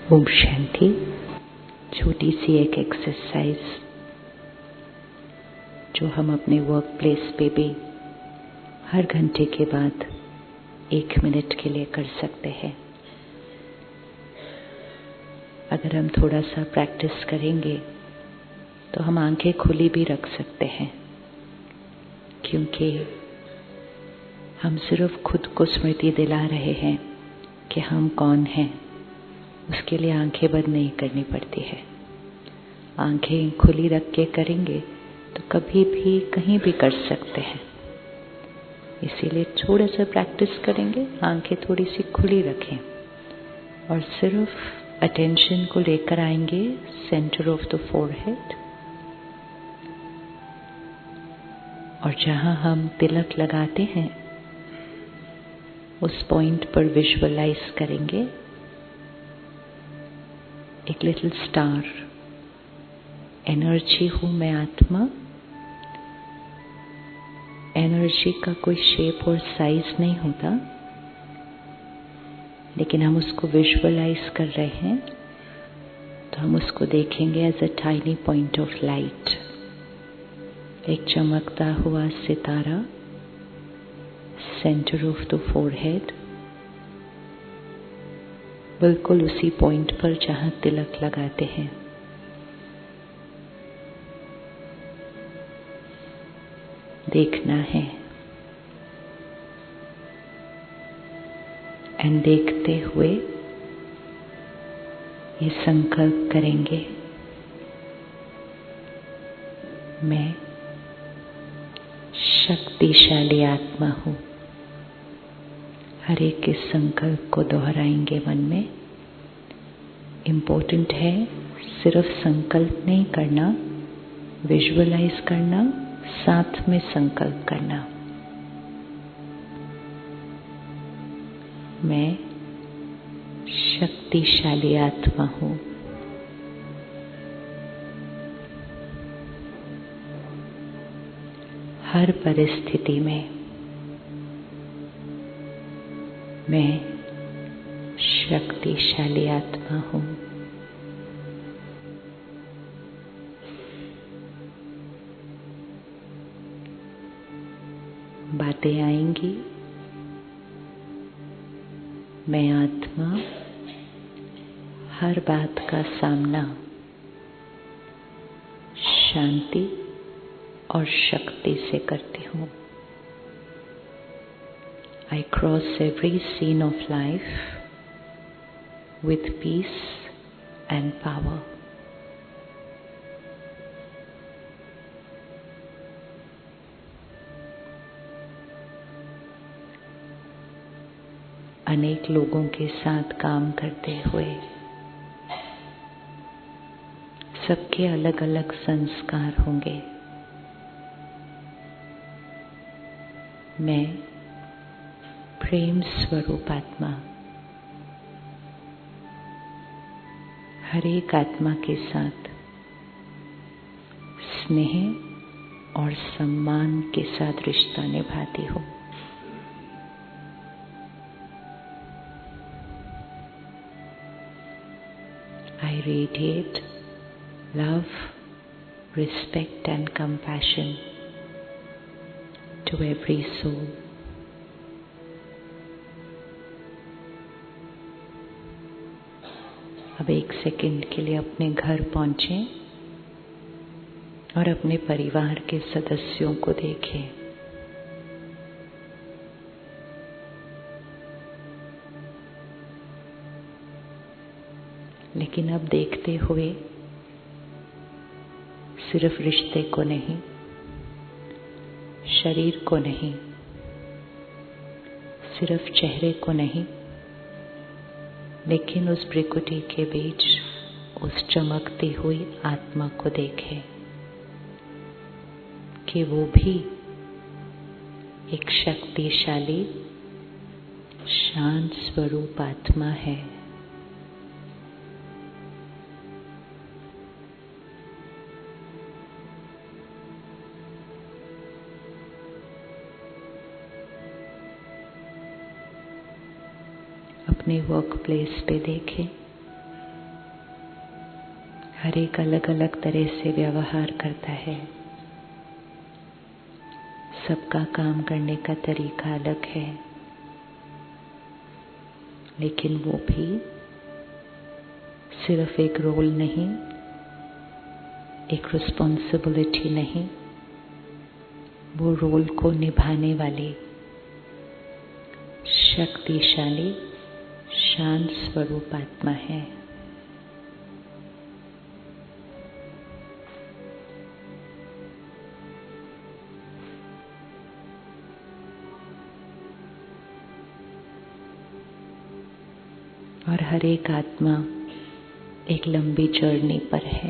ओम शांति। छोटी सी एक एक्सरसाइज जो हम अपने वर्क प्लेस पे भी हर घंटे के बाद 1 मिनट के लिए कर सकते हैं। अगर हम थोड़ा सा प्रैक्टिस करेंगे तो हम आंखें खुली भी रख सकते हैं, क्योंकि हम सिर्फ खुद को स्मृति दिला रहे हैं कि हम कौन हैं। उसके लिए आंखें बंद नहीं करनी पड़ती है। आंखें खुली रख के करेंगे तो कभी भी कहीं भी कर सकते हैं। इसीलिए थोड़ा सा प्रैक्टिस करेंगे, आंखें थोड़ी सी खुली रखें और सिर्फ अटेंशन को लेकर आएंगे सेंटर ऑफ द फोरहेड, और जहां हम तिलक लगाते हैं उस पॉइंट पर विजुअलाइज करेंगे एक लिटिल स्टार। एनर्जी हूं मैं आत्मा। एनर्जी का कोई शेप और साइज नहीं होता, लेकिन हम उसको विजुअलाइज कर रहे हैं तो हम उसको देखेंगे as a tiny point of light, एक चमकता हुआ सितारा सेंटर ऑफ द फोरहेड, बिल्कुल उसी पॉइंट पर जहां तिलक लगाते हैं। देखना है एंड देखते हुए ये संकल्प करेंगे, मैं शक्तिशाली आत्मा हूं। हर एक इस संकल्प को दोहराएंगे मन में। इम्पोर्टेंट है सिर्फ संकल्प नहीं करना, विजुअलाइज करना, साथ में संकल्प करना। मैं शक्तिशाली आत्मा हूं। हर परिस्थिति में मैं शक्तिशाली आत्मा हूं। बातें आएंगी, मैं आत्मा हर बात का सामना शांति और शक्ति से करती हूँ। I cross every scene of life with peace and power. अनेक लोगों के साथ काम करते हुए सबके अलग अलग संस्कार होंगे। मैं प्रेम स्वरूप आत्मा हर एक आत्मा के साथ स्नेह और सम्मान के साथ रिश्ता निभाती हूँ। I radiate love, respect and compassion to every soul. अब 1 सेकंड के लिए अपने घर पहुंचें और अपने परिवार के सदस्यों को देखें। लेकिन अब देखते हुए सिर्फ रिश्ते को नहीं, शरीर को नहीं, सिर्फ चेहरे को नहीं, लेकिन उस प्रकृति के बीच उस चमकती हुई आत्मा को देखें कि वो भी एक शक्तिशाली शांत स्वरूप आत्मा है। अपने वर्क प्लेस पे देखें हर एक अलग अलग तरह से व्यवहार करता है, सबका काम करने का तरीका अलग है, लेकिन वो भी सिर्फ एक रोल नहीं, एक रिस्पॉन्सिबिलिटी नहीं, वो रोल को निभाने वाली शक्तिशाली शांत स्वरूप आत्मा है। और हर एक आत्मा एक लंबी जर्नी पर है।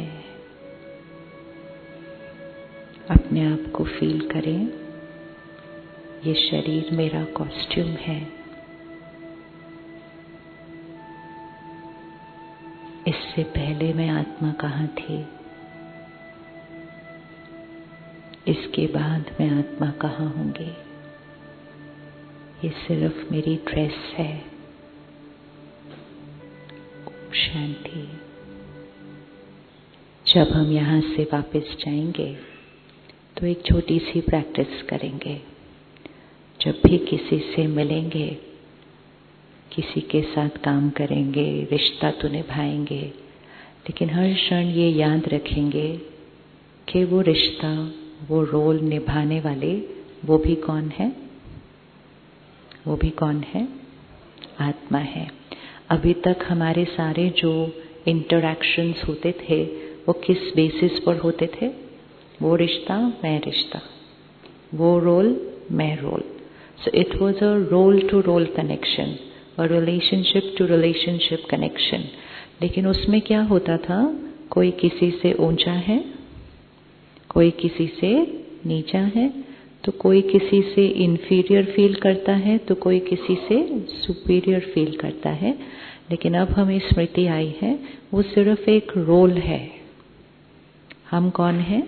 अपने आप को फील करें, ये शरीर मेरा कॉस्ट्यूम है। इससे पहले मैं आत्मा कहाँ थी, इसके बाद मैं आत्मा कहाँ होंगी। ये सिर्फ मेरी ड्रेस है। शांति। जब हम यहाँ से वापस जाएंगे तो एक छोटी सी प्रैक्टिस करेंगे। जब भी किसी से मिलेंगे, किसी के साथ काम करेंगे, रिश्ता तो निभाएंगे, लेकिन हर क्षण ये याद रखेंगे कि वो रिश्ता, वो रोल निभाने वाले वो भी कौन है? वो भी कौन है? आत्मा है। अभी तक हमारे सारे जो इंटरैक्शंस होते थे वो किस बेसिस पर होते थे? वो रिश्ता, मैं रिश्ता, वो रोल, मैं role. So it was a role to role connection, a relationship to relationship connection. लेकिन उसमें क्या होता था? कोई किसी से ऊंचा है, कोई किसी से नीचा है, तो कोई किसी से इंफीरियर फील करता है, तो कोई किसी से सुपीरियर फील करता है। लेकिन अब हमें स्मृति आई है, वो सिर्फ एक रोल है। हम कौन हैं?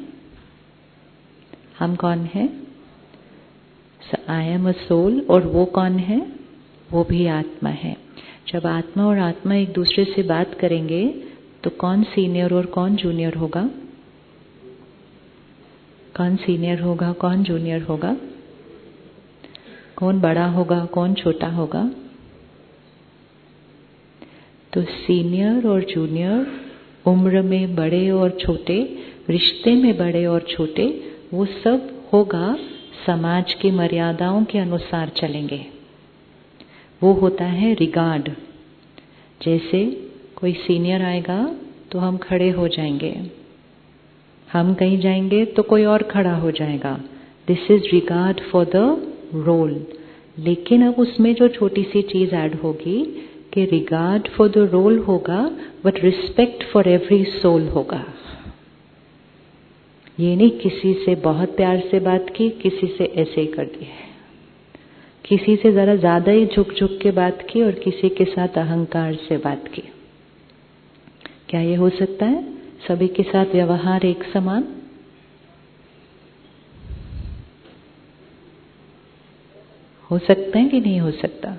हम कौन हैं? I am a soul. और वो कौन है? वो भी आत्मा है। जब आत्मा और आत्मा एक दूसरे से बात करेंगे तो कौन सीनियर और कौन जूनियर होगा? कौन सीनियर होगा, कौन जूनियर होगा? कौन बड़ा होगा, कौन छोटा होगा? तो सीनियर और जूनियर, उम्र में बड़े और छोटे, रिश्ते में बड़े और छोटे, वो सब होगा समाज की मर्यादाओं के अनुसार चलेंगे। वो होता है रिगार्ड। जैसे कोई सीनियर आएगा तो हम खड़े हो जाएंगे, हम कहीं जाएंगे तो कोई और खड़ा हो जाएगा। This is regard for the role. लेकिन अब उसमें जो छोटी सी चीज ऐड होगी कि रिगार्ड फॉर द रोल होगा, but respect for every soul होगा। ये नहीं किसी से बहुत प्यार से बात की, किसी से ऐसे ही कर दिया है, किसी से जरा ज्यादा ही झुक झुक के बात की और किसी के साथ अहंकार से बात की। क्या ये हो सकता है? सभी के साथ व्यवहार एक समान? हो सकता है कि नहीं हो सकता?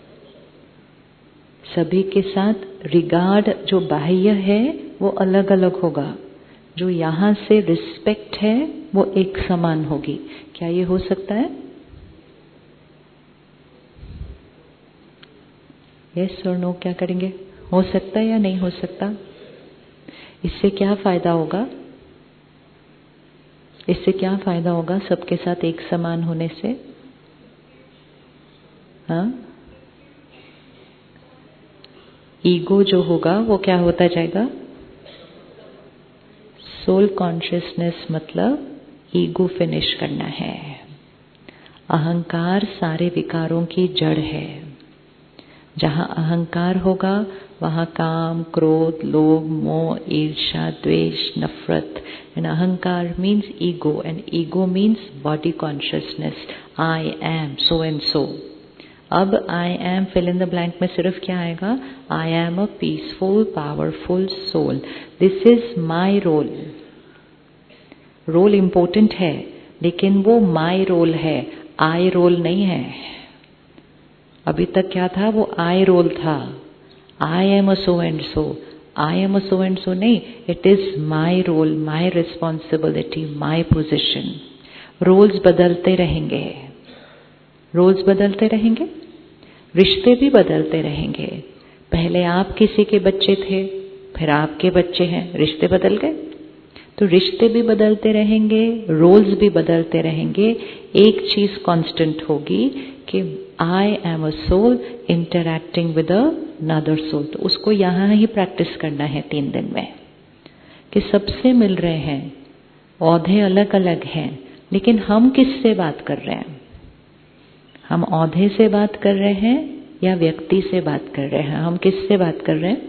सभी के साथ रिगार्ड जो बाह्य है वो अलग अलग होगा, जो यहाँ से रिस्पेक्ट है वो एक समान होगी। क्या ये हो सकता है? यस और नो क्या करेंगे? हो सकता है या नहीं हो सकता? इससे क्या फायदा होगा? इससे क्या फायदा होगा सबके साथ एक समान होने से? हाँ, ईगो जो होगा वो क्या होता जाएगा? सोल कॉन्शियसनेस मतलब ईगो फिनिश करना है। अहंकार सारे विकारों की जड़ है। जहाँ अहंकार होगा वहाँ काम, क्रोध, लोभ, मोह, ईर्ष्या, द्वेष, नफरत। एंड अहंकार means ego, and ego means body consciousness. I am so and so. अब I am fill in the blank में सिर्फ क्या आएगा? I am a peaceful powerful soul. This is my role. Role important है, लेकिन वो my role है, आई role नहीं है। अभी तक क्या था? वो आई रोल था। I am a so and so. I am a so and so नहीं, it is my role, my responsibility, my position. Roles बदलते रहेंगे, रोल्स बदलते रहेंगे, रिश्ते भी बदलते रहेंगे। पहले आप किसी के बच्चे थे, फिर आपके बच्चे हैं, रिश्ते बदल गए। तो रिश्ते भी बदलते रहेंगे, रोल्स भी बदलते रहेंगे। एक चीज कांस्टेंट होगी कि I am a soul interacting with another soul. तो उसको यहाँ ही प्रैक्टिस करना है 3 दिन में, कि सबसे मिल रहे हैं, औधे अलग अलग हैं, लेकिन हम किससे बात कर रहे हैं? हम औधे से बात कर रहे हैं या व्यक्ति से बात कर रहे हैं? हम किससे बात कर रहे हैं?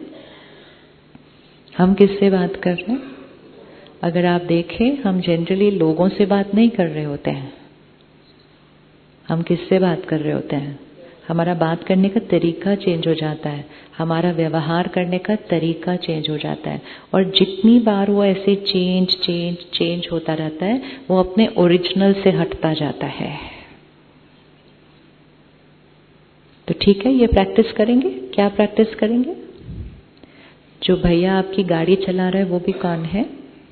हम किससे बात कर रहे हैं? अगर आप देखें, हम जनरली लोगों से बात नहीं कर रहे होते हैं। हम किससे बात कर रहे होते हैं? हमारा बात करने का तरीका चेंज हो जाता है, हमारा व्यवहार करने का तरीका चेंज हो जाता है। और जितनी बार वो ऐसे चेंज होता रहता है, वो अपने ओरिजिनल से हटता जाता है। तो ठीक है, ये प्रैक्टिस करेंगे। क्या प्रैक्टिस करेंगे? जो भैया आपकी गाड़ी चला रहा है वो भी कौन है?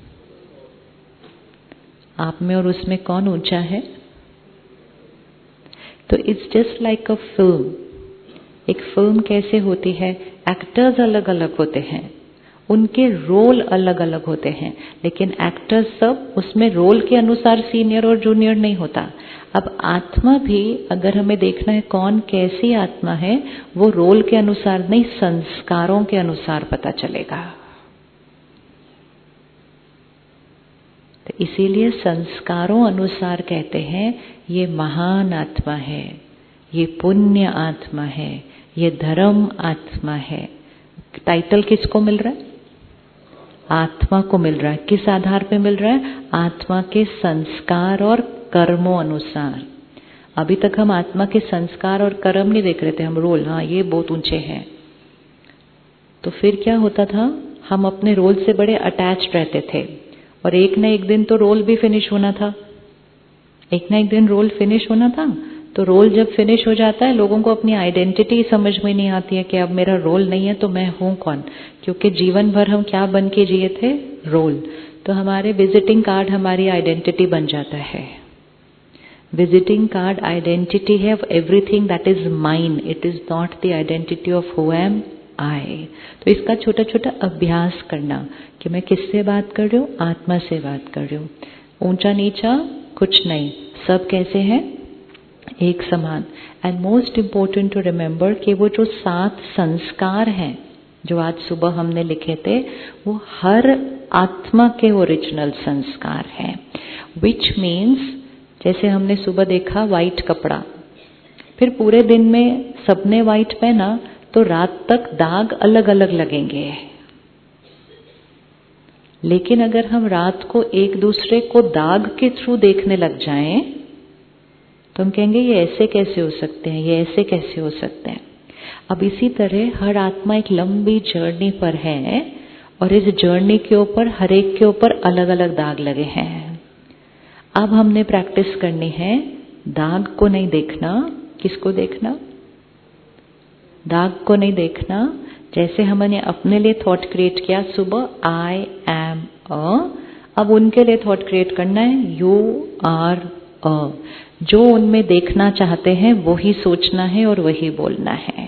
आप में और उसमें कौन ऊंचा है? तो it's just like a film. एक फिल्म कैसे होती है? एक्टर्स अलग अलग होते हैं, उनके रोल अलग अलग होते हैं, लेकिन एक्टर्स सब उसमें रोल के अनुसार सीनियर और जूनियर नहीं होता। अब आत्मा भी अगर हमें देखना है कौन कैसी आत्मा है, वो रोल के अनुसार नहीं, संस्कारों के अनुसार पता चलेगा। तो इसीलिए संस्कारों अनुसार कहते हैं ये महान आत्मा है, ये पुण्य आत्मा है, ये धर्म आत्मा है। टाइटल किसको मिल रहा है? आत्मा को मिल रहा है। किस आधार पे मिल रहा है? आत्मा के संस्कार और कर्मों अनुसार। अभी तक हम आत्मा के संस्कार और कर्म नहीं देख रहे थे, हम रोल, हाँ ये बहुत ऊंचे हैं। तो फिर क्या होता था? हम अपने रोल से बड़े अटैच्ड रहते थे, और एक न एक दिन तो रोल भी फिनिश होना था। एक न एक दिन रोल फिनिश होना था। तो रोल जब फिनिश हो जाता है, लोगों को अपनी आइडेंटिटी समझ में नहीं आती है कि अब मेरा रोल नहीं है तो मैं हूं कौन। क्योंकि जीवन भर हम क्या बन के जिए थे? रोल। तो हमारे विजिटिंग कार्ड हमारी आइडेंटिटी बन जाता है। विजिटिंग कार्ड आइडेंटिटी है of everything that is mine, it is not the identity of who am I. तो इसका छोटा छोटा अभ्यास करना कि मैं किससे बात कर रही हूँ? आत्मा से बात कर रही हूँ। ऊंचा नीचा कुछ नहीं, सब कैसे हैं? एक समान। And most important to remember कि वो जो 7 संस्कार हैं जो आज सुबह हमने लिखे थे, वो हर आत्मा के ओरिजिनल संस्कार हैं। विच मीन्स, जैसे हमने सुबह देखा वाइट कपड़ा, फिर पूरे दिन में सबने वाइट पहना तो रात तक दाग अलग अलग लगेंगे। लेकिन अगर हम रात को एक दूसरे को दाग के थ्रू देखने लग जाएं, तो हम कहेंगे ये ऐसे कैसे हो सकते हैं, ये ऐसे कैसे हो सकते हैं। अब इसी तरह हर आत्मा एक लंबी जर्नी पर है, और इस जर्नी के ऊपर हर एक के ऊपर अलग अलग दाग लगे हैं। अब हमने प्रैक्टिस करनी है दाग को नहीं देखना। किसको देखना? दाग को नहीं देखना। जैसे हमने अपने लिए थॉट क्रिएट किया सुबह, आई एम अ, अब उनके लिए थॉट क्रिएट करना है, यू आर अ। जो उनमें देखना चाहते हैं वही सोचना है और वही बोलना है।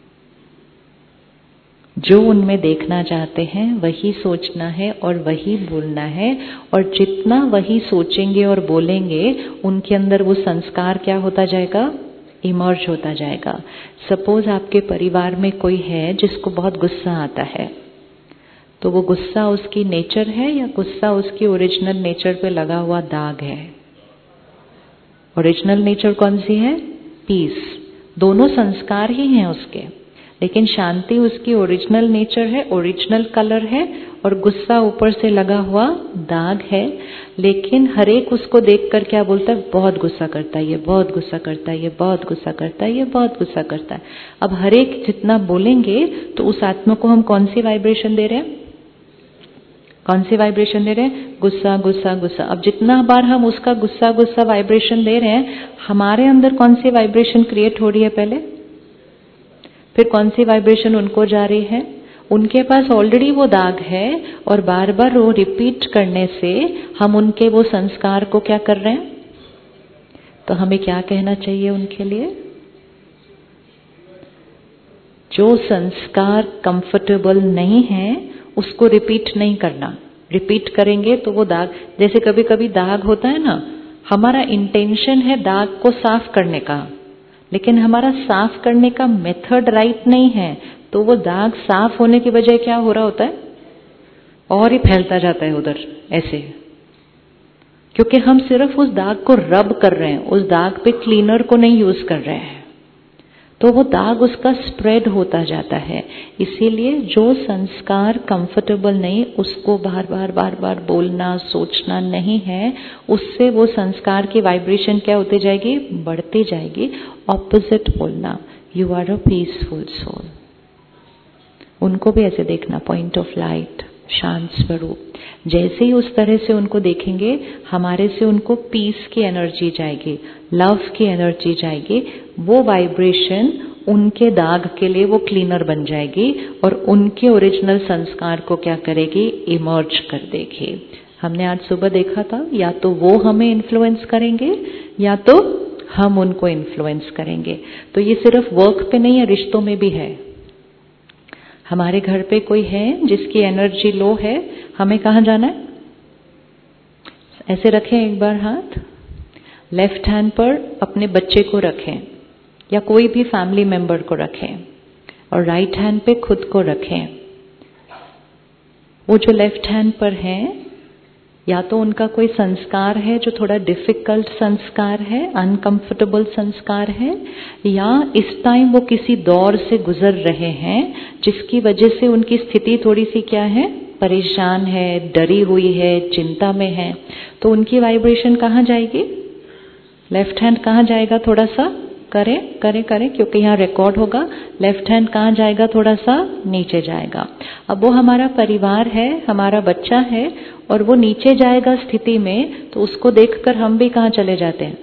जो उनमें देखना चाहते हैं वही सोचना है और वही बोलना है। और जितना वही सोचेंगे और बोलेंगे, उनके अंदर वो संस्कार क्या होता जाएगा? इमर्ज होता जाएगा। सपोज आपके परिवार में कोई है जिसको बहुत गुस्सा आता है, तो वो गुस्सा उसकी नेचर है या गुस्सा उसकी ओरिजिनल नेचर पे लगा हुआ दाग है? ओरिजिनल नेचर कौन सी है? पीस। दोनों संस्कार ही हैं उसके, लेकिन शांति उसकी ओरिजिनल नेचर है, ओरिजिनल कलर है, और गुस्सा ऊपर से लगा हुआ दाग है। लेकिन हर एक उसको देखकर क्या बोलता है? बहुत गुस्सा करता है ये, बहुत गुस्सा करता है ये, बहुत गुस्सा करता है ये, बहुत गुस्सा करता है। अब हर एक जितना बोलेंगे तो उस आत्मा को हम कौन सी वाइब्रेशन दे रहे हैं? कौन सी वाइब्रेशन दे रहे हैं? गुस्सा गुस्सा गुस्सा। अब जितना बार हम उसका गुस्सा गुस्सा वाइब्रेशन दे रहे हैं, हमारे अंदर कौन सी वाइब्रेशन क्रिएट हो रही है पहले? फिर कौन सी वाइब्रेशन उनको जा रही है? उनके पास ऑलरेडी वो दाग है और बार बार वो रिपीट करने से हम उनके वो संस्कार को क्या कर रहे हैं? तो हमें क्या कहना चाहिए उनके लिए? जो संस्कार कंफर्टेबल नहीं है उसको रिपीट नहीं करना। रिपीट करेंगे तो वो दाग, जैसे कभी कभी दाग होता है ना, हमारा इंटेंशन है दाग को साफ करने का, लेकिन हमारा साफ करने का मेथड राइट नहीं है, तो वो दाग साफ होने की बजाय क्या हो रहा होता है? और ही फैलता जाता है उधर ऐसे, क्योंकि हम सिर्फ उस दाग को रब कर रहे हैं, उस दाग पे क्लीनर को नहीं यूज कर रहे हैं, तो वो दाग उसका स्प्रेड होता जाता है। इसीलिए जो संस्कार कंफर्टेबल नहीं उसको बार बार बोलना, सोचना नहीं है, उससे वो संस्कार की वाइब्रेशन क्या होती जाएगी? बढ़ती जाएगी। ऑपोजिट बोलना, you are a peaceful soul. उनको भी ऐसे देखना, पॉइंट ऑफ लाइट, शांत स्वरूप। जैसे ही उस तरह से उनको देखेंगे, हमारे से उनको पीस की एनर्जी जाएगी, लव की एनर्जी जाएगी। वो वाइब्रेशन उनके दाग के लिए वो क्लीनर बन जाएगी और उनके ओरिजिनल संस्कार को क्या करेगी? इमर्ज कर देगी। हमने आज सुबह देखा था, या तो वो हमें इन्फ्लुएंस करेंगे या तो हम उनको इन्फ्लुएंस करेंगे। तो ये सिर्फ वर्क पे नहीं है, रिश्तों में भी है। हमारे घर पे कोई है जिसकी एनर्जी लो है, हमें कहाँ जाना है? ऐसे रखें एक बार हाथ, लेफ्ट हैंड पर अपने बच्चे को रखें या कोई भी फैमिली मेंबर को रखें और राइट हैंड पे खुद को रखें। वो जो लेफ्ट हैंड पर है, या तो उनका कोई संस्कार है जो थोड़ा डिफिकल्ट संस्कार है, अनकंफर्टेबल संस्कार है, या इस टाइम वो किसी दौर से गुजर रहे हैं जिसकी वजह से उनकी स्थिति थोड़ी सी क्या है? परेशान है, डरी हुई है, चिंता में है। तो उनकी वाइब्रेशन कहाँ जाएगी? लेफ्ट हैंड कहाँ जाएगा? थोड़ा सा करें क्योंकि यहाँ रिकॉर्ड होगा। लेफ्ट हैंड कहाँ जाएगा? थोड़ा सा नीचे जाएगा। अब वो हमारा परिवार है, हमारा बच्चा है और वो नीचे जाएगा स्थिति में, तो उसको देखकर हम भी कहाँ चले जाते हैं?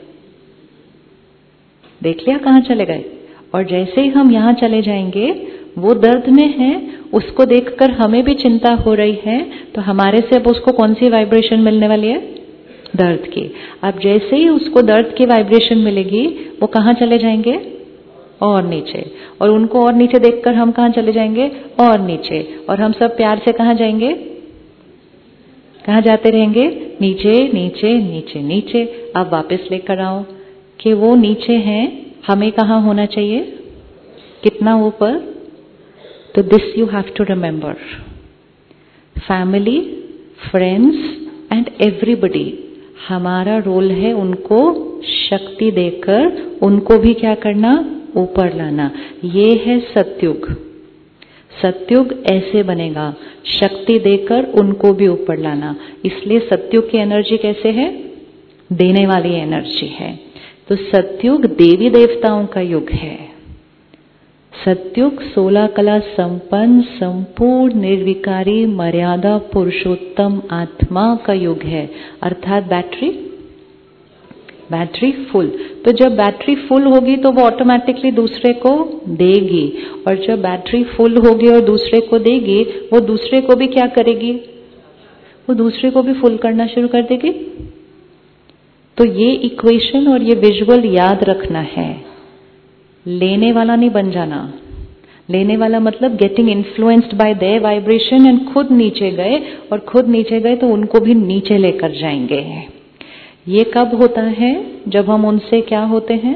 देख लिया कहाँ चले गए। और जैसे ही हम यहाँ चले जाएंगे, वो दर्द में है, उसको देखकर हमें भी चिंता हो रही है, तो हमारे से अब उसको कौन सी वाइब्रेशन मिलने वाली है? दर्द की। अब जैसे ही उसको दर्द की वाइब्रेशन मिलेगी, वो कहाँ चले जाएंगे? और नीचे। और उनको और नीचे देखकर हम कहाँ चले जाएंगे? और नीचे। और हम सब प्यार से कहाँ जाएंगे? कहाँ जाते रहेंगे? नीचे नीचे नीचे नीचे। अब वापस लेकर आओ कि वो नीचे हैं, हमें कहाँ होना चाहिए? कितना ऊपर? तो this you have to remember, family, friends and everybody, हमारा रोल है उनको शक्ति देकर उनको भी क्या करना? ऊपर लाना। ये है सतयुग। सतयुग ऐसे बनेगा, शक्ति देकर उनको भी ऊपर लाना। इसलिए सतयुग की एनर्जी कैसे है? देने वाली एनर्जी है। तो सतयुग देवी देवताओं का युग है। सतयुग 16 कला संपन्न, संपूर्ण, निर्विकारी, मर्यादा पुरुषोत्तम आत्मा का युग है। अर्थात बैटरी फुल। तो जब बैटरी फुल होगी तो वो ऑटोमेटिकली दूसरे को देगी, और जब बैटरी फुल होगी और दूसरे को देगी, वो दूसरे को भी क्या करेगी? वो दूसरे को भी फुल करना शुरू कर देगी। तो ये इक्वेशन और ये विजुअल याद रखना है। लेने वाला नहीं बन जाना। लेने वाला मतलब getting influenced by their vibration and खुद नीचे गए, और खुद नीचे गए तो उनको भी नीचे लेकर जाएंगे। ये कब होता है? जब हम उनसे क्या होते हैं?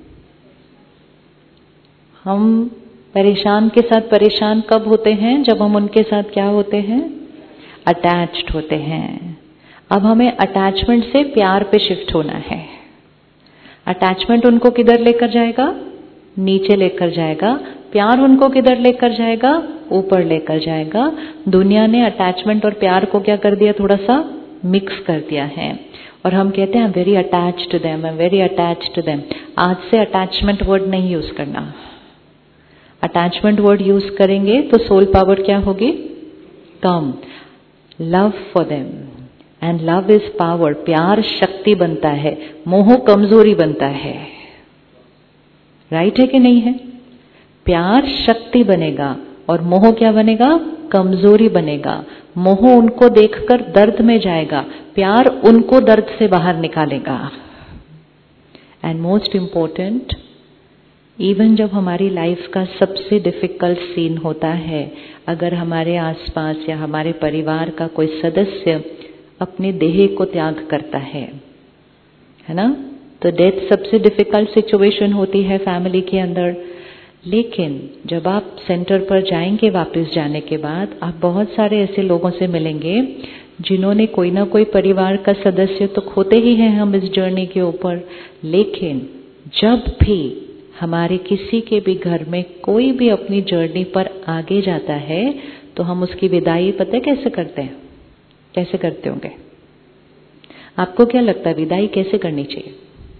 हम परेशान के साथ परेशान कब होते हैं? जब हम उनके साथ क्या होते हैं? अटैच्ड होते हैं। अब हमें अटैचमेंट से प्यार पे शिफ्ट होना है। अटैचमेंट उनको किधर लेकर जाएगा? नीचे लेकर जाएगा। प्यार उनको किधर लेकर जाएगा? ऊपर लेकर जाएगा। दुनिया ने अटैचमेंट और प्यार को क्या कर दिया? थोड़ा सा मिक्स कर दिया है, और हम कहते हैं very attached to them, very attached to them. आज से अटैचमेंट वर्ड नहीं यूज करना। अटैचमेंट वर्ड यूज करेंगे तो सोल पावर क्या होगी? कम। Love for them, and love is power. प्यार शक्ति बनता है, मोह कमजोरी बनता है। राइट है कि नहीं है? प्यार शक्ति बनेगा, और मोह क्या बनेगा? कमजोरी बनेगा। मोह उनको देखकर दर्द में जाएगा, प्यार उनको दर्द से बाहर निकालेगा। एंड मोस्ट इम्पोर्टेंट, इवन जब हमारी लाइफ का सबसे डिफिकल्ट सीन होता है, अगर हमारे आसपास या हमारे परिवार का कोई सदस्य अपने देह को त्याग करता है ना, तो डेथ सबसे डिफिकल्ट सिचुएशन होती है फैमिली के अंदर। लेकिन जब आप सेंटर पर जाएंगे वापस जाने के बाद, आप बहुत सारे ऐसे लोगों से मिलेंगे जिन्होंने कोई ना कोई परिवार का सदस्य तो खोते ही हैं हम इस जर्नी के ऊपर। लेकिन जब भी हमारे किसी के भी घर में कोई भी अपनी जर्नी पर आगे जाता है, तो हम उसकी विदाई पता कैसे करते हैं? कैसे करते होंगे? आपको क्या लगता है विदाई कैसे करनी चाहिए?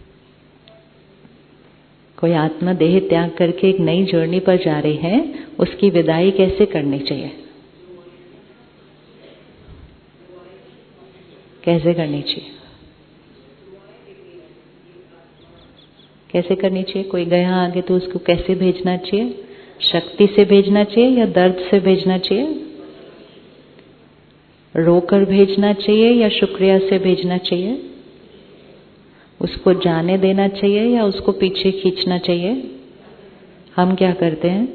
कोई आत्मा देह त्याग करके एक नई जर्नी पर जा रही है, उसकी विदाई कैसे करनी चाहिए? कैसे करनी चाहिए? कैसे करनी चाहिए? कोई गया आगे तो उसको कैसे भेजना चाहिए? शक्ति से भेजना चाहिए या दर्द से भेजना चाहिए? रोकर भेजना चाहिए या शुक्रिया से भेजना चाहिए? उसको जाने देना चाहिए या उसको पीछे खींचना चाहिए? हम क्या करते हैं?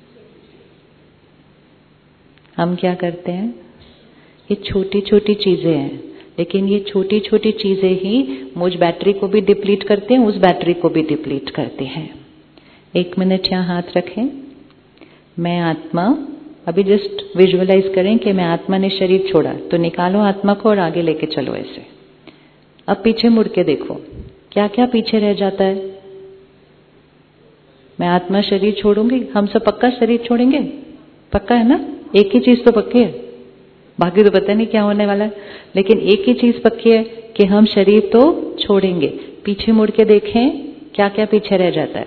हम क्या करते हैं? ये छोटी छोटी चीजें हैं, लेकिन ये छोटी छोटी चीजें ही मुझ बैटरी को भी डिप्लीट करते हैं, उस बैटरी को भी डिप्लीट करते हैं। 1 मिनट यहाँ हाथ रखें। मैं आत्मा, अभी जस्ट विजुअलाइज करें कि मैं आत्मा ने शरीर छोड़ा, तो निकालो आत्मा को और आगे लेके चलो ऐसे। अब पीछे मुड़ के देखो, क्या क्या पीछे रह जाता है? मैं आत्मा शरीर छोड़ूंगी, हम सब पक्का शरीर छोड़ेंगे, पक्का है ना? एक ही चीज तो पक्की है, बाकी तो पता नहीं क्या होने वाला है, लेकिन एक ही चीज पक्की है कि हम शरीर तो छोड़ेंगे। पीछे मुड़ के देखें क्या क्या पीछे रह जाता है,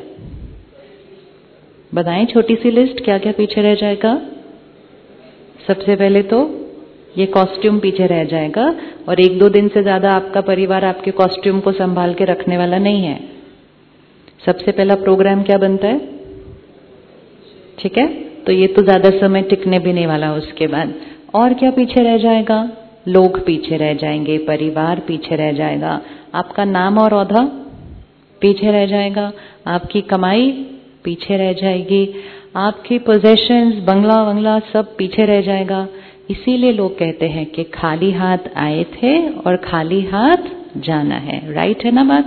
बताएं छोटी सी लिस्ट, क्या क्या पीछे रह जाएगा? सबसे पहले तो ये कॉस्ट्यूम पीछे रह जाएगा, और 1-2 दिन से ज्यादा आपका परिवार आपके कॉस्ट्यूम को संभाल के रखने वाला नहीं है। सबसे पहला प्रोग्राम क्या बनता है? ठीक है, तो ये तो ज्यादा समय टिकने भी नहीं वाला उसके बाद। और क्या पीछे रह जाएगा? लोग पीछे रह जाएंगे, परिवार पीछे रह जाएगा, आपका नाम और औहदा पीछे रह जाएगा, आपकी कमाई पीछे रह जाएगी, आपकी पोजेशंस, बंगला वंगला सब पीछे रह जाएगा। इसीलिए लोग कहते हैं कि खाली हाथ आए थे और खाली हाथ जाना है। राइट है ना बात?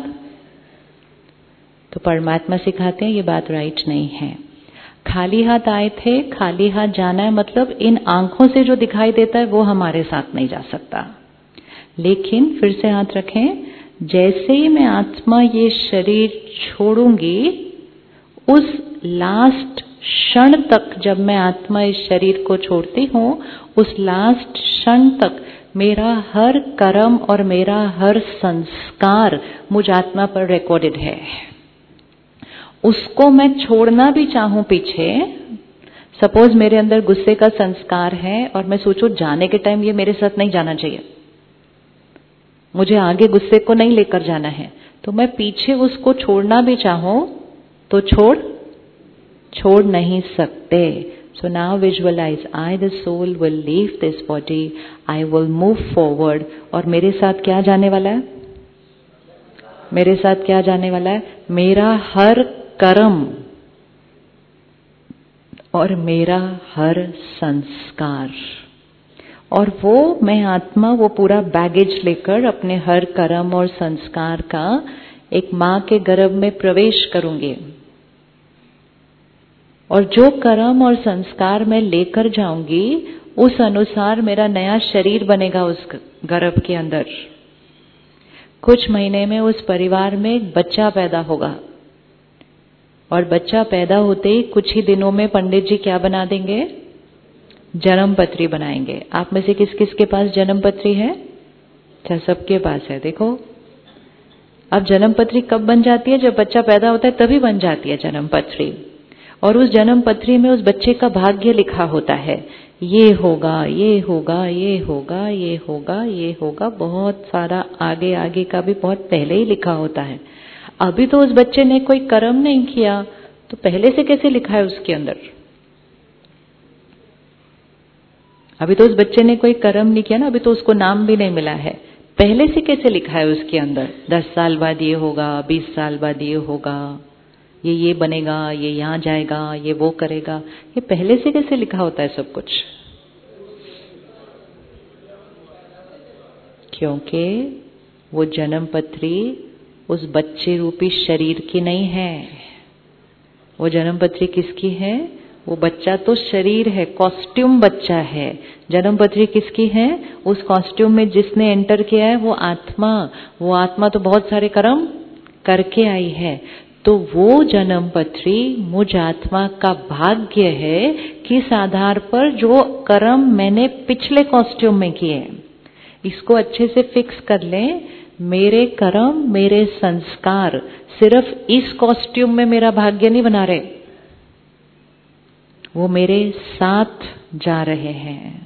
तो परमात्मा सिखाते हैं ये बात राइट नहीं है। खाली हाथ आए थे, खाली हाथ जाना है, मतलब इन आंखों से जो दिखाई देता है वो हमारे साथ नहीं जा सकता। लेकिन फिर से हाथ रखें, जैसे ही मैं आत्मा ये शरीर छोड़ूंगी, उस लास्ट क्षण तक जब मैं आत्मा इस शरीर को छोड़ती हूँ, उस लास्ट क्षण तक मेरा हर कर्म और मेरा हर संस्कार मुझ आत्मा पर रिकॉर्डेड है। उसको मैं छोड़ना भी चाहूं पीछे, सपोज मेरे अंदर गुस्से का संस्कार है और मैं सोचूं जाने के टाइम ये मेरे साथ नहीं जाना चाहिए, मुझे आगे गुस्से को नहीं लेकर जाना है, तो मैं पीछे उसको छोड़ना भी चाहूं तो छोड़ नहीं सकते। So now visualize, I the soul will leave this body, I will move forward, और मेरे साथ क्या जाने वाला है? मेरे साथ क्या जाने वाला है? मेरा हर कर्म और मेरा हर संस्कार। और वो मैं आत्मा वो पूरा बैगेज लेकर अपने हर कर्म और संस्कार का एक माँ के गर्भ में प्रवेश करूंगी, और जो कर्म और संस्कार मैं लेकर जाऊंगी उस अनुसार मेरा नया शरीर बनेगा उस गर्भ के अंदर। कुछ महीने में उस परिवार में एक बच्चा पैदा होगा, और बच्चा पैदा होते ही कुछ ही दिनों में पंडित जी क्या बना देंगे? जन्म पत्री बनाएंगे। आप में से किस किस के पास जन्म पत्री है? अच्छा, सबके पास है। देखो, अब जन्म पत्री कब बन जाती है? जब बच्चा पैदा होता है तभी बन जाती है जन्म पत्री। और उस जन्म पत्री में उस बच्चे का भाग्य लिखा होता है, ये होगा, ये होगा, ये होगा, ये होगा, ये होगा, बहुत सारा आगे आगे का भी बहुत पहले ही लिखा होता है। अभी तो उस बच्चे ने कोई कर्म नहीं किया, तो पहले से कैसे लिखा है उसके अंदर? अभी तो उस बच्चे ने कोई कर्म नहीं किया ना, अभी तो उसको नाम भी नहीं मिला है। पहले से कैसे लिखा है उसके अंदर, 10 साल बाद ये होगा, 20 साल बाद ये होगा, ये बनेगा, ये यहाँ जाएगा, ये वो करेगा, ये पहले से कैसे लिखा होता है सब कुछ? क्योंकि वो जन्म पत्री उस बच्चे रूपी शरीर की नहीं है। वो जन्म पत्री किसकी है? वो बच्चा तो शरीर है, कॉस्ट्यूम बच्चा है। जन्म पत्री किसकी है? उस कॉस्ट्यूम में जिसने एंटर किया है वो आत्मा। वो आत्मा तो बहुत सारे कर्म करके आई है। तो वो जन्म पत्री मुझ आत्मा का भाग्य है, किस आधार पर? जो कर्म मैंने पिछले कॉस्ट्यूम में किए। इसको अच्छे से फिक्स कर लें। मेरे कर्म, मेरे संस्कार सिर्फ इस कॉस्ट्यूम में मेरा भाग्य नहीं बना रहे, वो मेरे साथ जा रहे हैं।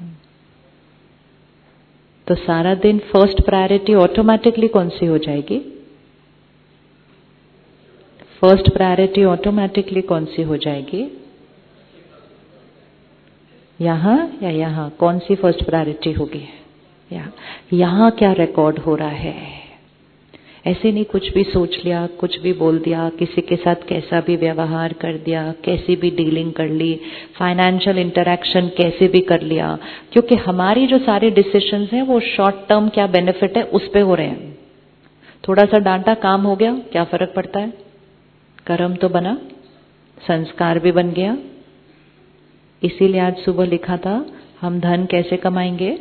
तो सारा दिन फर्स्ट प्रायोरिटी ऑटोमेटिकली कौन सी हो जाएगी? फर्स्ट प्रायोरिटी ऑटोमेटिकली कौन सी हो जाएगी? यहां या यहां? कौन सी फर्स्ट प्रायोरिटी होगी? यहां क्या रिकॉर्ड हो रहा है? ऐसे नहीं कुछ भी सोच लिया, कुछ भी बोल दिया, किसी के साथ कैसा भी व्यवहार कर दिया, कैसी भी डीलिंग कर ली, फाइनेंशियल इंटरैक्शन कैसे भी कर लिया, क्योंकि हमारी जो सारे डिसीजंस हैं वो शॉर्ट टर्म क्या बेनिफिट है उस पे हो रहे हैं। थोड़ा सा डांटा, काम हो गया, क्या फर्क पड़ता है? कर्म तो बना, संस्कार भी बन गया। इसीलिए आज सुबह लिखा था, हम धन कैसे कमाएंगे?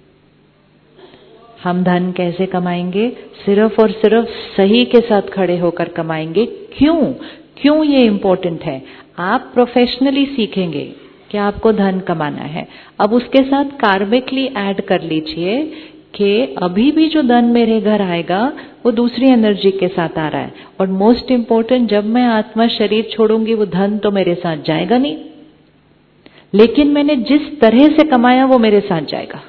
हम धन कैसे कमाएंगे? सिर्फ और सिर्फ सही के साथ खड़े होकर कमाएंगे। क्यों ये इंपॉर्टेंट है? आप प्रोफेशनली सीखेंगे कि आपको धन कमाना है। अब उसके साथ कार्मिकली ऐड कर लीजिए कि अभी भी जो धन मेरे घर आएगा वो दूसरी एनर्जी के साथ आ रहा है। और मोस्ट इंपॉर्टेंट, जब मैं आत्मा शरीर छोड़ूंगी वो धन तो मेरे साथ जाएगा नहीं, लेकिन मैंने जिस तरह से कमाया वो मेरे साथ जाएगा।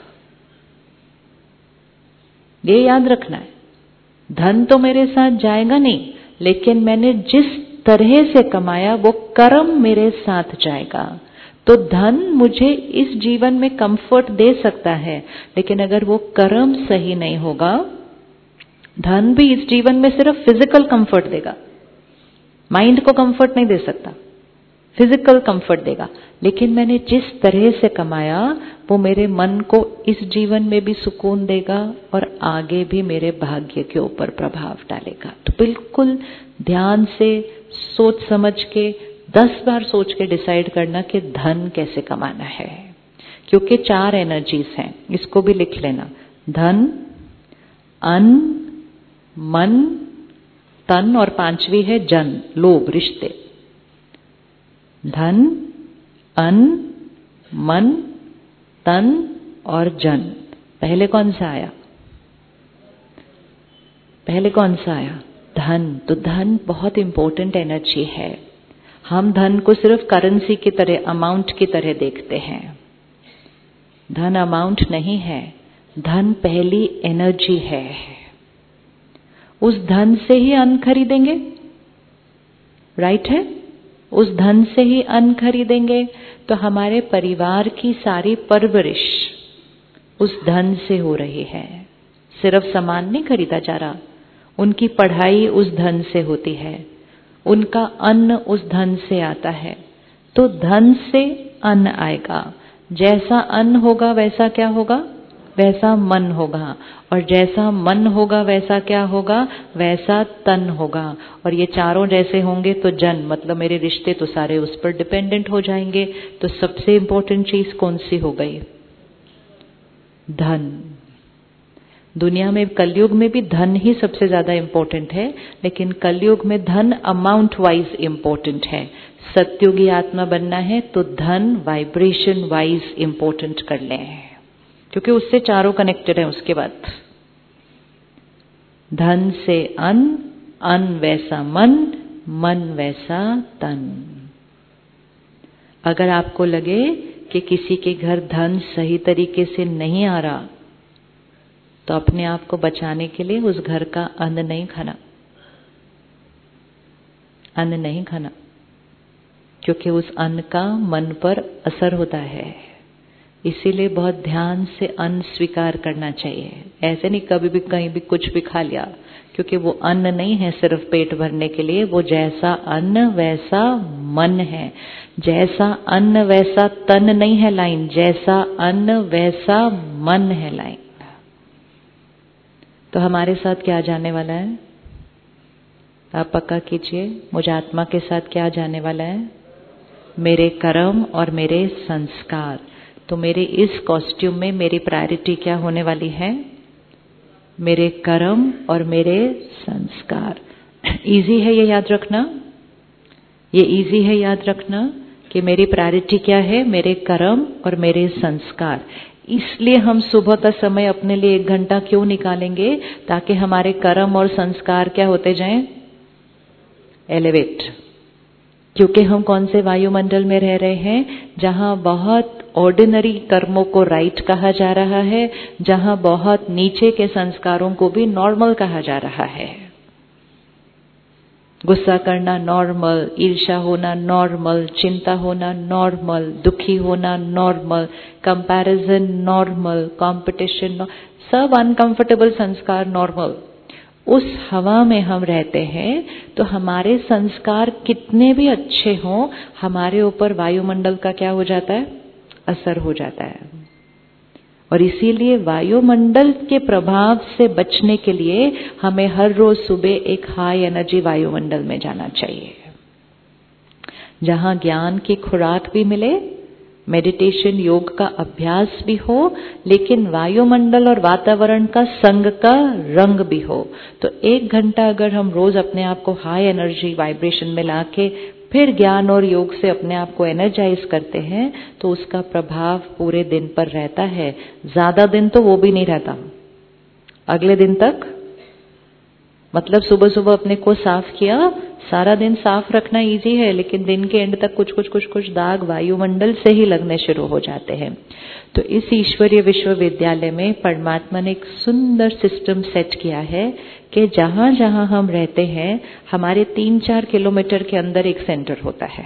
ये याद रखना है। धन तो मेरे साथ जाएगा नहीं, लेकिन मैंने जिस तरह से कमाया वो कर्म मेरे साथ जाएगा। तो धन मुझे इस जीवन में कंफर्ट दे सकता है, लेकिन अगर वो कर्म सही नहीं होगा, धन भी इस जीवन में सिर्फ फिजिकल कंफर्ट देगा, माइंड को कंफर्ट नहीं दे सकता, फिजिकल कंफर्ट देगा। लेकिन मैंने जिस तरह से कमाया वो मेरे मन को इस जीवन में भी सुकून देगा और आगे भी मेरे भाग्य के ऊपर प्रभाव डालेगा। तो बिल्कुल ध्यान से सोच समझ के 10 बार सोच के डिसाइड करना कि धन कैसे कमाना है। क्योंकि 4 एनर्जीज हैं, इसको भी लिख लेना। धन, अन्न, मन, तन और 5वीं है जन, लोभ, रिश्ते। धन, अन्न, मन, तन और जन। पहले कौन सा आया? पहले कौन सा आया? धन। तो धन बहुत इंपॉर्टेंट एनर्जी है। हम धन को सिर्फ करेंसी की तरह, अमाउंट की तरह देखते हैं। धन अमाउंट नहीं है, धन पहली एनर्जी है। उस धन से ही अन्न खरीदेंगे, राइट है? उस धन से ही अन्न खरीदेंगे, तो हमारे परिवार की सारी परवरिश उस धन से हो रही है। सिर्फ सामान नहीं खरीदा जा रहा, उनकी पढ़ाई उस धन से होती है, उनका अन्न उस धन से आता है। तो धन से अन्न आएगा। जैसा अन्न होगा वैसा क्या होगा? वैसा मन होगा। और जैसा मन होगा वैसा क्या होगा? वैसा तन होगा। और ये चारों जैसे होंगे तो जन, मतलब मेरे रिश्ते तो सारे उस पर डिपेंडेंट हो जाएंगे। तो सबसे इंपॉर्टेंट चीज कौन सी हो गई? धन। दुनिया में कलयुग में भी धन ही सबसे ज्यादा इंपॉर्टेंट है, लेकिन कलयुग में धन अमाउंट वाइज इंपॉर्टेंट है। सत्युगी आत्मा बनना है तो धन वाइब्रेशन वाइज इंपॉर्टेंट कर लें, क्योंकि उससे चारों कनेक्टेड है। उसके बाद धन से अन्न, अन्न वैसा मन, मन वैसा तन। अगर आपको लगे कि किसी के घर धन सही तरीके से नहीं आ रहा, तो अपने आप को बचाने के लिए उस घर का अन्न नहीं खाना, अन्न नहीं खाना, क्योंकि उस अन्न का मन पर असर होता है। इसीलिए बहुत ध्यान से अन्न स्वीकार करना चाहिए। ऐसे नहीं कभी भी कहीं भी कुछ भी खा लिया, क्योंकि वो अन्न नहीं है सिर्फ पेट भरने के लिए। वो जैसा अन्न वैसा मन है, जैसा अन्न वैसा तन नहीं है लाइन, जैसा अन्न वैसा मन है लाइन। तो हमारे साथ क्या जाने वाला है, आप पक्का कीजिए, मुझे आत्मा के साथ क्या जाने वाला है, मेरे कर्म और मेरे संस्कार। तो मेरे इस कॉस्ट्यूम में मेरी प्रायोरिटी क्या होने वाली है, मेरे कर्म और मेरे संस्कार। इजी है ये याद रखना, ये इजी है याद रखना कि मेरी प्रायोरिटी क्या है, मेरे कर्म और मेरे संस्कार। इसलिए हम सुबह का समय अपने लिए 1 घंटा क्यों निकालेंगे, ताकि हमारे कर्म और संस्कार क्या होते जाएं, एलिवेट। क्योंकि हम कौन से वायुमंडल में रह रहे हैं, जहां बहुत ऑर्डिनरी कर्मों को राइट कहा जा रहा है, जहां बहुत नीचे के संस्कारों को भी नॉर्मल कहा जा रहा है। गुस्सा करना नॉर्मल, ईर्ष्या होना नॉर्मल, चिंता होना नॉर्मल, दुखी होना नॉर्मल, कंपैरिजन नॉर्मल, कंपटीशन, सब अनकंफर्टेबल संस्कार नॉर्मल। उस हवा में हम रहते हैं, तो हमारे संस्कार कितने भी अच्छे हों, हमारे ऊपर वायुमंडल का क्या हो जाता है, असर हो जाता है। और इसीलिए वायुमंडल के प्रभाव से बचने के लिए हमें हर रोज सुबह एक हाई एनर्जी वायुमंडल में जाना चाहिए, जहां ज्ञान की खुराक भी मिले, मेडिटेशन योग का अभ्यास भी हो, लेकिन वायुमंडल और वातावरण का संग का रंग भी हो। तो 1 घंटा अगर हम रोज अपने आप को हाई एनर्जी वाइब्रेशन में लाके फिर ज्ञान और योग से अपने आप को एनर्जाइज करते हैं, तो उसका प्रभाव पूरे दिन पर रहता है। ज्यादा दिन तो वो भी नहीं रहता, अगले दिन तक। मतलब सुबह सुबह अपने को साफ किया, सारा दिन साफ रखना इजी है, लेकिन दिन के एंड तक कुछ दाग वायुमंडल से ही लगने शुरू हो जाते हैं। तो इस ईश्वरीय विश्वविद्यालय में परमात्मा ने एक सुंदर सिस्टम सेट किया है कि जहां जहां हम रहते हैं, हमारे 3-4 किलोमीटर के अंदर एक सेंटर होता है।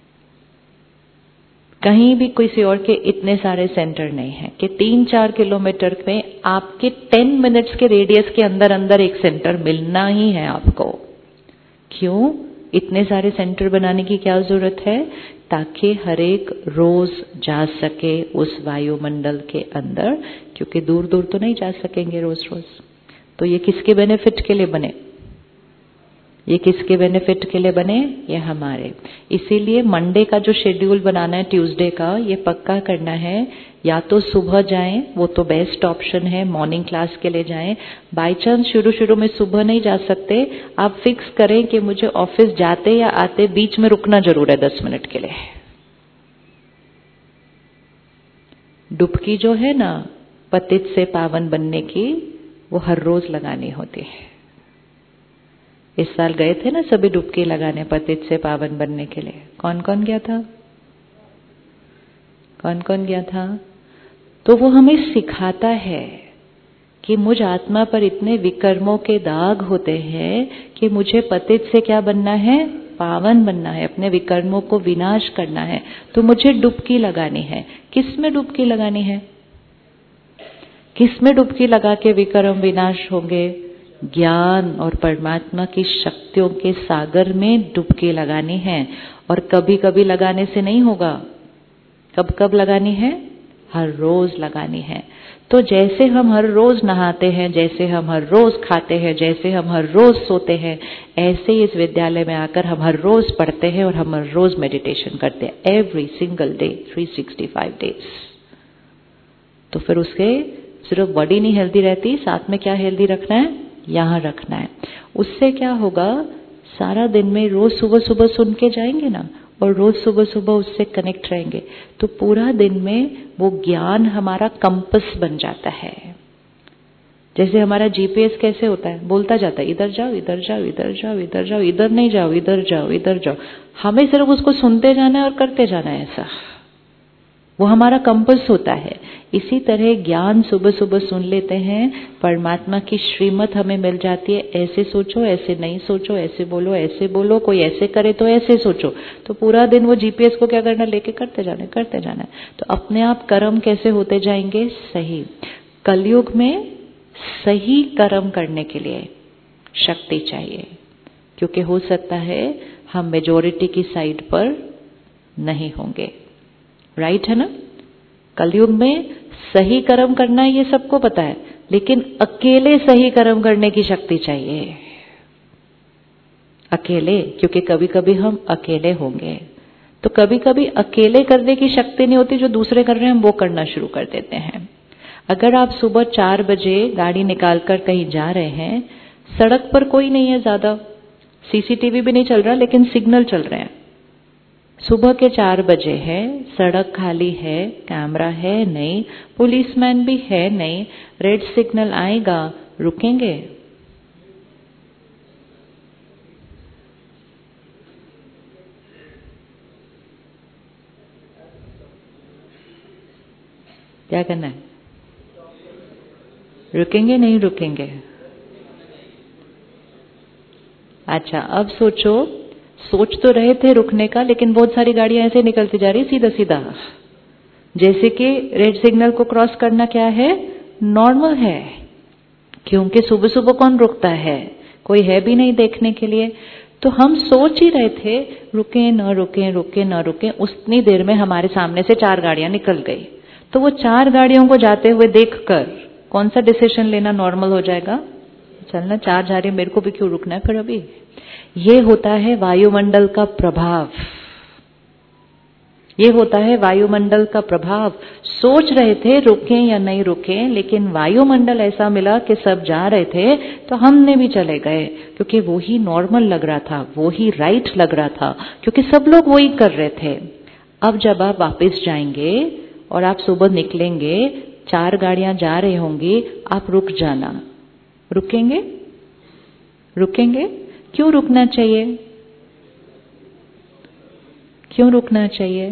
कहीं भी किसी और के इतने सारे सेंटर नहीं है कि 3-4 किलोमीटर में आपके 10 मिनट्स के रेडियस के अंदर अंदर एक सेंटर मिलना ही है आपको। क्यों इतने सारे सेंटर बनाने की क्या जरूरत है, ताकि हर एक रोज जा सके उस वायुमंडल के अंदर, क्योंकि दूर दूर तो नहीं जा सकेंगे रोज रोज। तो ये किसके बेनिफिट के लिए बने, ये किसके बेनिफिट के लिए बने, ये हमारे। इसीलिए मंडे का जो शेड्यूल बनाना है ट्यूसडे का, ये पक्का करना है, या तो सुबह जाएं, वो तो बेस्ट ऑप्शन है, मॉर्निंग क्लास के लिए जाएं। बाय चांस शुरू में सुबह नहीं जा सकते, आप फिक्स करें कि मुझे ऑफिस जाते या आते बीच में रुकना जरूर है 10 मिनट के लिए। डुबकी जो है ना पतित से पावन बनने की, वो हर रोज लगानी होती है। इस साल गए थे ना सभी डुबकी लगाने पतित से पावन बनने के लिए, कौन कौन गया था, कौन कौन गया था। तो वो हमें सिखाता है कि मुझ आत्मा पर इतने विकर्मों के दाग होते हैं कि मुझे पतित से क्या बनना है, पावन बनना है, अपने विकर्मों को विनाश करना है। तो मुझे डुबकी लगानी है। किस में डुबकी लगानी है, किस में डुबकी लगा के विकर्म विनाश होंगे, ज्ञान और परमात्मा की शक्तियों के सागर में डुबकी लगानी है। और कभी कभी लगाने से नहीं होगा, कब कब लगानी है, हर रोज लगानी है। तो जैसे हम हर रोज नहाते हैं, जैसे हम हर रोज खाते हैं, जैसे हम हर रोज सोते हैं, ऐसे ही इस विद्यालय में आकर हम हर रोज पढ़ते हैं और हम हर रोज मेडिटेशन करते हैं, एवरी सिंगल डे 365 डेज। तो फिर उसके सिर्फ बॉडी नहीं हेल्दी रहती, साथ में क्या हेल्दी रखना है, यहाँ रखना है। उससे क्या होगा, सारा दिन में रोज सुबह सुबह सुन के जाएंगे ना, और रोज सुबह सुबह उससे कनेक्ट रहेंगे, तो पूरा दिन में वो ज्ञान हमारा कंपस बन जाता है। जैसे हमारा जीपीएस कैसे होता है, बोलता जाता है इधर जाओ इधर जाओ इधर जाओ इधर जाओ, इधर नहीं जाओ इधर जाओ इधर जाओ, हमें सिर्फ उसको सुनते जाना है और करते जाना है ऐसा। वो हमारा कंपस होता है। इसी तरह ज्ञान सुबह सुबह सुन लेते हैं, परमात्मा की श्रीमत हमें मिल जाती है, ऐसे सोचो, ऐसे नहीं सोचो, ऐसे बोलो, कोई ऐसे करे तो ऐसे सोचो। तो पूरा दिन वो जीपीएस को क्या करना, लेके करते जाना है। तो अपने आप कर्म कैसे होते जाएंगे, सही। कलयुग में सही कर्म करने के लिए शक्ति चाहिए, क्योंकि हो सकता है हम मेजॉरिटी की साइड पर नहीं होंगे। राइट है ना? कलयुग में सही कर्म करना है, ये सबको पता है, लेकिन अकेले सही कर्म करने की शक्ति चाहिए। अकेले, क्योंकि कभी कभी हम अकेले होंगे, तो कभी कभी अकेले करने की शक्ति नहीं होती, जो दूसरे कर रहे हैं हम वो करना शुरू कर देते हैं। अगर आप सुबह 4 बजे गाड़ी निकालकर कहीं जा रहे हैं, सड़क पर कोई नहीं है, ज्यादा सीसीटीवी भी नहीं चल रहा, लेकिन सिग्नल चल रहे हैं। सुबह के 4 बजे है, सड़क खाली है, कैमरा है नहीं, पुलिसमैन भी है नहीं, रेड सिग्नल आएगा, रुकेंगे? क्या करना है? रुकेंगे नहीं रुकेंगे? अच्छा, अब सोचो, सोच तो रहे थे रुकने का, लेकिन बहुत सारी गाड़ियां ऐसे निकलती जा रही सीधा सीधा, जैसे कि रेड सिग्नल को क्रॉस करना क्या है, नॉर्मल है। क्योंकि सुबह सुबह कौन रुकता है, कोई है भी नहीं देखने के लिए। तो हम सोच ही रहे थे रुके न रुके, रुके न रुके, उतनी देर में हमारे सामने से 4 गाड़ियां निकल गई। तो वो 4 गाड़ियों को जाते हुए देखकर कौन सा डिसीजन लेना नॉर्मल हो जाएगा, चलना 4 जा रही, मेरे को भी क्यों रुकना है फिर अभी। ये होता है वायुमंडल का प्रभाव, ये होता है वायुमंडल का प्रभाव। सोच रहे थे रुकें या नहीं रुकें, लेकिन वायुमंडल ऐसा मिला कि सब जा रहे थे तो हमने भी चले गए, क्योंकि वो ही नॉर्मल लग रहा था, वो ही राइट लग रहा था, क्योंकि सब लोग वही कर रहे थे। अब जब आप वापस जाएंगे और आप सुबह निकलेंगे, 4 गाड़ियां जा रही होंगी, आप रुक जाना। रुकेंगे? रुकेंगे? क्यों रुकना चाहिए? क्यों रुकना चाहिए?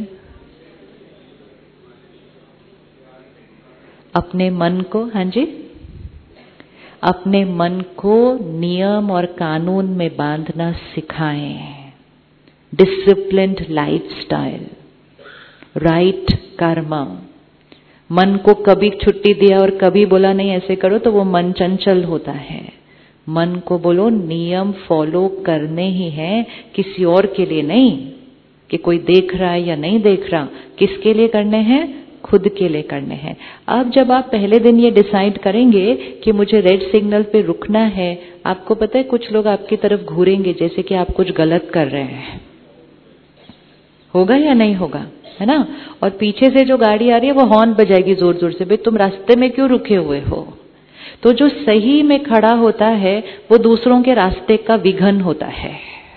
अपने मन को, हाँ जी, अपने मन को नियम और कानून में बांधना सिखाएं। डिसिप्लिन्ड लाइफस्टाइल, राइट कर्म। मन को कभी छुट्टी दिया और कभी बोला नहीं ऐसे करो, तो वो मन चंचल होता है। मन को बोलो नियम फॉलो करने ही है, किसी और के लिए नहीं, कि कोई देख रहा है या नहीं देख रहा। किसके लिए करने हैं? खुद के लिए करने हैं। अब जब आप पहले दिन ये डिसाइड करेंगे कि मुझे रेड सिग्नल पे रुकना है, आपको पता है कुछ लोग आपकी तरफ घूरेंगे जैसे कि आप कुछ गलत कर रहे हैं। होगा या नहीं होगा, है ना? और पीछे से जो गाड़ी आ रही है वो हॉर्न बजाएगी जोर जोर से, भाई तुम रास्ते में क्यों रुके हुए हो। तो जो सही में खड़ा होता है वो दूसरों के रास्ते का विघन होता है।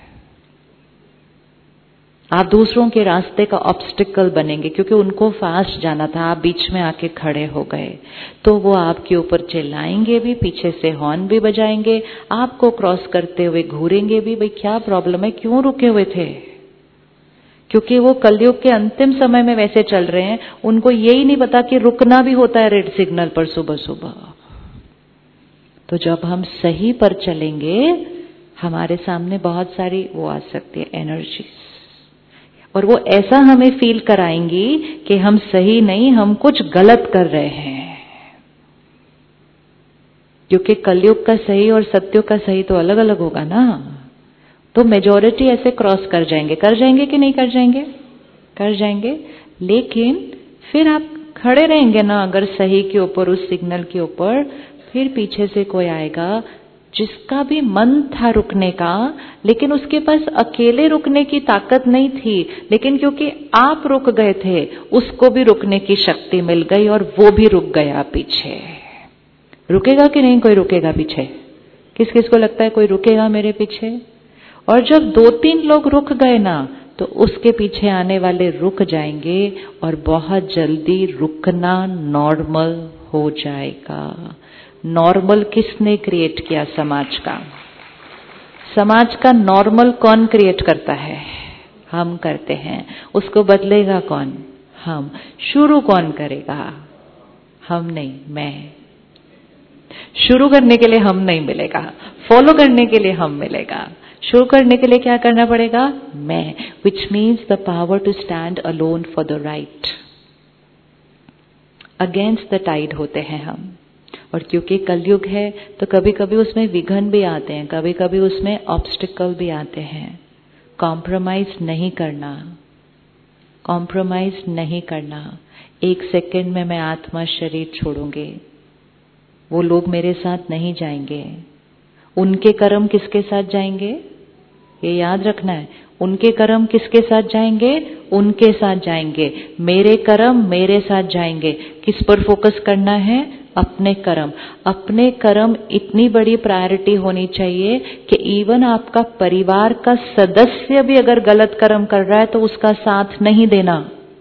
आप दूसरों के रास्ते का ऑब्स्टिकल बनेंगे, क्योंकि उनको फास्ट जाना था, आप बीच में आके खड़े हो गए, तो वो आपके ऊपर चिल्लाएंगे भी, पीछे से हॉर्न भी बजाएंगे, आपको क्रॉस करते हुए घूरेंगे भी, भाई क्या प्रॉब्लम है, क्यों रुके हुए थे। क्योंकि वो कलयुग के अंतिम समय में वैसे चल रहे हैं, उनको यही नहीं पता कि रुकना भी होता है रेड सिग्नल पर सुबह सुबह। तो जब हम सही पर चलेंगे, हमारे सामने बहुत सारी वो आ सकती है एनर्जी, और वो ऐसा हमें फील कराएंगी कि हम सही नहीं, हम कुछ गलत कर रहे हैं। क्योंकि कलयुग का सही और सत्युग का सही तो अलग अलग होगा ना। तो मेजॉरिटी ऐसे क्रॉस कर जाएंगे कि नहीं कर जाएंगे? कर जाएंगे। लेकिन फिर आप खड़े रहेंगे ना अगर सही के ऊपर, उस सिग्नल के ऊपर, फिर पीछे से कोई आएगा जिसका भी मन था रुकने का, लेकिन उसके पास अकेले रुकने की ताकत नहीं थी, लेकिन क्योंकि आप रुक गए थे, उसको भी रुकने की शक्ति मिल गई और वो भी रुक गया पीछे। रुकेगा कि नहीं कोई रुकेगा पीछे? किस किस को लगता है कोई रुकेगा मेरे पीछे? और जब 2-3 लोग रुक गए ना, तो उसके पीछे आने वाले रुक जाएंगे और बहुत जल्दी रुकना नॉर्मल हो जाएगा। नॉर्मल किसने क्रिएट किया? समाज का। समाज का नॉर्मल कौन क्रिएट करता है? हम करते हैं। उसको बदलेगा कौन? हम। शुरू कौन करेगा? हम नहीं, मैं। शुरू करने के लिए हम नहीं मिलेगा, फॉलो करने के लिए हम मिलेगा। शुरू करने के लिए क्या करना पड़ेगा? मैं, which means the power to stand alone for the right. Against the tide होते हैं हम। और क्योंकि कलयुग है तो कभी कभी उसमें विघ्न भी आते हैं, कभी कभी उसमें ऑब्स्टिकल भी आते हैं। कॉम्प्रोमाइज नहीं करना, कॉम्प्रोमाइज नहीं करना। 1 सेकंड में मैं आत्मा शरीर छोड़ूंगी, वो लोग मेरे साथ नहीं जाएंगे। उनके कर्म किसके साथ जाएंगे? ये याद रखना है। उनके कर्म किसके साथ जाएंगे? उनके साथ जाएंगे। मेरे कर्म मेरे साथ जाएंगे। किस पर फोकस करना है? अपने कर्म। अपने कर्म इतनी बड़ी प्रायोरिटी होनी चाहिए कि इवन आपका परिवार का सदस्य भी अगर गलत कर्म कर रहा है तो उसका साथ नहीं देना,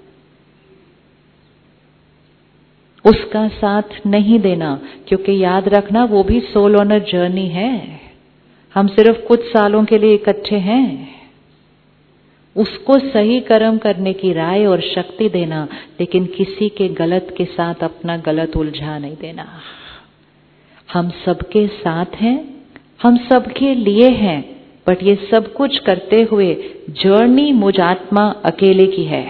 उसका साथ नहीं देना। क्योंकि याद रखना वो भी सोल ऑन अ जर्नी है। हम सिर्फ कुछ सालों के लिए इकट्ठे हैं। उसको सही कर्म करने की राय और शक्ति देना, लेकिन किसी के गलत के साथ अपना गलत उलझा नहीं देना। हम सबके साथ हैं, हम सबके लिए हैं, बट ये सब कुछ करते हुए जर्नी मुझ आत्मा अकेले की है।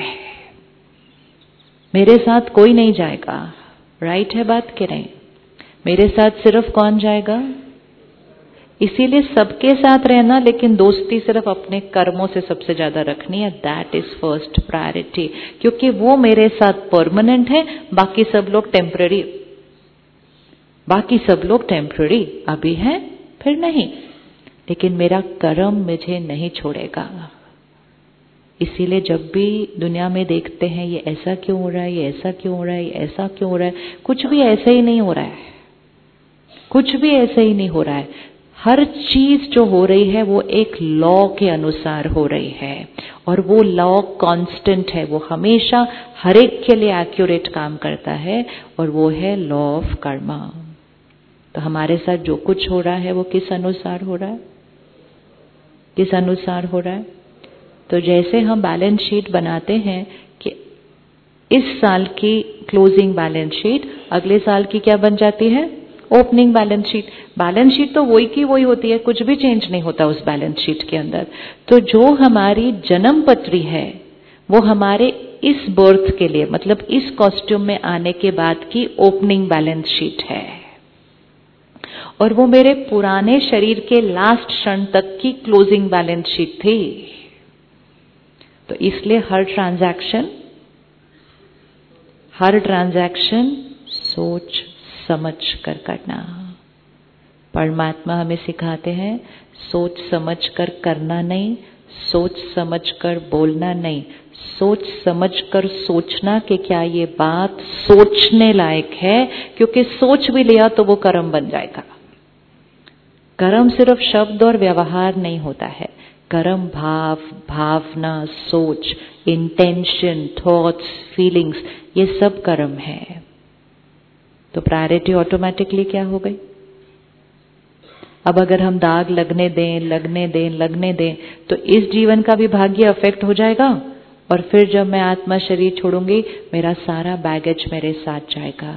मेरे साथ कोई नहीं जाएगा। राइट है बात कि नहीं? मेरे साथ सिर्फ कौन जाएगा? इसीलिए सबके साथ रहना, लेकिन दोस्ती सिर्फ अपने कर्मों से सबसे ज्यादा रखनी है। दैट इज फर्स्ट प्रायोरिटी, क्योंकि वो मेरे साथ परमानेंट है, बाकी सब लोग टेम्पररी। बाकी सब लोग टेम्पररी, अभी है फिर नहीं, लेकिन मेरा कर्म मुझे नहीं छोड़ेगा। इसीलिए जब भी दुनिया में देखते हैं ये ऐसा क्यों हो रहा है, ये ऐसा क्यों हो रहा है, ये ऐसा क्यों हो रहा है, कुछ भी ऐसे ही नहीं हो रहा है, कुछ भी ऐसे ही नहीं हो रहा है। हर चीज जो हो रही है वो एक लॉ के अनुसार हो रही है, और वो लॉ कांस्टेंट है, वो हमेशा हर एक के लिए एक्यूरेट काम करता है, और वो है लॉ ऑफ कर्मा। तो हमारे साथ जो कुछ हो रहा है वो किस अनुसार हो रहा है? किस अनुसार हो रहा है? तो जैसे हम बैलेंस शीट बनाते हैं कि इस साल की क्लोजिंग बैलेंस शीट अगले साल की क्या बन जाती है? Opening balance sheet. Balance sheet तो वही की वही होती है, कुछ भी चेंज नहीं होता उस बैलेंस शीट के अंदर। तो जो हमारी जन्म पत्री है वो हमारे इस बर्थ के लिए, मतलब इस कॉस्ट्यूम में आने के बाद की ओपनिंग बैलेंस शीट है, और वो मेरे पुराने शरीर के लास्ट क्षण तक की क्लोजिंग बैलेंस शीट थी। तो इसलिए हर ट्रांजैक्शन सोच समझ कर करना। परमात्मा हमें सिखाते हैं सोच समझ कर करना नहीं, सोच समझ कर बोलना नहीं, सोच समझ कर सोचना कि क्या ये बात सोचने लायक है, क्योंकि सोच भी लिया तो वो कर्म बन जाएगा। कर्म सिर्फ शब्द और व्यवहार नहीं होता है, कर्म भाव, भावना, सोच, इंटेंशन, थॉट्स, फीलिंग्स, ये सब कर्म है। तो प्रायोरिटी ऑटोमेटिकली क्या हो गई? अब अगर हम दाग लगने दें तो इस जीवन का भी भाग्य अफेक्ट हो जाएगा, और फिर जब मैं आत्मा शरीर छोड़ूंगी मेरा सारा बैगेज मेरे साथ जाएगा।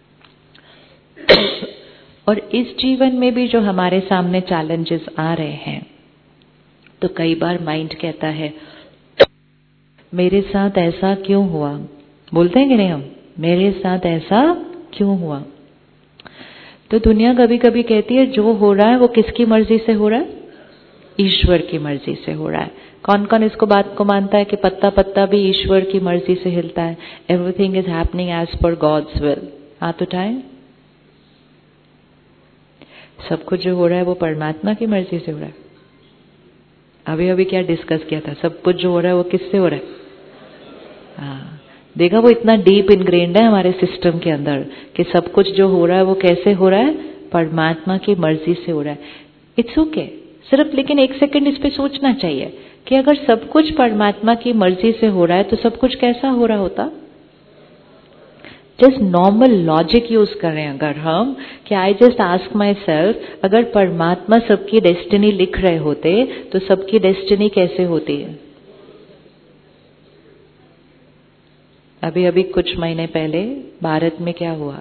और इस जीवन में भी जो हमारे सामने चैलेंजेस आ रहे हैं, तो कई बार माइंड कहता है मेरे साथ ऐसा क्यों हुआ? बोलते हैं कि नहीं हम, मेरे साथ ऐसा क्यों हुआ? तो दुनिया कभी कभी कहती है जो हो रहा है वो किसकी मर्जी से हो रहा है? ईश्वर की मर्जी से हो रहा है। कौन कौन इसको बात को मानता है कि पत्ता पत्ता भी ईश्वर की मर्जी से हिलता है? Everything is happening as per God's will. हाथ उठाएं। सब कुछ जो हो रहा है वो परमात्मा की मर्जी से हो रहा है। अभी अभी क्या डिस्कस किया था? सब कुछ जो हो रहा है वो किससे हो रहा है? हाँ, देखा, वो इतना डीप इनग्रेन्ड है हमारे सिस्टम के अंदर कि सब कुछ जो हो रहा है वो कैसे हो रहा है? परमात्मा की मर्जी से हो रहा है। इट्स ओके, सिर्फ लेकिन 1 सेकंड इस पे सोचना चाहिए कि अगर सब कुछ परमात्मा की मर्जी से हो रहा है तो सब कुछ कैसा हो रहा होता? जस्ट नॉर्मल लॉजिक यूज कर रहे हैं अगर हम, कि I just ask myself, अगर परमात्मा सबकी डेस्टिनी लिख रहे होते तो सबकी डेस्टिनी कैसे होती है? अभी अभी कुछ महीने पहले भारत में क्या हुआ,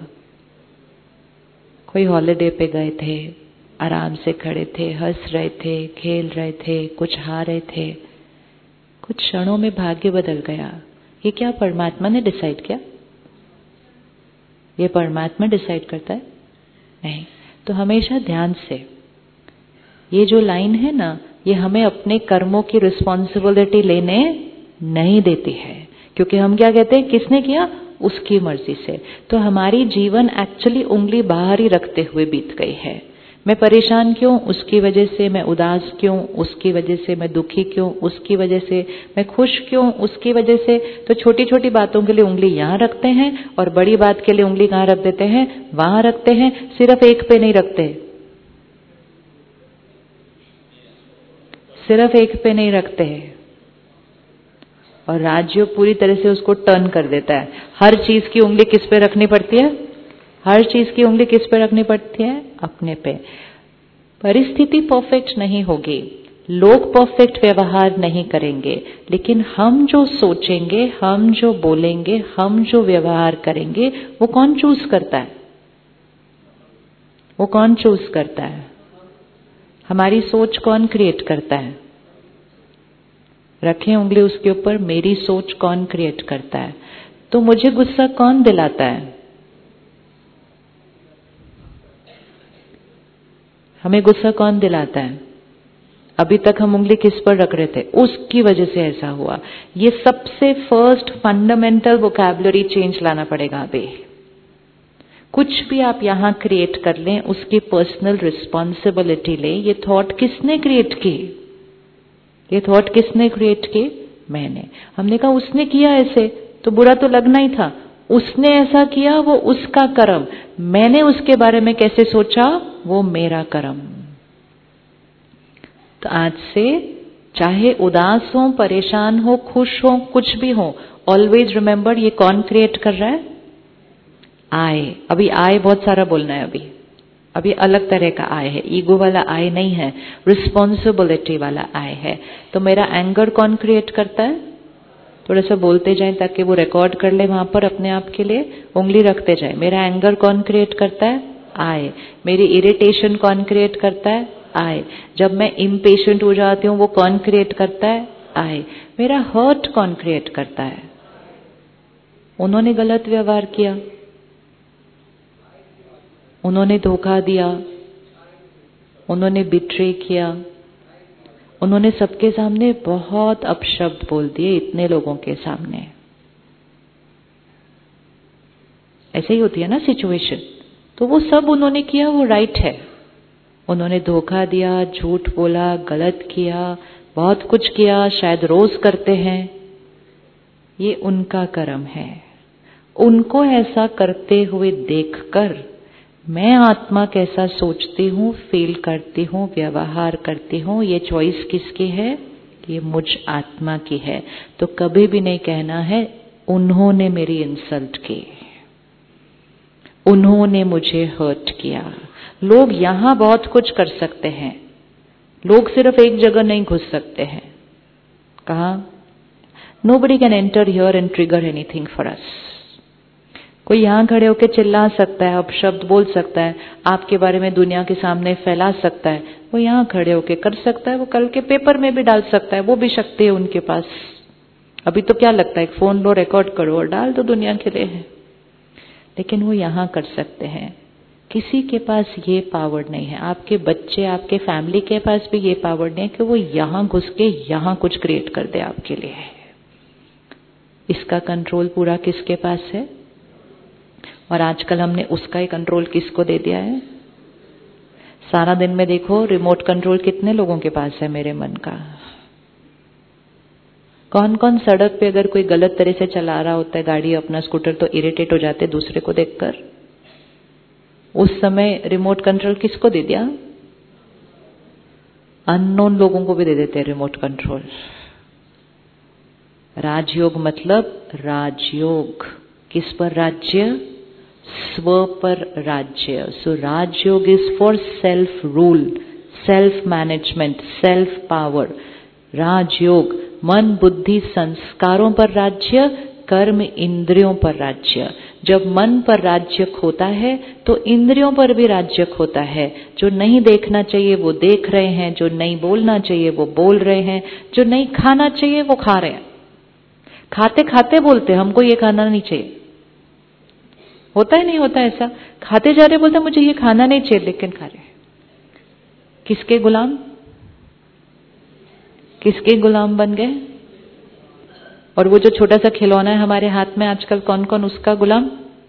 कोई हॉलिडे पे गए थे, आराम से खड़े थे, हंस रहे थे, खेल रहे थे, कुछ हार रहे थे, कुछ क्षणों में भाग्य बदल गया। ये क्या परमात्मा ने डिसाइड किया? ये परमात्मा डिसाइड करता है? नहीं। तो हमेशा ध्यान से, ये जो लाइन है ना, ये हमें अपने कर्मों की रिस्पॉन्सिबिलिटी लेने नहीं देती है, क्योंकि हम क्या कहते हैं, किसने किया? उसकी मर्जी से। तो हमारी जीवन एक्चुअली उंगली बाहर ही रखते हुए बीत गई है। मैं परेशान क्यों? उसकी वजह से। मैं उदास क्यों? उसकी वजह से। मैं दुखी क्यों? उसकी वजह से। मैं खुश क्यों? उसकी वजह से। तो छोटी छोटी बातों के लिए उंगली यहाँ रखते हैं और बड़ी बात के लिए उंगली कहाँ रख देते हैं? वहां रखते हैं। सिर्फ एक पे नहीं रखते, सिर्फ एक पे नहीं रखते हैं। और राजयोग पूरी तरह से उसको टर्न कर देता है। हर चीज की उंगली किस पे रखनी पड़ती है? हर चीज की उंगली किस पे रखनी पड़ती है? अपने पे। परिस्थिति परफेक्ट नहीं होगी, लोग परफेक्ट व्यवहार नहीं करेंगे, लेकिन हम जो सोचेंगे, हम जो बोलेंगे, हम जो व्यवहार करेंगे, वो कौन चूज करता है? वो कौन चूज करता है? हमारी सोच कौन क्रिएट करता है? रखें उंगली उसके ऊपर, मेरी सोच कौन क्रिएट करता है? तो मुझे गुस्सा कौन दिलाता है? हमें गुस्सा कौन दिलाता है? अभी तक हम उंगली किस पर रख रहे थे? उसकी वजह से ऐसा हुआ। ये सबसे फर्स्ट फंडामेंटल वोकैबुलरी चेंज लाना पड़ेगा। अभी कुछ भी आप यहां क्रिएट कर लें, उसकी पर्सनल रिस्पॉन्सिबिलिटी लें। ये थॉट किसने क्रिएट की? ये थॉट किसने क्रिएट की? मैंने। हमने कहा उसने किया ऐसे, तो बुरा तो लगना ही था। उसने ऐसा किया, वो उसका कर्म। मैंने उसके बारे में कैसे सोचा, वो मेरा कर्म। तो आज से चाहे उदास हो, परेशान हो, खुश हो, कुछ भी हो, ऑलवेज रिमेंबर ये कौन क्रिएट कर रहा है? आए। अभी आए बहुत सारा बोलना है। अभी अलग तरह का आय है, ईगो वाला आय नहीं है, रिस्पॉन्सिबिलिटी वाला आय है। तो मेरा एंगर कौन क्रिएट करता है? थोड़ा सा बोलते जाएं ताकि वो रिकॉर्ड कर ले वहां पर अपने आप के लिए, उंगली रखते जाए। मेरा एंगर कौन क्रिएट करता है? आय। मेरी इरिटेशन कौन क्रिएट करता है? आय। जब मैं इम्पेशेंट हो जाती हूँ, वो कौन क्रिएट करता है? आय। मेरा हर्ट कौन क्रिएट करता है? उन्होंने गलत व्यवहार किया, उन्होंने धोखा दिया, उन्होंने बिट्रे किया, उन्होंने सबके सामने बहुत अपशब्द बोल दिए, इतने लोगों के सामने। ऐसे ही होती है ना सिचुएशन। तो वो सब उन्होंने किया, वो राइट है। उन्होंने धोखा दिया, झूठ बोला, गलत किया, बहुत कुछ किया, शायद रोज करते हैं। ये उनका कर्म है। उनको ऐसा करते हुए देखकर मैं आत्मा कैसा सोचती हूँ, फील करती हूँ, व्यवहार करती हूँ, ये चॉइस किसकी है? ये मुझ आत्मा की है। तो कभी भी नहीं कहना है उन्होंने मेरी इंसल्ट की, उन्होंने मुझे हर्ट किया। लोग यहां बहुत कुछ कर सकते हैं, लोग सिर्फ एक जगह नहीं घुस सकते हैं। कहा? Nobody can enter here and trigger anything for us. कोई यहां खड़े होकर चिल्ला सकता है, अपशब्द बोल सकता है, आपके बारे में दुनिया के सामने फैला सकता है, वो यहां खड़े होकर कर सकता है। वो कल के पेपर में भी डाल सकता है, वो भी शक्ति है उनके पास। अभी तो क्या लगता है, फोन लो, रिकॉर्ड करो और डाल दो, दुनिया के लिए है। लेकिन वो यहां कर सकते हैं। किसी के पास ये पावर नहीं है। आपके बच्चे, आपके फैमिली के पास भी ये पावर नहीं है कि वो यहां घुस के यहां कुछ क्रिएट कर दे आपके लिए। इसका कंट्रोल पूरा किसके पास है? और आजकल हमने उसका ही कंट्रोल किसको दे दिया है? सारा दिन में देखो रिमोट कंट्रोल कितने लोगों के पास है मेरे मन का। कौन कौन सड़क पे अगर कोई गलत तरह से चला रहा होता है गाड़ी, अपना स्कूटर, तो इरिटेट हो जाते दूसरे को देखकर। उस समय रिमोट कंट्रोल किसको दे दिया? अननोन लोगों को भी दे देते हैं रिमोट कंट्रोल। राजयोग मतलब राजयोग। किस पर राज्य? स्व पर राज्य। So Rajyoga is for self rule, self management, self power. Rajyoga मन बुद्धि संस्कारों पर राज्य कर्म इंद्रियों पर राज्य। जब मन पर राज्य खोता है तो इंद्रियों पर भी राज्य खोता है। जो नहीं देखना चाहिए वो देख रहे हैं, जो नहीं बोलना चाहिए वो बोल रहे हैं, जो नहीं खाना चाहिए वो खा रहे हैं। खाते खाते बोलते हमको ये खाना नहीं चाहिए। होता है नहीं होता ऐसा? खाते जा रहे बोलते मुझे ये खाना नहीं चाहिए, लेकिन खा रहे हैं। किसके गुलाम? किसके गुलाम बन गए? और वो जो छोटा सा खिलौना है हमारे हाथ में आजकल, कौन कौन उसका गुलाम?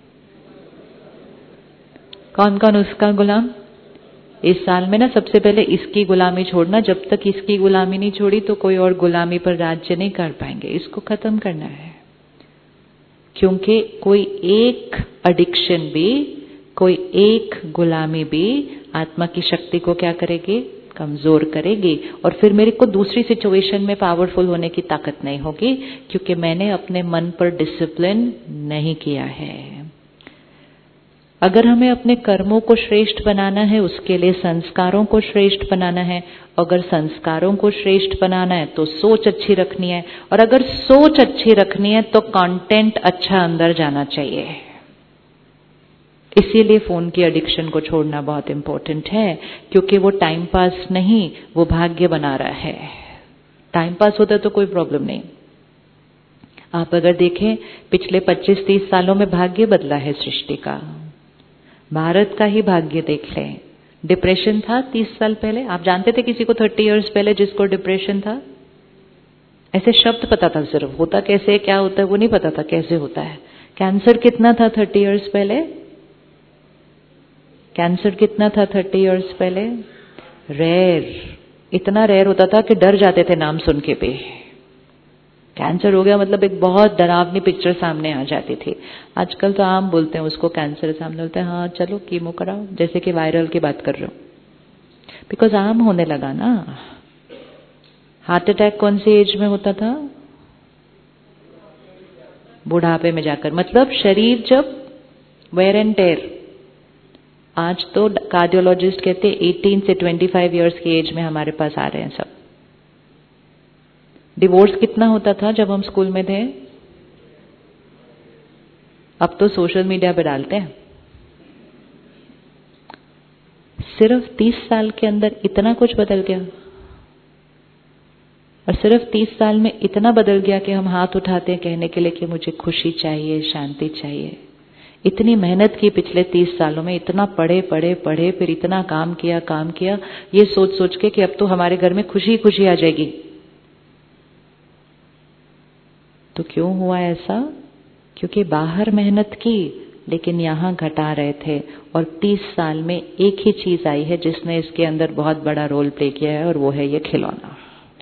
कौन कौन उसका गुलाम? इस साल में ना सबसे पहले इसकी गुलामी छोड़ना। जब तक इसकी गुलामी नहीं छोड़ी तो कोई और गुलामी पर राज्य नहीं कर पाएंगे। इसको खत्म करना है, क्योंकि कोई एक एडिक्शन भी, कोई एक गुलामी भी आत्मा की शक्ति को क्या करेगी? कमजोर करेगी। और फिर मेरे को दूसरी सिचुएशन में पावरफुल होने की ताकत नहीं होगी, क्योंकि मैंने अपने मन पर डिसिप्लिन नहीं किया है। अगर हमें अपने कर्मों को श्रेष्ठ बनाना है, उसके लिए संस्कारों को श्रेष्ठ बनाना है। अगर संस्कारों को श्रेष्ठ बनाना है तो सोच अच्छी रखनी है, और अगर सोच अच्छी रखनी है तो कंटेंट अच्छा अंदर जाना चाहिए। इसीलिए फोन की एडिक्शन को छोड़ना बहुत इंपॉर्टेंट है, क्योंकि वो टाइम पास नहीं, वो भाग्य बना रहा है। टाइम पास होता तो कोई प्रॉब्लम नहीं। आप अगर देखें पिछले 25-30 सालों में भाग्य बदला है सृष्टि का। भारत का ही भाग्य देख लें। डिप्रेशन था 30 साल पहले। आप जानते थे किसी को 30 इयर्स पहले जिसको डिप्रेशन था? ऐसे शब्द पता था, सिर्फ होता कैसे, क्या होता है वो नहीं पता था कैसे होता है। कैंसर कितना था 30 इयर्स पहले? कैंसर कितना था 30 इयर्स पहले? रेयर। इतना रेयर होता था कि डर जाते थे नाम सुन के भी। कैंसर हो गया मतलब एक बहुत डरावनी पिक्चर सामने आ जाती थी। आजकल तो आम बोलते हैं उसको, कैंसर सामने बोलते हैं हाँ चलो कीमो कराओ, जैसे कि वायरल की बात कर रहे हो। बिकॉज आम होने लगा ना। हार्ट अटैक कौन सी एज में होता था? बुढ़ापे में जाकर, मतलब शरीर जब वेयर एंड टेयर। आज तो कार्डियोलॉजिस्ट कहते हैं 18 से 25 इयर्स की एज में हमारे पास आ रहे हैं सब। डिवोर्स कितना होता था जब हम स्कूल में थे? अब तो सोशल मीडिया पे डालते हैं। सिर्फ 30 साल के अंदर इतना कुछ बदल गया, और सिर्फ 30 साल में इतना बदल गया कि हम हाथ उठाते हैं कहने के लिए कि मुझे खुशी चाहिए, शांति चाहिए। इतनी मेहनत की पिछले 30 सालों में, इतना पढ़े पढ़े पढ़े, फिर इतना काम किया, ये सोच सोच के कि अब तो हमारे घर में खुशी खुशी आ जाएगी। तो क्यों हुआ ऐसा? क्योंकि बाहर मेहनत की लेकिन यहाँ घटा रहे थे। और 30 साल में एक ही चीज आई है जिसने इसके अंदर बहुत बड़ा रोल प्ले किया है, और वो है ये खिलौना।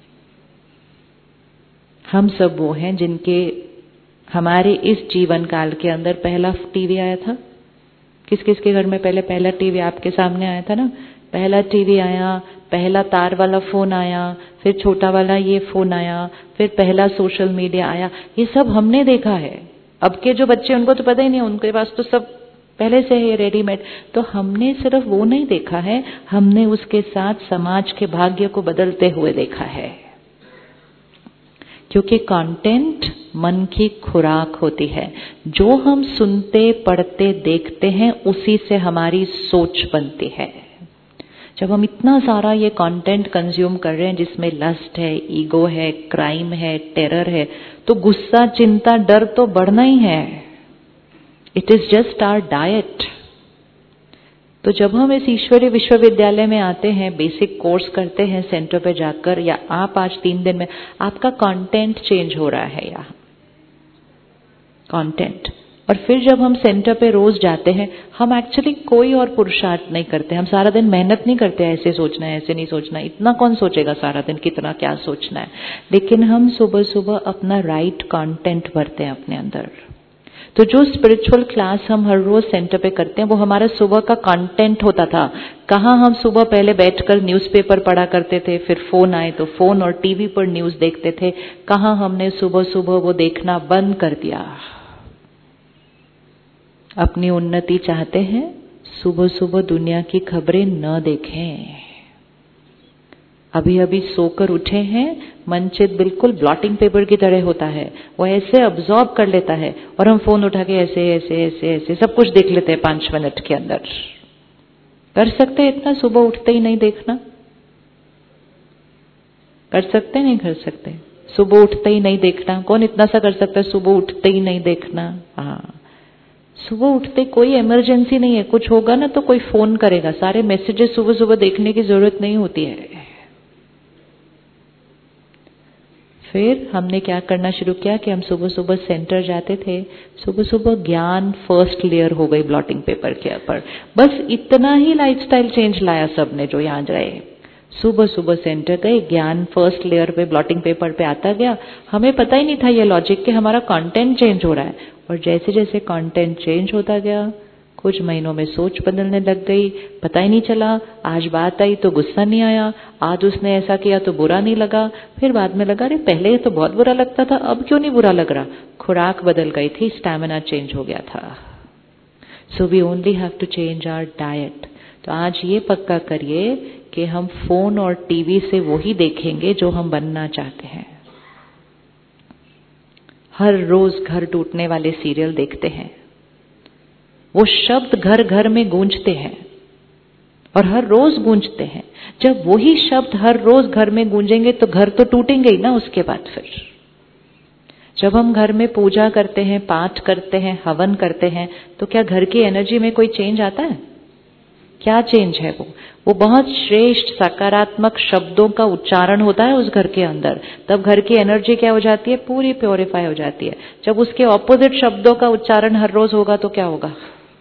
हम सब वो हैं जिनके, हमारे इस जीवन काल के अंदर पहला टीवी आया था। किस किस के घर में पहला टीवी आपके सामने आया था ना? पहला टीवी आया, पहला तार वाला फोन आया, फिर छोटा वाला ये फोन आया, फिर पहला सोशल मीडिया आया। ये सब हमने देखा है। अब के जो बच्चे उनको तो पता ही नहीं, उनके पास तो सब पहले से है रेडीमेड। तो हमने सिर्फ वो नहीं देखा है, हमने उसके साथ समाज के भाग्य को बदलते हुए देखा है। क्योंकि कंटेंट मन की खुराक होती है। जो हम सुनते, पढ़ते, देखते हैं, उसी से हमारी सोच बनती है। जब हम इतना सारा ये कंटेंट कंज्यूम कर रहे हैं जिसमें लस्ट है, ईगो है, क्राइम है, टेरर है, तो गुस्सा, चिंता, डर तो बढ़ना ही है। It is just our diet. तो जब हम इस ईश्वरीय विश्वविद्यालय में आते हैं, बेसिक कोर्स करते हैं सेंटर पे जाकर, या आप आज 3 दिन में, आपका कंटेंट चेंज हो रहा है यहाँ कंटेंट। और फिर जब हम सेंटर पे रोज जाते हैं, हम एक्चुअली कोई और पुरुषार्थ नहीं करते। हम सारा दिन मेहनत नहीं करते, ऐसे सोचना है, ऐसे नहीं सोचना है। इतना कौन सोचेगा सारा दिन कितना क्या सोचना है। लेकिन हम सुबह सुबह अपना राइट कंटेंट भरते हैं अपने अंदर। तो जो स्पिरिचुअल क्लास हम हर रोज सेंटर पे करते हैं, वो हमारा सुबह का कंटेंट होता था। कहाँ हम सुबह पहले बैठकर न्यूज़पेपर पढ़ा करते थे, फिर फोन आए तो फोन और टीवी पर न्यूज़ देखते थे। कहाँ हमने सुबह सुबह वो देखना बंद कर दिया। अपनी उन्नति चाहते हैं, सुबह सुबह दुनिया की खबरें न देखें। अभी अभी सोकर उठे हैं, मन चित बिल्कुल ब्लॉटिंग पेपर की तरह होता है, वो ऐसे अब्सॉर्ब कर लेता है और हम फोन उठा के ऐसे ऐसे ऐसे ऐसे सब कुछ देख लेते हैं 5 मिनट के अंदर। कर सकते हैं इतना? सुबह उठते ही नहीं देखना? कर सकते नहीं कर सकते? सुबह उठते ही नहीं देखना, कौन इतना सा कर सकता है? सुबह उठते ही नहीं देखना। हाँ, सुबह उठते कोई इमरजेंसी नहीं है, कुछ होगा ना तो कोई फोन करेगा, सारे मैसेजेस सुबह सुबह देखने की जरूरत नहीं होती है। फिर हमने क्या करना शुरू किया कि हम सुबह सुबह सेंटर जाते थे, सुबह सुबह ज्ञान फर्स्ट लेयर हो गई ब्लॉटिंग पेपर के ऊपर। बस इतना ही लाइफस्टाइल चेंज लाया सबने जो यहाँ रहे। सुबह सुबह सेंटर गए, ज्ञान फर्स्ट लेयर पे ब्लॉटिंग पेपर पे आता गया। हमें पता ही नहीं था ये लॉजिक कि हमारा कंटेंट चेंज हो रहा है, और जैसे जैसे कंटेंट चेंज होता गया कुछ महीनों में सोच बदलने लग गई, पता ही नहीं चला। आज बात आई तो गुस्सा नहीं आया, आज उसने ऐसा किया तो बुरा नहीं लगा, फिर बाद में लगा अरे पहले तो बहुत बुरा लगता था, अब क्यों नहीं बुरा लग रहा। खुराक बदल गई थी, स्टैमिना चेंज हो गया था। So we only have to change our diet. तो आज ये पक्का करिए कि हम फोन और टीवी से वही देखेंगे जो हम बनना चाहते हैं। हर रोज घर टूटने वाले सीरियल देखते हैं, वो शब्द घर घर में गूंजते हैं और हर रोज गूंजते हैं। जब वही शब्द हर रोज घर में गूंजेंगे तो घर तो टूटेंगे ही ना उसके बाद। फिर जब हम घर में पूजा करते हैं, पाठ करते हैं, हवन करते हैं, तो क्या घर की एनर्जी में कोई चेंज आता है? क्या चेंज है? वो बहुत श्रेष्ठ सकारात्मक शब्दों का उच्चारण होता है उस घर के अंदर, तब घर की एनर्जी क्या हो जाती है? पूरी प्योरीफाई हो जाती है। जब उसके ऑपोजिट शब्दों का उच्चारण हर रोज होगा तो क्या होगा?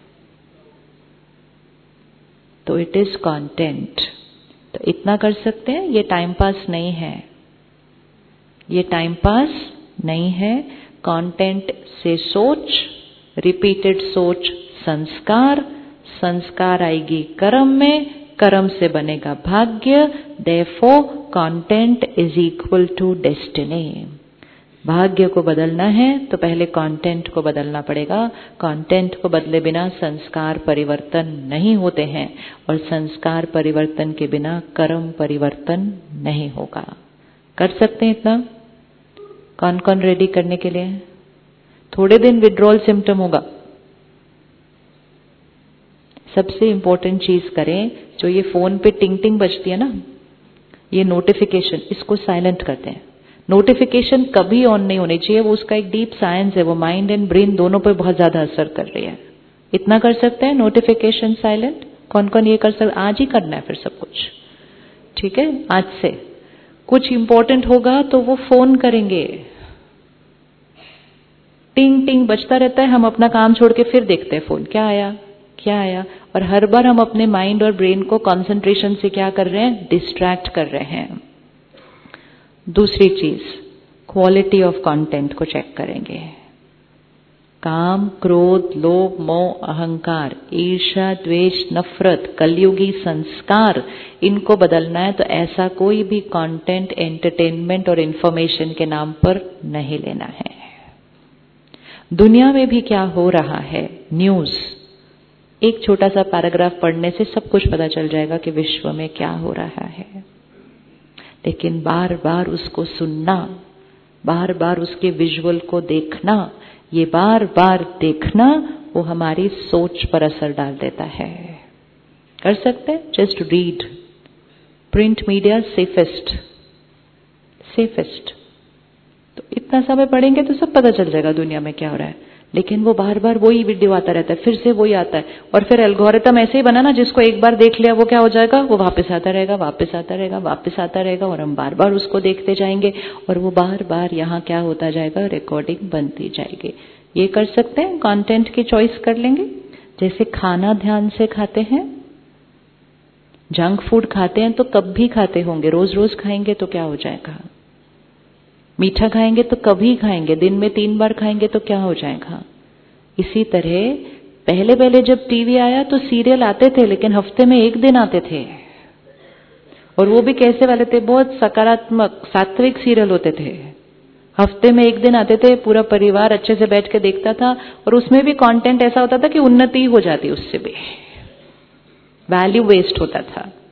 तो इट इज कंटेंट। तो इतना कर सकते हैं, ये टाइम पास नहीं है, ये टाइम पास नहीं है। कंटेंट से सोच, रिपीटेड सोच संस्कार, संस्कार आएगी कर्म में, कर्म से बनेगा भाग्य। Therefore content is equal to destiny. भाग्य को बदलना है तो पहले कंटेंट को बदलना पड़ेगा। कंटेंट को बदले बिना संस्कार परिवर्तन नहीं होते हैं, और संस्कार परिवर्तन के बिना कर्म परिवर्तन नहीं होगा। कर सकते हैं इतना? कौन कौन रेडी करने के लिए? थोड़े दिन विड्रॉल सिम्टम होगा। सबसे इंपॉर्टेंट चीज करें, जो ये फोन पे टिंग टिंग बजती है ना, ये नोटिफिकेशन, इसको साइलेंट करते हैं। नोटिफिकेशन कभी ऑन नहीं होनी चाहिए, वो उसका एक डीप साइंस है, वो माइंड एंड ब्रेन दोनों पर बहुत ज्यादा असर कर रही है। इतना कर सकते हैं, नोटिफिकेशन साइलेंट। कौन कौन ये कर सकते? आज ही करना है फिर सब कुछ, ठीक है? आज से कुछ इंपॉर्टेंट होगा तो वो फोन करेंगे, टिंग टिंग बजता रहता है, हम अपना काम छोड़ के फिर देखते हैं फोन, क्या आया क्या आया। और हर बार हम अपने माइंड और ब्रेन को कंसंट्रेशन से क्या कर रहे हैं? डिस्ट्रैक्ट कर रहे हैं। दूसरी चीज, क्वालिटी ऑफ कंटेंट को चेक करेंगे। काम, क्रोध, लोभ, मोह, अहंकार, ईर्ष्या, द्वेष, नफरत, कलयुगी संस्कार, इनको बदलना है तो ऐसा कोई भी कंटेंट एंटरटेनमेंट और इंफॉर्मेशन के नाम पर नहीं लेना है। दुनिया में भी क्या हो रहा है, न्यूज, एक छोटा सा पैराग्राफ पढ़ने से सब कुछ पता चल जाएगा कि विश्व में क्या हो रहा है। लेकिन बार बार उसको सुनना, बार बार उसके विजुअल को देखना, ये बार बार देखना वो हमारी सोच पर असर डाल देता है। कर सकते हैं? Just read. Print media safest, safest. तो इतना समय पढ़ेंगे तो सब पता चल जाएगा दुनिया में क्या हो रहा है। लेकिन वो बार बार वही वीडियो आता रहता है, फिर से वही आता है, और फिर एल्गोरिथम ऐसे ही बना ना, जिसको एक बार देख लिया वो क्या हो जाएगा? वो वापस आता रहेगा, वापस आता रहेगा, वापस आता रहेगा, और हम बार बार उसको देखते जाएंगे, और वो बार बार यहाँ क्या होता जाएगा? रिकॉर्डिंग बनती जाएगी। ये कर सकते हैं, कंटेंट की चॉइस कर लेंगे। जैसे खाना ध्यान से खाते हैं, जंक फूड खाते हैं तो कब भी खाते होंगे, रोज रोज खाएंगे तो क्या हो जाएगा? मीठा खाएंगे तो कभी खाएंगे, दिन में 3 बार खाएंगे तो क्या हो जाएगा? इसी तरह पहले पहले जब टीवी आया तो सीरियल आते थे, लेकिन हफ्ते में 1 दिन आते थे, और वो भी कैसे वाले थे? बहुत सकारात्मक सात्विक सीरियल होते थे। हफ्ते में 1 दिन आते थे, पूरा परिवार अच्छे से बैठ के देखता था, और उसमें भी कंटेंट ऐसा होता था कि उन्नति हो जाती, उससे भी वैल्यू वेस्ट होता था।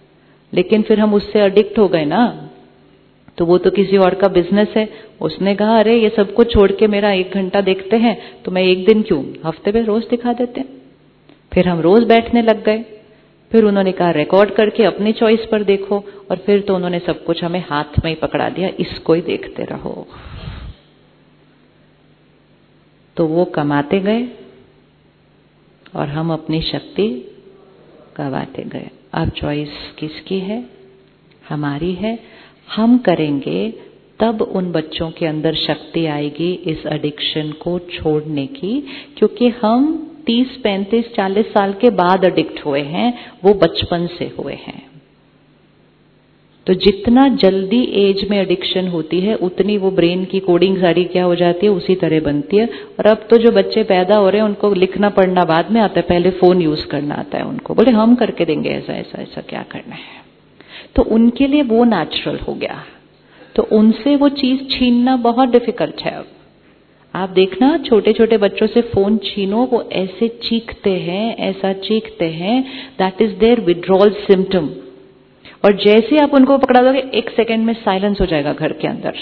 लेकिन फिर हम उससे एडिक्ट हो गए ना, तो वो तो किसी और का बिजनेस है। उसने कहा अरे ये सब कुछ छोड़ के मेरा 1 घंटा देखते हैं, तो मैं एक दिन क्यों, हफ्ते में रोज दिखा देते हैं। फिर हम रोज बैठने लग गए। फिर उन्होंने कहा रिकॉर्ड करके अपनी चॉइस पर देखो, और फिर तो उन्होंने सब कुछ हमें हाथ में ही पकड़ा दिया, इसको ही देखते रहो। तो वो कमाते गए और हम अपनी शक्ति गवाते गए। अब चॉइस किसकी है? हमारी है। हम करेंगे तब उन बच्चों के अंदर शक्ति आएगी इस एडिक्शन को छोड़ने की, क्योंकि हम 30, 35, 40 साल के बाद एडिक्ट हुए हैं, वो बचपन से हुए हैं। तो जितना जल्दी एज में एडिक्शन होती है उतनी वो ब्रेन की कोडिंग सारी क्या हो जाती है, उसी तरह बनती है। और अब तो जो बच्चे पैदा हो रहे हैं उनको लिखना पढ़ना बाद में आता है, पहले फोन यूज करना आता है उनको। बोले हम करके देंगे ऐसा ऐसा ऐसा, क्या करना है। तो उनके लिए वो नेचुरल हो गया, तो उनसे वो चीज छीनना बहुत डिफिकल्ट है। अब आप देखना छोटे छोटे बच्चों से फोन छीनो, वो ऐसे चीखते हैं, ऐसा चीखते हैं, that is their withdrawal symptom. और जैसे आप उनको पकड़ा दोगे 1 सेकेंड में साइलेंस हो जाएगा घर के अंदर।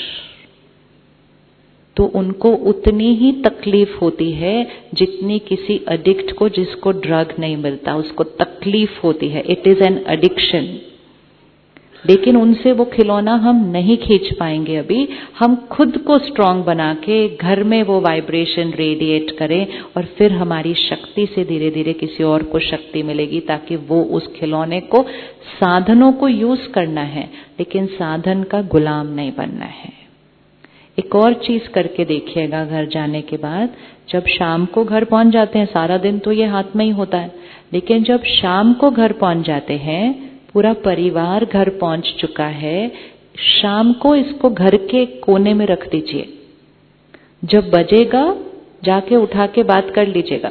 तो उनको उतनी ही तकलीफ होती है जितनी किसी एडिक्ट को जिसको ड्रग नहीं मिलता उसको तकलीफ होती है। It is an addiction. लेकिन उनसे वो खिलौना हम नहीं खींच पाएंगे अभी। हम खुद को स्ट्रांग बना के घर में वो वाइब्रेशन रेडिएट करें, और फिर हमारी शक्ति से धीरे धीरे किसी और को शक्ति मिलेगी, ताकि वो उस खिलौने को, साधनों को यूज करना है लेकिन साधन का गुलाम नहीं बनना है। एक और चीज करके देखिएगा घर जाने के बाद, जब शाम को घर पहुंच जाते हैं, सारा दिन तो ये हाथ में ही होता है, लेकिन जब शाम को घर पहुंच जाते हैं, पूरा परिवार घर पहुंच चुका है, शाम को इसको घर के कोने में रख दीजिए। जब बजेगा जाके उठा के बात कर लीजिएगा।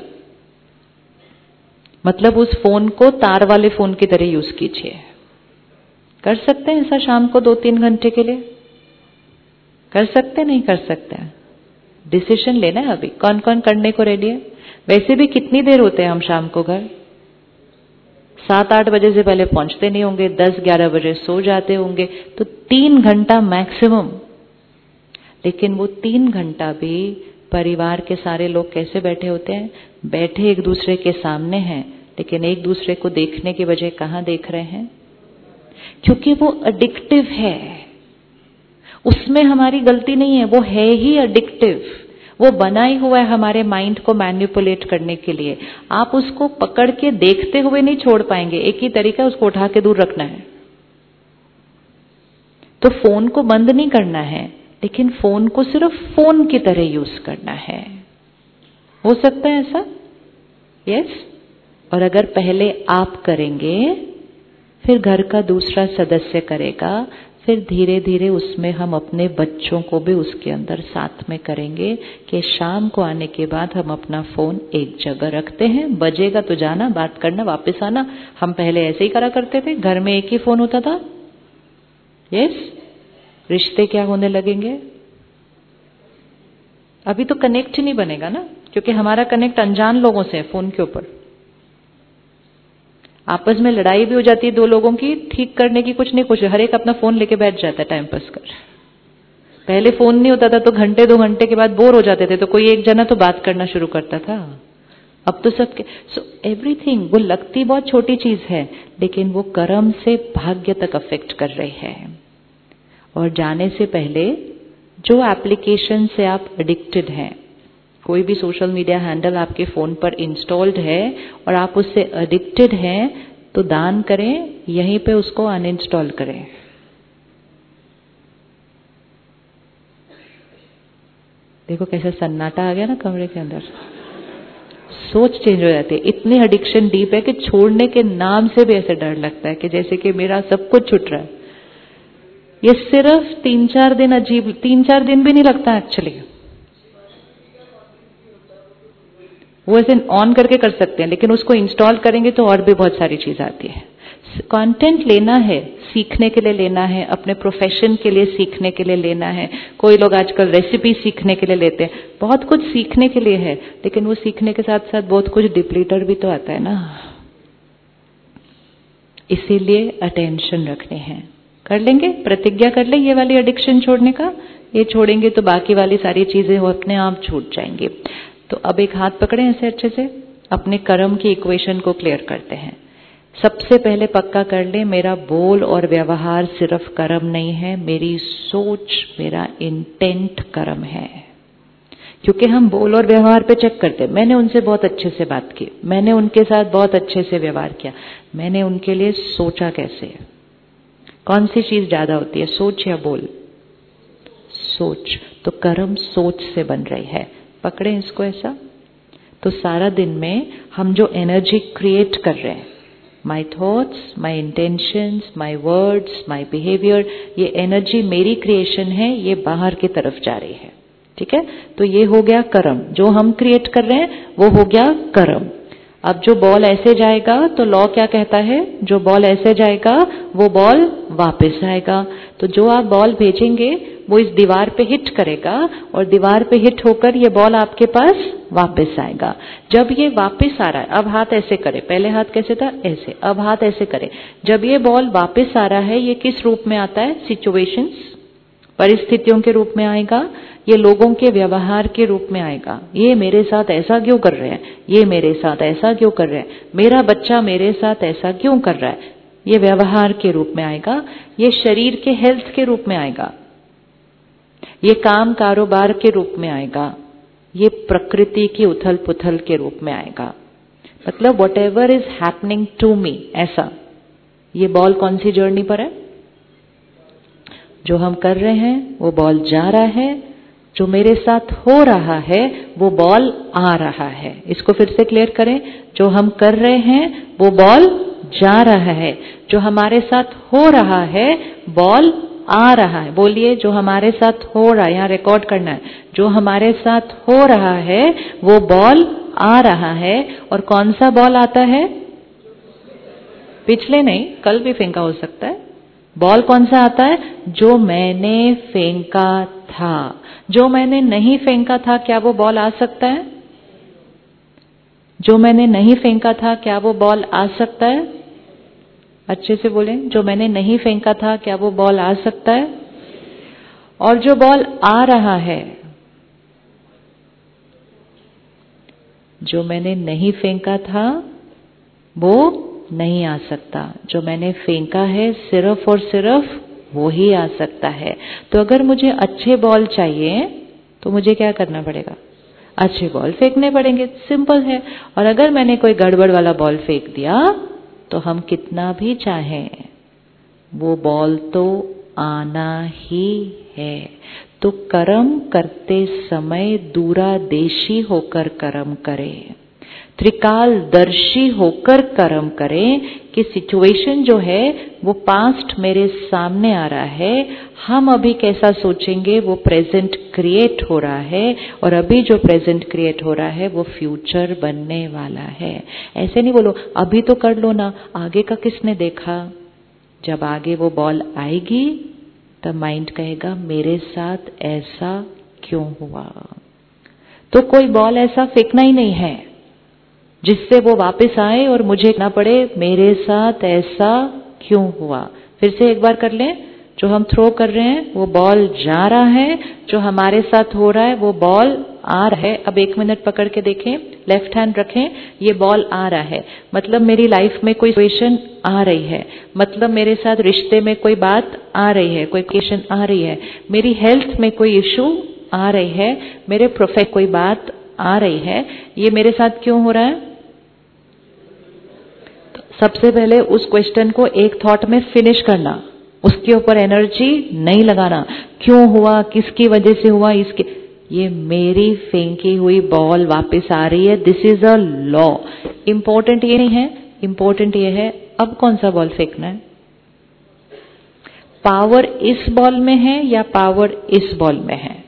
मतलब उस फोन को तार वाले फोन की तरह यूज कीजिए। कर सकते हैं ऐसा शाम को 2-3 घंटे के लिए? कर सकते नहीं कर सकते? डिसीजन लेना है अभी, कौन कौन करने को रेडी है। वैसे भी कितनी देर होते हैं हम शाम को घर? 7-8 बजे से पहले पहुंचते नहीं होंगे, 10-11 बजे सो जाते होंगे, तो 3 घंटा मैक्सिमम। लेकिन वो 3 घंटा भी परिवार के सारे लोग कैसे बैठे होते हैं? बैठे एक दूसरे के सामने हैं, लेकिन एक दूसरे को देखने के बजाय कहाँ देख रहे हैं? क्योंकि वो एडिक्टिव है। उसमें हमारी गलती नहीं है, वो है ही एडिक्टिव। वो बना ही हुआ है हमारे माइंड को मैनिपुलेट करने के लिए। आप उसको पकड़ के देखते हुए नहीं छोड़ पाएंगे। एक ही तरीका है, उसको उठा के दूर रखना है। तो फोन को बंद नहीं करना है, लेकिन फोन को सिर्फ फोन की तरह यूज करना है। हो सकता है ऐसा? यस। और अगर पहले आप करेंगे, फिर घर का दूसरा सदस्य करेगा, फिर धीरे धीरे उसमें हम अपने बच्चों को भी उसके अंदर साथ में करेंगे कि शाम को आने के बाद हम अपना फोन एक जगह रखते हैं। बजेगा तो जाना, बात करना, वापस आना। हम पहले ऐसे ही करा करते थे, घर में एक ही फोन होता था। यस। रिश्ते क्या होने लगेंगे? अभी तो कनेक्ट ही नहीं बनेगा ना, क्योंकि हमारा कनेक्ट अनजान लोगों से है फोन के ऊपर। आपस में लड़ाई भी हो जाती है 2 लोगों की, ठीक करने की कुछ नहीं कुछ, हर एक अपना फोन लेके बैठ जाता है टाइम पास कर। पहले फोन नहीं होता था तो घंटे 2 घंटे के बाद बोर हो जाते थे, तो कोई एक जना तो बात करना शुरू करता था। अब तो सबके सो एवरीथिंग, वो लगती बहुत छोटी चीज है, लेकिन वो कर्म से भाग्य तक अफेक्ट कर रही है। और जाने से पहले जो एप्लीकेशन से आप एडिक्टेड हैं, कोई भी सोशल मीडिया हैंडल आपके फोन पर इंस्टॉल्ड है और आप उससे एडिक्टेड हैं, तो दान करें, यहीं पे उसको अनइंस्टॉल करें। देखो कैसे सन्नाटा आ गया ना कमरे के अंदर। सोच चेंज हो जाती है। इतनी एडिक्शन डीप है कि छोड़ने के नाम से भी ऐसे डर लगता है कि जैसे कि मेरा सब कुछ छूट रहा है। ये सिर्फ 3-4 दिन, अजीब 3-4 दिन भी नहीं लगता एक्चुअली। वो ऐसे ऑन करके कर सकते हैं, लेकिन उसको इंस्टॉल करेंगे तो और भी बहुत सारी चीज आती है। कंटेंट लेना है, सीखने के लिए लेना है, अपने प्रोफेशन के लिए सीखने के लिए लेना है। कोई लोग आजकल रेसिपी सीखने के लिए लेते हैं, बहुत कुछ सीखने के लिए है, लेकिन वो सीखने के साथ साथ बहुत कुछ डिप्लीटर भी तो आता है ना। इसीलिए अटेंशन रखने हैं। कर लेंगे, प्रतिज्ञा कर ले ये वाली एडिक्शन छोड़ने का। ये छोड़ेंगे तो बाकी वाली सारी चीजें वो अपने आप छूट जाएंगी। तो अब एक हाथ पकड़े ऐसे अच्छे से, अपने कर्म की इक्वेशन को क्लियर करते हैं। सबसे पहले पक्का कर ले, मेरा बोल और व्यवहार सिर्फ कर्म नहीं है, मेरी सोच, मेरा इंटेंट कर्म है। क्योंकि हम बोल और व्यवहार पे चेक करते हैं, मैंने उनसे बहुत अच्छे से बात की, मैंने उनके साथ बहुत अच्छे से व्यवहार किया, मैंने उनके लिए सोचा कैसे। कौन सी चीज ज्यादा होती है, सोच या बोल? सोच। तो कर्म सोच से बन रही है। पकड़े इसको ऐसा। तो सारा दिन में हम जो एनर्जी क्रिएट कर रहे हैं, my thoughts, my intentions, my words, my behaviour, ये एनर्जी मेरी क्रिएशन है, ये बाहर की तरफ जा रही है। ठीक है, तो ये हो गया कर्म। जो हम क्रिएट कर रहे हैं वो हो गया कर्म। अब जो बॉल ऐसे जाएगा तो लॉ क्या कहता है, जो बॉल ऐसे जाएगा वो बॉल वापस आएगा। तो जो आप बॉल भेजेंगे वो इस दीवार पे हिट करेगा और दीवार पे हिट होकर ये बॉल आपके पास वापस आएगा। जब ये वापस आ रहा है, अब हाथ ऐसे करे, पहले हाथ कैसे था, ऐसे, अब हाथ ऐसे करे। जब ये बॉल वापस आ रहा है, ये किस रूप में आता है, सिचुएशंस, परिस्थितियों के रूप में आएगा, ये लोगों के व्यवहार के रूप में आएगा। ये मेरे साथ ऐसा क्यों कर रहे हैं, ये मेरे साथ ऐसा क्यों कर रहे हैं, मेरा बच्चा मेरे साथ ऐसा क्यों कर रहा है, ये व्यवहार के रूप में आएगा। ये शरीर के हेल्थ के रूप में आएगा, ये काम कारोबार के रूप में आएगा, ये प्रकृति की उथल पुथल के रूप में आएगा। मतलब whatever is happening to me, ऐसा। ये बॉल कौन सी जर्नी पर है, जो हम कर रहे हैं वो बॉल जा रहा है, जो मेरे साथ हो रहा है वो बॉल आ रहा है। इसको फिर से क्लियर करें, जो हम कर रहे हैं वो बॉल जा रहा है, जो हमारे साथ हो रहा है बॉल आ रहा है। बोलिए, जो हमारे साथ हो रहा है, यहाँ रिकॉर्ड करना है, जो हमारे साथ हो रहा है वो बॉल आ रहा है। और कौन सा बॉल आता है, पिछले नहीं, कल भी फेंका हो सकता है। बॉल कौन सा आता है, जो मैंने फेंका था। जो मैंने नहीं फेंका था, क्या वो बॉल आ सकता है? जो मैंने नहीं फेंका था, क्या वो बॉल आ सकता है? अच्छे से बोलें, जो मैंने नहीं फेंका था, क्या वो बॉल आ सकता है? और जो बॉल आ रहा है, जो मैंने नहीं फेंका था वो नहीं आ सकता, जो मैंने फेंका है सिर्फ और सिर्फ वो ही आ सकता है। तो अगर मुझे अच्छे बॉल चाहिए तो मुझे क्या करना पड़ेगा, अच्छे बॉल फेंकने पड़ेंगे, सिंपल है। और अगर मैंने कोई गड़बड़ वाला बॉल फेंक दिया तो हम कितना भी चाहें वो बॉल तो आना ही है। तो कर्म करते समय दूरादेशी होकर कर्म करें, त्रिकालदर्शी होकर कर्म करें कि सिचुएशन जो है वो पास्ट मेरे सामने आ रहा है, हम अभी कैसा सोचेंगे वो प्रेजेंट क्रिएट हो रहा है, और अभी जो प्रेजेंट क्रिएट हो रहा है वो फ्यूचर बनने वाला है। ऐसे नहीं बोलो अभी तो कर लो ना, आगे का किसने देखा। जब आगे वो बॉल आएगी तब माइंड कहेगा मेरे साथ ऐसा क्यों हुआ। तो कोई बॉल ऐसा फेंकना ही नहीं है जिससे वो वापस आए और मुझे कहना पड़े मेरे साथ ऐसा क्यों हुआ। फिर से एक बार कर लें, जो हम थ्रो कर रहे हैं वो बॉल जा रहा है, जो हमारे साथ हो रहा है वो बॉल आ रहा है। अब 1 मिनट पकड़ के देखें, लेफ्ट हैंड रखें, ये बॉल आ रहा है, मतलब मेरी लाइफ में कोई सिचुएशन आ रही है, मतलब मेरे साथ रिश्ते में कोई बात आ रही है, कोई क्वेश्चन आ रही है, मेरी हेल्थ में कोई इशू आ रही है, मेरे प्रोफेशन कोई बात आ रही है। ये मेरे साथ क्यों हो रहा है? तो सबसे पहले उस क्वेश्चन को एक थॉट में फिनिश करना, उसके ऊपर एनर्जी नहीं लगाना। क्यों हुआ, किसकी वजह से हुआ, इसके, ये मेरी फेंकी हुई बॉल वापस आ रही है, this is a law. Important ये नहीं है, इंपॉर्टेंट ये है अब कौन सा बॉल फेंकना है। पावर इस बॉल में है या पावर इस बॉल में है।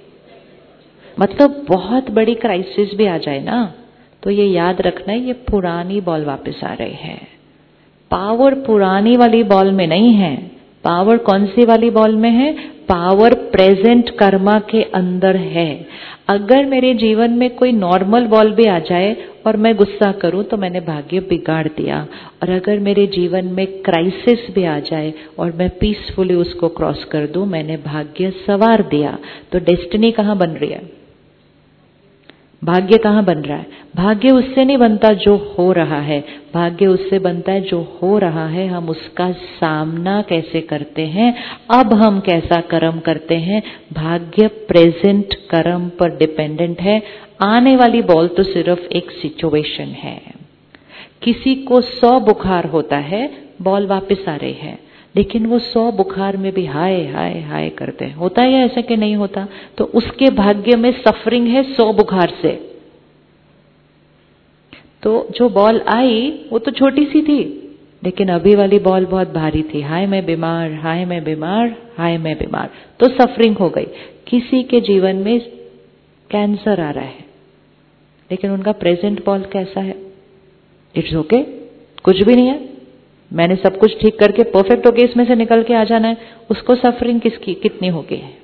मतलब बहुत बड़ी क्राइसिस भी आ जाए ना तो ये याद रखना है ये पुरानी बॉल वापस आ रही है, पावर पुरानी वाली बॉल में नहीं है, पावर कौन सी वाली बॉल में है? पावर प्रेजेंट कर्मा के अंदर है। अगर मेरे जीवन में कोई नॉर्मल बॉल भी आ जाए और मैं गुस्सा करूं तो मैंने भाग्य बिगाड़ दिया, और अगर मेरे जीवन में क्राइसिस भी आ जाए और मैं पीसफुली उसको क्रॉस कर दूं, मैंने भाग्य संवार दिया। तो डेस्टिनी कहाँ बन रही है? भाग्य कहाँ बन रहा है? भाग्य उससे नहीं बनता जो हो रहा है, भाग्य उससे बनता है जो हो रहा है हम उसका सामना कैसे करते हैं, अब हम कैसा कर्म करते हैं। भाग्य प्रेजेंट कर्म पर डिपेंडेंट है। आने वाली बॉल तो सिर्फ एक सिचुएशन है। किसी को 100 बुखार होता है, बॉल वापस आ रही है, लेकिन वो 100 बुखार में भी हाय हाय हाय करते हैं। होता है या ऐसा कि नहीं होता? तो उसके भाग्य में सफरिंग है 100 बुखार से। तो जो बॉल आई वो तो छोटी सी थी, लेकिन अभी वाली बॉल बहुत भारी थी। हाय मैं बीमार, हाय मैं बीमार, हाय मैं बीमार, तो सफरिंग हो गई। किसी के जीवन में कैंसर आ रहा है, लेकिन उनका प्रेजेंट बॉल कैसा है? इट्स ओके, कुछ भी नहीं है, मैंने सब कुछ ठीक करके परफेक्ट होके इसमें से निकल के आ जाना है। उसको सफरिंग किसकी कितनी हो गई है?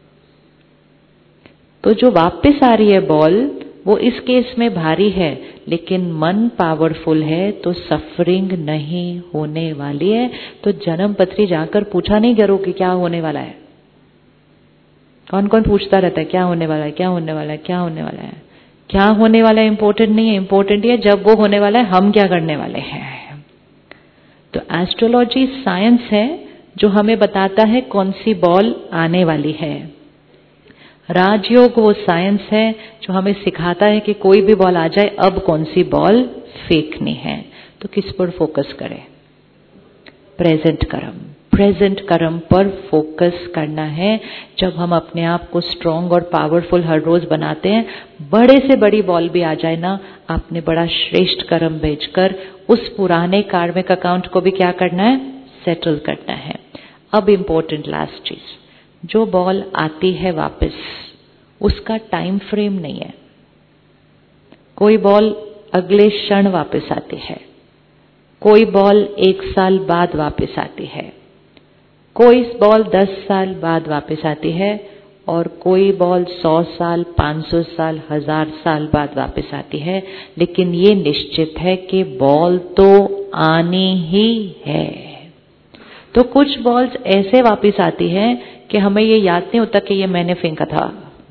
तो जो वापस आ रही है बॉल वो इस केस में भारी है, लेकिन मन पावरफुल है तो सफरिंग नहीं होने वाली है। तो जन्म पत्री जाकर पूछा नहीं करो कि क्या होने वाला है। कौन कौन पूछता रहता है क्या होने वाला है, क्या होने वाला है, क्या होने वाला है? क्या होने वाला है इंपॉर्टेंट नहीं है, इंपॉर्टेंट है जब वो होने वाला है हम क्या करने वाले हैं। तो एस्ट्रोलॉजी साइंस है जो हमें बताता है कौन सी बॉल आने वाली है। राजयोग वो साइंस है जो हमें सिखाता है कि कोई भी बॉल आ जाए अब कौन सी बॉल फेंकनी है। तो किस पर फोकस करें? प्रेजेंट कर्म। प्रेजेंट कर्म पर फोकस करना है। जब हम अपने आप को स्ट्रांग और पावरफुल हर रोज बनाते हैं, बड़े से बड़ी बॉल भी आ जाए ना, आपने बड़ा श्रेष्ठ कर्म भेजकर उस पुराने कार्मिक अकाउंट को भी क्या करना है? सेटल करना है। अब इम्पोर्टेंट लास्ट चीज, जो बॉल आती है वापस उसका टाइम फ्रेम नहीं है। कोई बॉल अगले क्षण वापस आती है, कोई बॉल 1 साल बाद वापस आती है, कोई बॉल 10 साल बाद वापस आती है, और कोई बॉल 100 साल, 500 साल, 1000 साल बाद वापस आती है। लेकिन ये निश्चित है कि बॉल तो आनी ही है। तो कुछ बॉल्स ऐसे वापस आती है कि हमें ये याद नहीं होता कि ये मैंने फेंका था।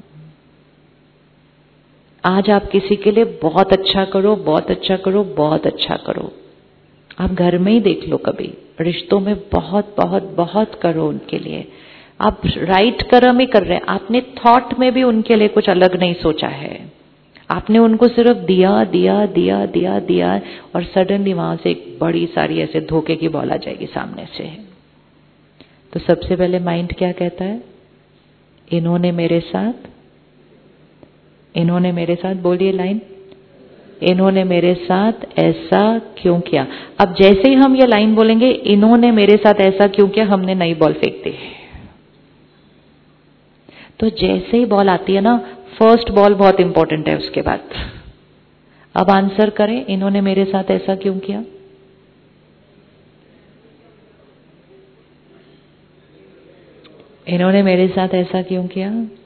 आज आप किसी के लिए बहुत अच्छा करो, बहुत अच्छा करो, बहुत अच्छा करो। आप घर में ही देख लो, कभी रिश्तों में बहुत बहुत बहुत करो उनके लिए। आप राइट कर्म ही कर रहे हैं, आपने थॉट में भी उनके लिए कुछ अलग नहीं सोचा है। आपने उनको सिर्फ दिया दिया दिया दिया दिया, और सडनली वहां से एक बड़ी सारी ऐसे धोखे की बॉल आ जाएगी सामने से। तो सबसे पहले माइंड क्या कहता है? इन्होंने मेरे साथ, इन्होंने मेरे साथ, बोलिए लाइन, इन्होंने मेरे साथ ऐसा क्यों किया। अब जैसे ही हम ये लाइन बोलेंगे, इन्होंने मेरे साथ ऐसा क्यों किया, हमने नई बॉल फेंक दी। तो जैसे ही बॉल आती है ना, फर्स्ट बॉल बहुत इंपॉर्टेंट है उसके बाद। अब आंसर करें, इन्होंने मेरे साथ ऐसा क्यों किया। इन्होंने मेरे साथ ऐसा क्यों किया।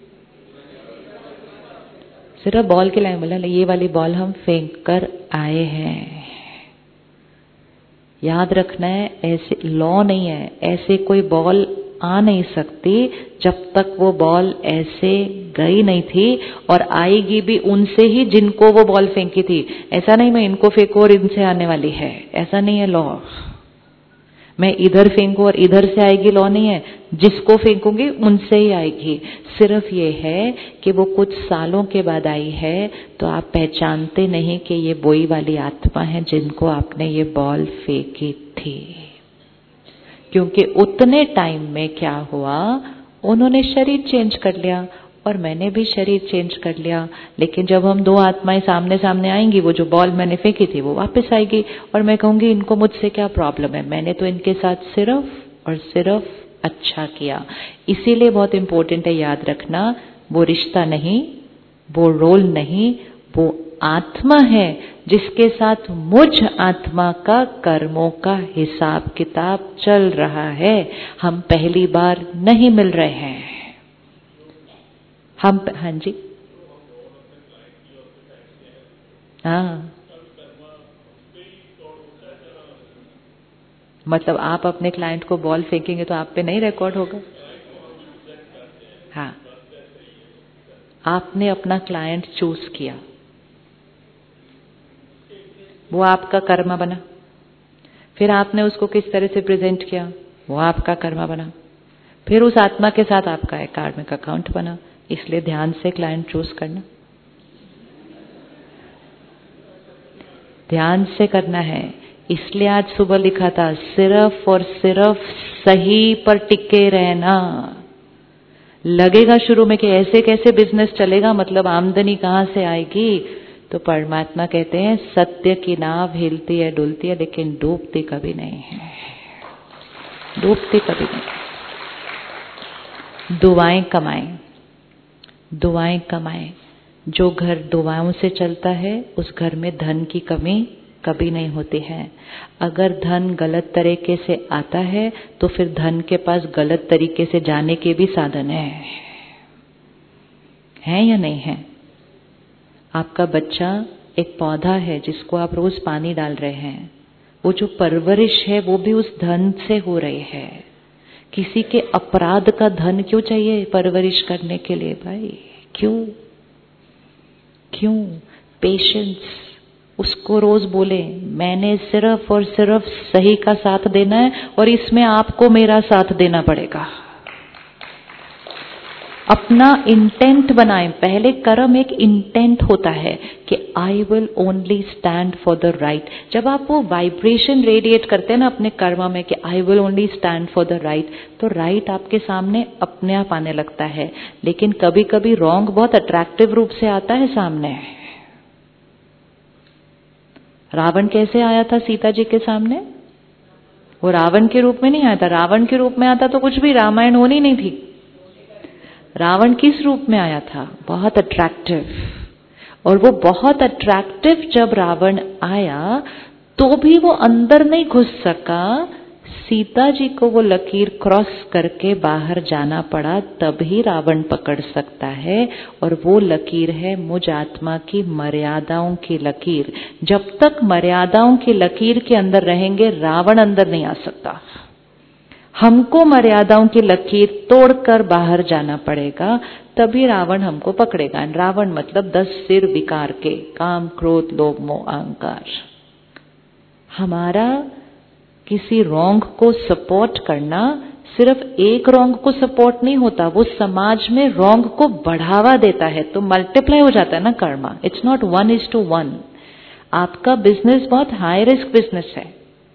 सिर्फ बॉल की लाइन बोला, ये वाली बॉल हम फेंक कर आए हैं। याद रखना है, ऐसे लॉ नहीं है, ऐसे कोई बॉल आ नहीं सकती जब तक वो बॉल ऐसे गई नहीं थी, और आएगी भी उनसे ही जिनको वो बॉल फेंकी थी। ऐसा नहीं मैं इनको फेंकू और इनसे आने वाली है, ऐसा नहीं है लॉ। मैं इधर फेंकू और इधर से आएगी, लॉ नहीं है। जिसको फेंकूंगी उनसे ही आएगी। सिर्फ ये है कि वो कुछ सालों के बाद आई है, तो आप पहचानते नहीं कि ये वही वाली आत्मा है जिनको आपने ये बॉल फेंकी थी। क्योंकि उतने टाइम में क्या हुआ, उन्होंने शरीर चेंज कर लिया और मैंने भी शरीर चेंज कर लिया। लेकिन जब हम 2 आत्माएं सामने सामने आएंगी, वो जो बॉल मैंने फेंकी थी वो वापस आएगी, और मैं कहूंगी इनको मुझसे क्या प्रॉब्लम है, मैंने तो इनके साथ सिर्फ और सिर्फ अच्छा किया। इसीलिए बहुत इंपॉर्टेंट है याद रखना, वो रिश्ता नहीं, वो रोल नहीं, वो आत्मा है जिसके साथ मुझ आत्मा का कर्मों का हिसाब किताब चल रहा है। हम पहली बार नहीं मिल रहे हैं। हाँ जी, हाँ, मतलब आप अपने क्लाइंट को बॉल फेंकेंगे तो आप पे नहीं रिकॉर्ड होगा। हाँ, आपने अपना क्लाइंट चूज किया, वो आपका कर्मा बना। फिर आपने उसको किस तरह से प्रेजेंट किया, वो आपका कर्मा बना। फिर उस आत्मा के साथ आपका एक कार्मिक अकाउंट बना। इसलिए ध्यान से क्लाइंट चूज करना, ध्यान से करना है। इसलिए आज सुबह लिखा था, सिर्फ और सिर्फ सही पर टिके रहना। लगेगा शुरू में कि ऐसे कैसे बिजनेस चलेगा, मतलब आमदनी कहाँ से आएगी, तो परमात्मा कहते हैं सत्य की नाव हिलती है डुलती है लेकिन डूबती कभी नहीं है, डूबती कभी नहीं। दुआएं कमाएं, दुआएं कमाएं। जो घर दुआओं से चलता है उस घर में धन की कमी कभी नहीं होती है। अगर धन गलत तरीके से आता है तो फिर धन के पास गलत तरीके से जाने के भी साधन है या नहीं है? आपका बच्चा एक पौधा है जिसको आप रोज पानी डाल रहे हैं, वो जो परवरिश है वो भी उस धन से हो रही है। किसी के अपराध का धन क्यों चाहिए परवरिश करने के लिए भाई? क्यों? पेशेंस। उसको रोज बोले मैंने सिर्फ और सिर्फ सही का साथ देना है और इसमें आपको मेरा साथ देना पड़ेगा। अपना इंटेंट बनाएं। पहले कर्म एक इंटेंट होता है कि I will only stand for the right. जब आप वो वाइब्रेशन रेडिएट करते हैं ना अपने कर्म में कि I will only stand for the right, तो राइट आपके सामने अपने आप आने लगता है। लेकिन कभी कभी रॉन्ग बहुत अट्रैक्टिव रूप से आता है सामने। रावण कैसे आया था सीता जी के सामने? वो रावण के रूप में नहीं आया था। रावण के रूप में आता तो कुछ भी रामायण होनी नहीं थी। रावण किस रूप में आया था? बहुत अट्रैक्टिव। और वो बहुत अट्रैक्टिव जब रावण आया तो भी वो अंदर नहीं घुस सका। सीता जी को वो लकीर क्रॉस करके बाहर जाना पड़ा, तभी रावण पकड़ सकता है। और वो लकीर है मुझ आत्मा की मर्यादाओं की लकीर। जब तक मर्यादाओं की लकीर के अंदर रहेंगे रावण अंदर नहीं आ सकता। हमको मर्यादाओं की लकीर तोड़कर बाहर जाना पड़ेगा, तभी रावण हमको पकड़ेगा। रावण मतलब 10 सिर विकार के, काम क्रोध लोभ मोह अहंकार। हमारा किसी रॉन्ग को सपोर्ट करना सिर्फ एक रॉन्ग को सपोर्ट नहीं होता, वो समाज में रॉन्ग को बढ़ावा देता है, तो मल्टीप्लाई हो जाता है ना कर्मा। It's not 1:1। आपका बिजनेस बहुत हाई रिस्क बिजनेस है।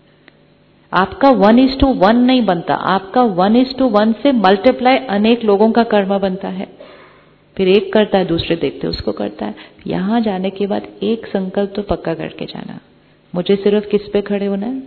आपका 1:1 नहीं बनता, आपका 1:1 से मल्टीप्लाई अनेक लोगों का कर्मा बनता है। फिर एक करता है, दूसरे देखते उसको करता है। यहां जाने के बाद एक संकल्प तो पक्का करके जाना, मुझे सिर्फ किस पे खड़े होना है?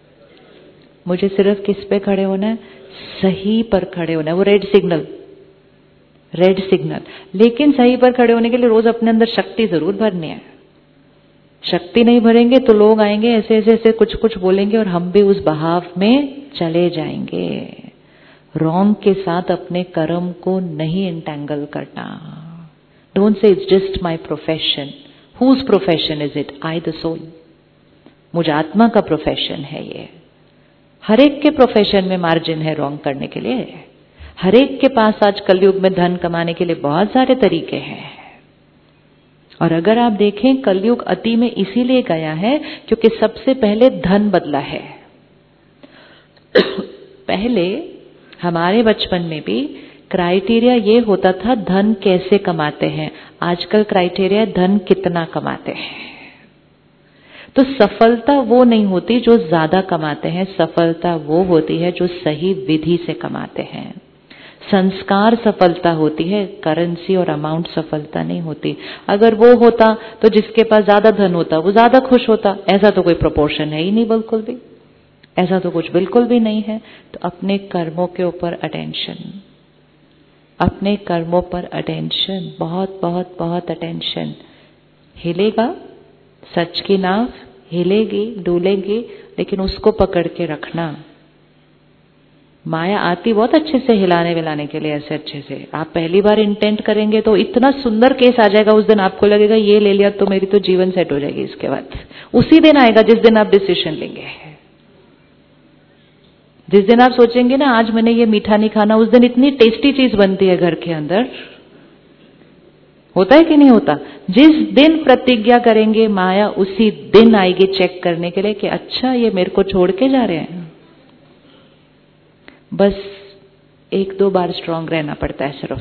मुझे सिर्फ किस पे खड़े होना है? सही पर खड़े होना है। वो रेड सिग्नल, रेड सिग्नल। लेकिन सही पर खड़े होने के लिए रोज अपने अंदर शक्ति जरूर भरनी है। शक्ति नहीं भरेंगे तो लोग आएंगे ऐसे ऐसे ऐसे कुछ कुछ बोलेंगे और हम भी उस बहाव में चले जाएंगे। रॉन्ग के साथ अपने कर्म को नहीं इंटैंगल करना। Don't say it's just my profession. Whose profession is it? I the soul. मुझ आत्मा का प्रोफेशन है ये। हर एक के प्रोफेशन में मार्जिन है रॉन्ग करने के लिए। हर एक के पास आज कलयुग में धन कमाने के लिए बहुत सारे तरीके हैं। और अगर आप देखें कलयुग अति में इसीलिए गया है क्योंकि सबसे पहले धन बदला है। पहले हमारे बचपन में भी क्राइटेरिया ये होता था धन कैसे कमाते हैं। आजकल क्राइटेरिया धन कितना कमाते हैं। तो सफलता वो नहीं होती जो ज्यादा कमाते हैं, सफलता वो होती है जो सही विधि से कमाते हैं। संस्कार सफलता होती है, करेंसी और अमाउंट सफलता नहीं होती। अगर वो होता तो जिसके पास ज्यादा धन होता वो ज्यादा खुश होता। ऐसा तो कोई प्रोपोर्शन है ही नहीं, बिल्कुल भी ऐसा तो कुछ बिल्कुल भी नहीं है। तो अपने कर्मों के ऊपर अटेंशन, अपने कर्मों पर अटेंशन, बहुत बहुत बहुत अटेंशन। हिलेगा, सच की नाव हिलेगी, डूलेगी, लेकिन उसको पकड़ के रखना। माया आती बहुत अच्छे से हिलाने विलाने के लिए, ऐसे अच्छे से। आप पहली बार इंटेंट करेंगे तो इतना सुंदर केस आ जाएगा, उस दिन आपको लगेगा ये ले लिया तो मेरी तो जीवन सेट हो जाएगी। इसके बाद उसी दिन आएगा जिस दिन आप डिसीजन लेंगे। जिस दिन आप सोचेंगे ना आज मैंने ये मीठा नहीं खाना, उस दिन इतनी टेस्टी चीज बनती है घर के अंदर। होता है कि नहीं होता? जिस दिन प्रतिज्ञा करेंगे माया उसी दिन आएगी चेक करने के लिए कि अच्छा ये मेरे को छोड़ के जा रहे हैं। बस 1-2 बार स्ट्रांग रहना पड़ता है, सिर्फ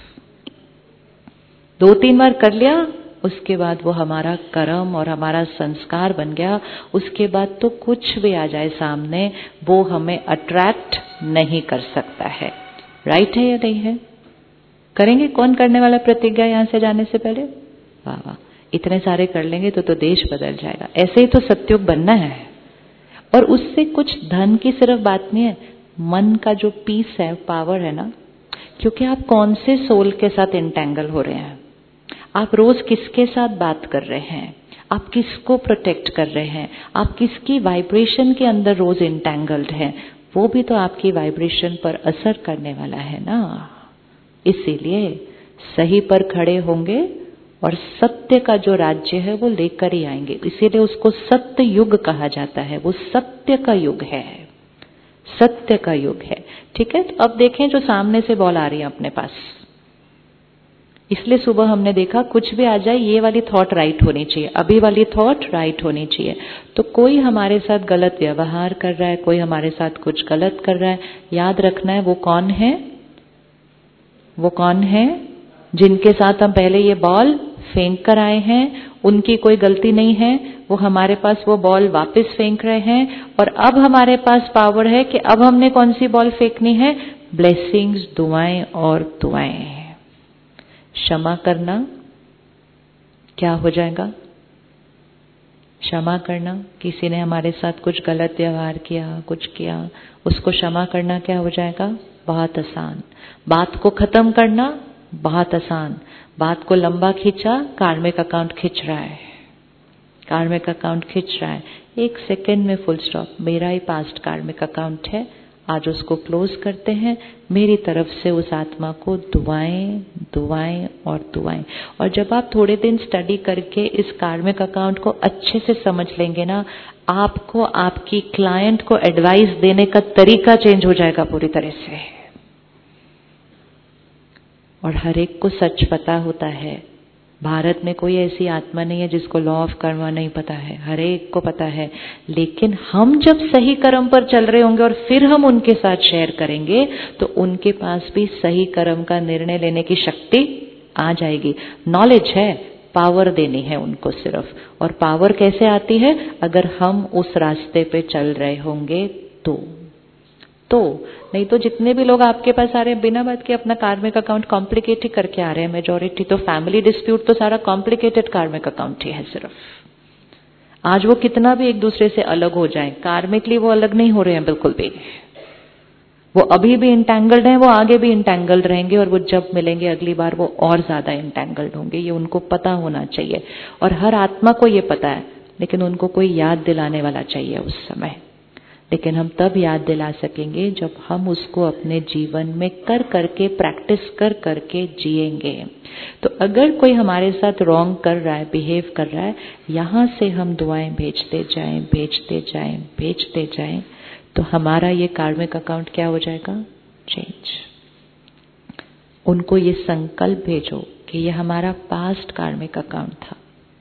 2-3 बार कर लिया, उसके बाद वो हमारा कर्म और हमारा संस्कार बन गया। उसके बाद तो कुछ भी आ जाए सामने वो हमें अट्रैक्ट नहीं कर सकता है। राइट है या नहीं है? करेंगे? कौन करने वाला प्रतिज्ञा यहां से जाने से पहले? वाह वाह, इतने सारे कर लेंगे तो देश बदल जाएगा। ऐसे ही तो सत्युग बनना है। और उससे कुछ धन की सिर्फ बात नहीं है, मन का जो पीस है, पावर है ना, क्योंकि आप कौन से सोल के साथ इंटेंगल हो रहे हैं, आप रोज किसके साथ बात कर रहे हैं, आप किसको प्रोटेक्ट कर रहे हैं, आप किसकी वाइब्रेशन के अंदर रोज इंटेंगल्ड हैं, वो भी तो आपकी वाइब्रेशन पर असर करने वाला है ना। इसीलिए सही पर खड़े होंगे और सत्य का जो राज्य है वो लेकर ही आएंगे। इसीलिए उसको सत्य युग कहा जाता है। वो सत्य का युग है, सत्य का युग है। ठीक है, तो अब देखें जो सामने से बॉल आ रही है अपने पास। इसलिए सुबह हमने देखा कुछ भी आ जाए ये वाली थॉट राइट होनी चाहिए, अभी वाली थॉट राइट होनी चाहिए। तो कोई हमारे साथ गलत व्यवहार कर रहा है, कोई हमारे साथ कुछ गलत कर रहा है, याद रखना है वो कौन है, वो कौन है जिनके साथ हम पहले ये बॉल फेंक कर आए हैं। उनकी कोई गलती नहीं है, वो हमारे पास वो बॉल वापस फेंक रहे हैं। और अब हमारे पास पावर है कि अब हमने कौन सी बॉल फेंकनी है, ब्लेसिंग्स, दुआएं और दुआएं। क्षमा करना क्या हो जाएगा? क्षमा करना, किसी ने हमारे साथ कुछ गलत व्यवहार किया, कुछ किया, उसको क्षमा करना क्या हो जाएगा? बहुत आसान। बात को खत्म करना बहुत आसान। बात को लंबा खींचा, कार्मिक अकाउंट खींच रहा है, कार्मिक अकाउंट खींच रहा है। 1 सेकेंड में फुल स्टॉप। मेरा ही पास्ट कार्मिक अकाउंट है, आज उसको क्लोज करते हैं। मेरी तरफ से उस आत्मा को दुआएं, दुआएं और दुआएं। और जब आप थोड़े दिन स्टडी करके इस कार्मिक अकाउंट को अच्छे से समझ लेंगे ना, आपको आपकी क्लाइंट को एडवाइस देने का तरीका चेंज हो जाएगा पूरी तरह से। और हर एक को सच पता होता है। भारत में कोई ऐसी आत्मा नहीं है जिसको लॉ ऑफ कर्मा नहीं पता है, हर एक को पता है। लेकिन हम जब सही कर्म पर चल रहे होंगे और फिर हम उनके साथ शेयर करेंगे तो उनके पास भी सही कर्म का निर्णय लेने की शक्ति आ जाएगी। नॉलेज है, पावर देनी है उनको सिर्फ। और पावर कैसे आती है? अगर हम उस रास्ते पे चल रहे होंगे तो नहीं तो जितने भी लोग आपके पास आ रहे हैं बिना बात के अपना कार्मिक अकाउंट कॉम्प्लिकेट ही करके आ रहे हैं। मेजॉरिटी तो फैमिली डिस्प्यूट तो सारा कॉम्प्लिकेटेड कार्मिक अकाउंट ही है सिर्फ। आज वो कितना भी एक दूसरे से अलग हो जाए, कार्मिकली वो अलग नहीं हो रहे हैं बिल्कुल भी। वो अभी भी इंटैंगल्ड हैं, वो आगे भी इंटैंगल्ड रहेंगे, और वो जब मिलेंगे अगली बार वो और ज्यादा इंटैंगल्ड होंगे। ये उनको पता होना चाहिए। और हर आत्मा को ये पता है, लेकिन उनको कोई याद दिलाने वाला चाहिए उस समय। लेकिन हम तब याद दिला सकेंगे जब हम उसको अपने जीवन में कर करके, प्रैक्टिस कर करके जिएंगे। तो अगर कोई हमारे साथ रॉन्ग कर रहा है, बिहेव कर रहा है, यहां से हम दुआएं भेजते जाएं, भेजते जाएं, भेजते जाएं, तो हमारा ये कार्मिक अकाउंट क्या हो जाएगा? चेंज। उनको ये संकल्प भेजो कि ये हमारा पास्ट कार्मिक अकाउंट था।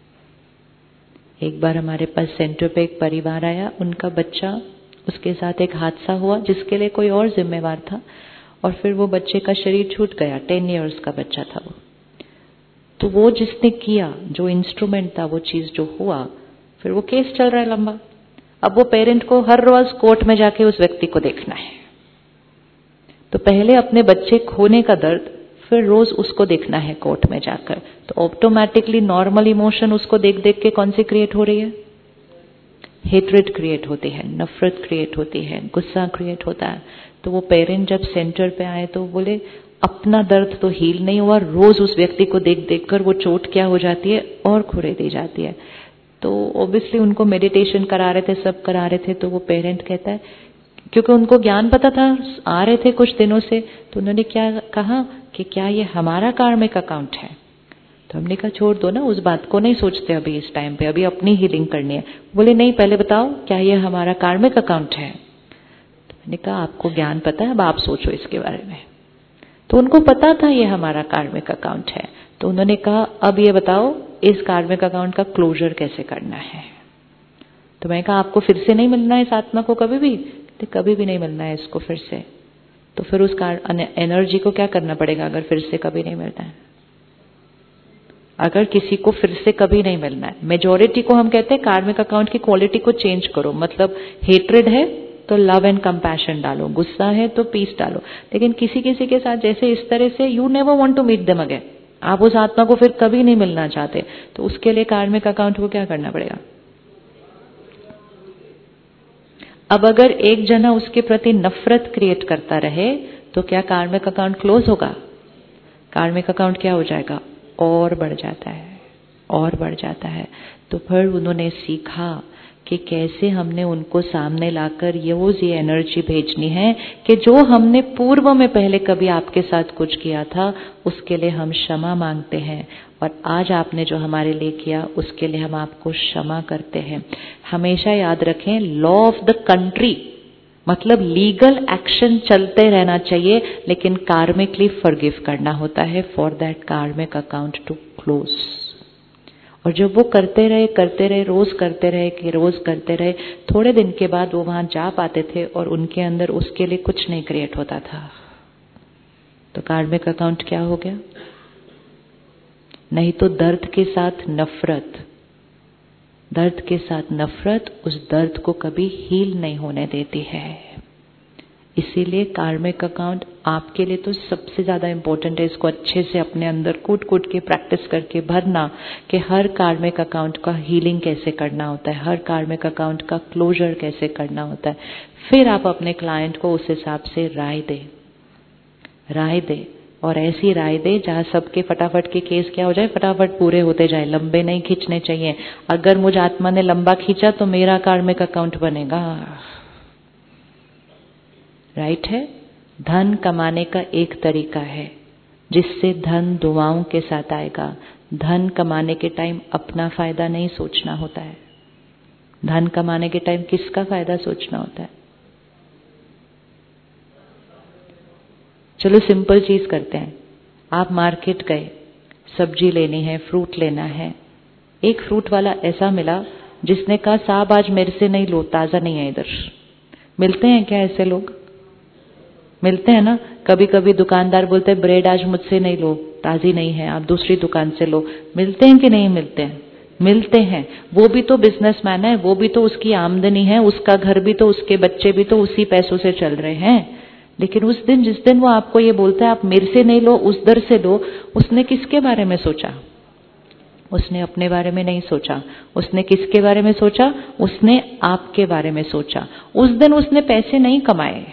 एक बार हमारे पास सेंटर पे एक परिवार आया, उनका बच्चा, उसके साथ एक हादसा हुआ जिसके लिए कोई और जिम्मेवार था, और फिर वो बच्चे का शरीर छूट गया। 10 इयर्स का बच्चा था वो। तो वो जिसने किया, जो इंस्ट्रूमेंट था, वो चीज जो हुआ, फिर वो केस चल रहा है लंबा। अब वो पेरेंट को हर रोज कोर्ट में जाके उस व्यक्ति को देखना है। तो पहले अपने बच्चे खोने का दर्द, फिर रोज उसको देखना है कोर्ट में जाकर। तो ऑटोमेटिकली नॉर्मल इमोशन उसको देख देख के कौन सी क्रिएट हो रही है? हेट्रेड क्रिएट होती है, नफरत क्रिएट होती है, गुस्सा क्रिएट होता है। तो वो पेरेंट जब सेंटर पे आए तो बोले अपना दर्द तो हील नहीं हुआ, रोज उस व्यक्ति को देख देख कर वो चोट क्या हो जाती है और खुरेदी जाती है। तो ऑब्वियसली उनको मेडिटेशन करा रहे थे, सब करा रहे थे, तो वो पेरेंट कहता है, क्योंकि उनको ज्ञान पता था, आ रहे थे कुछ दिनों से, तो उन्होंने क्या कहा कि क्या ये हमारा कार्मिक अकाउंट है? तो हमने कहा छोड़ दो ना, उस बात को नहीं सोचते अभी इस टाइम पे, अभी अपनी हीलिंग करनी है। बोले नहीं, पहले बताओ क्या ये हमारा कार्मिक अकाउंट है? तो मैंने कहा आपको ज्ञान पता है, अब आप सोचो इसके बारे में। तो उनको पता था ये हमारा कार्मिक अकाउंट है। तो उन्होंने कहा अब ये बताओ इस कार्मिक अकाउंट का क्लोजर कैसे करना है? तो मैंने कहा आपको फिर से नहीं मिलना है इस आत्मा को कभी भी? तो कभी भी नहीं मिलना है इसको फिर से। तो फिर उस एनर्जी को क्या करना पड़ेगा अगर फिर से कभी नहीं मिलना है? अगर किसी को फिर से कभी नहीं मिलना है, मेजॉरिटी को हम कहते हैं कार्मिक अकाउंट की क्वालिटी को चेंज करो, मतलब हेट्रेड है तो लव एंड कंपैशन डालो, गुस्सा है तो पीस डालो। लेकिन किसी किसी के साथ जैसे इस तरह से you never want to meet them again, आप उस आत्मा को फिर कभी नहीं मिलना चाहते, तो उसके लिए कार्मिक अकाउंट को क्या करना पड़ेगा? अब अगर एक जना उसके प्रति नफरत क्रिएट करता रहे तो क्या कार्मिक अकाउंट क्लोज होगा? कार्मिक अकाउंट क्या हो जाएगा? और बढ़ जाता है, और बढ़ जाता है। तो फिर उन्होंने सीखा कि कैसे हमने उनको सामने लाकर ये एनर्जी भेजनी है कि जो हमने पूर्व में पहले कभी आपके साथ कुछ किया था उसके लिए हम क्षमा मांगते हैं, और आज आपने जो हमारे लिए किया उसके लिए हम आपको क्षमा करते हैं। हमेशा याद रखें, लॉ ऑफ द कंट्री मतलब लीगल एक्शन चलते रहना चाहिए, लेकिन कार्मिकली फॉरगिव करना होता है for that karmic account to close. और जब वो करते रहे, रोज करते रहे कि रोज करते रहे, थोड़े दिन के बाद वो वहां जा पाते थे और उनके अंदर उसके लिए कुछ नहीं क्रिएट होता था। तो कार्मिक अकाउंट क्या हो गया? नहीं तो दर्द के साथ नफरत, दर्द के साथ नफरत उस दर्द को कभी हील नहीं होने देती है। इसीलिए कार्मिक अकाउंट आपके लिए तो सबसे ज्यादा इंपॉर्टेंट है। इसको अच्छे से अपने अंदर कूट कूट के प्रैक्टिस करके भरना कि हर कार्मिक अकाउंट का हीलिंग कैसे करना होता है, हर कार्मिक अकाउंट का क्लोजर कैसे करना होता है। फिर आप अपने क्लाइंट को उस हिसाब से राय दे, और ऐसी राय दे जहां सबके फटाफट के केस क्या हो जाए, फटाफट पूरे होते जाए, लंबे नहीं खींचने चाहिए। अगर मुझ आत्मा ने लंबा खींचा तो मेरा कार्मिक अकाउंट बनेगा, राइट है। धन कमाने का एक तरीका है जिससे धन दुआओं के साथ आएगा। धन कमाने के टाइम अपना फायदा नहीं सोचना होता है, धन कमाने के टाइम किसका फायदा सोचना होता है? चलो सिंपल चीज करते हैं। आप मार्केट गए, सब्जी लेनी है, फ्रूट लेना है। एक फ्रूट वाला ऐसा मिला जिसने कहा साहब आज मेरे से नहीं लो, ताजा नहीं है इधर। मिलते हैं क्या ऐसे लोग? मिलते हैं ना। कभी कभी दुकानदार बोलते हैं ब्रेड आज मुझसे नहीं लो, ताजी नहीं है, आप दूसरी दुकान से लो। मिलते हैं कि नहीं मिलते हैं? मिलते हैं। वो भी तो बिजनेसमैन है, वो भी तो उसकी आमदनी है, उसका घर भी तो, उसके बच्चे भी तो उसी पैसों से चल रहे हैं। लेकिन उस दिन जिस दिन वो आपको ये बोलता है आप मेरे से नहीं लो, उस दर से लो, उसने किसके बारे में सोचा? उसने अपने बारे में नहीं सोचा। उसने किसके बारे में सोचा? उसने आपके बारे में सोचा। उस दिन उसने पैसे नहीं कमाए,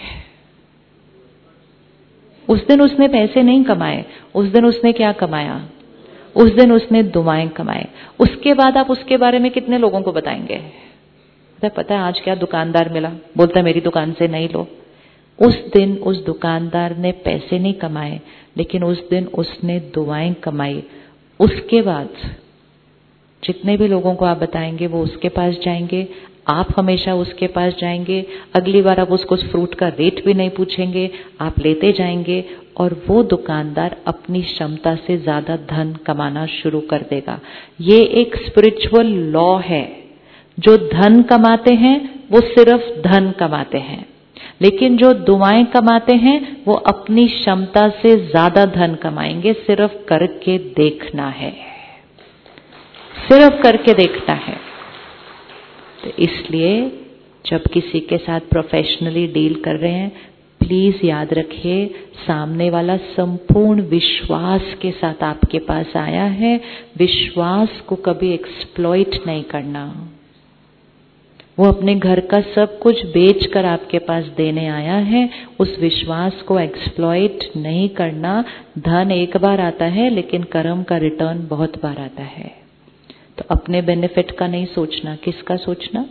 उस दिन उसने पैसे नहीं कमाए, उस दिन उसने क्या कमाया? उस दिन उसने दुआएं कमाए। उसके बाद आप उसके बारे में कितने लोगों को बताएंगे? पता है आज क्या दुकानदार मिला, बोलता है मेरी दुकान से नहीं लो। उस दिन उस दुकानदार ने पैसे नहीं कमाए, लेकिन उस दिन उसने दुआएं कमाई। उसके बाद जितने भी लोगों को आप बताएंगे वो उसके पास जाएंगे, आप हमेशा उसके पास जाएंगे। अगली बार आप उसको उस फ्रूट का रेट भी नहीं पूछेंगे, आप लेते जाएंगे, और वो दुकानदार अपनी क्षमता से ज्यादा धन कमाना शुरू कर देगा। ये एक स्पिरिचुअल लॉ है। जो धन कमाते हैं वो सिर्फ धन कमाते हैं, लेकिन जो दुआएं कमाते हैं वो अपनी क्षमता से ज्यादा धन कमाएंगे। सिर्फ करके देखना है, सिर्फ करके देखना है। तो इसलिए जब किसी के साथ प्रोफेशनली डील कर रहे हैं, प्लीज याद रखिए सामने वाला संपूर्ण विश्वास के साथ आपके पास आया है। विश्वास को कभी एक्सप्लॉइट नहीं करना, वो अपने घर का सब कुछ बेचकर आपके पास देने आया है। उस विश्वास को एक्सप्लॉइट नहीं करना। धन एक बार आता है, लेकिन कर्म का रिटर्न बहुत बार आता है। तो अपने बेनिफिट का नहीं सोचना, किसका सोचना?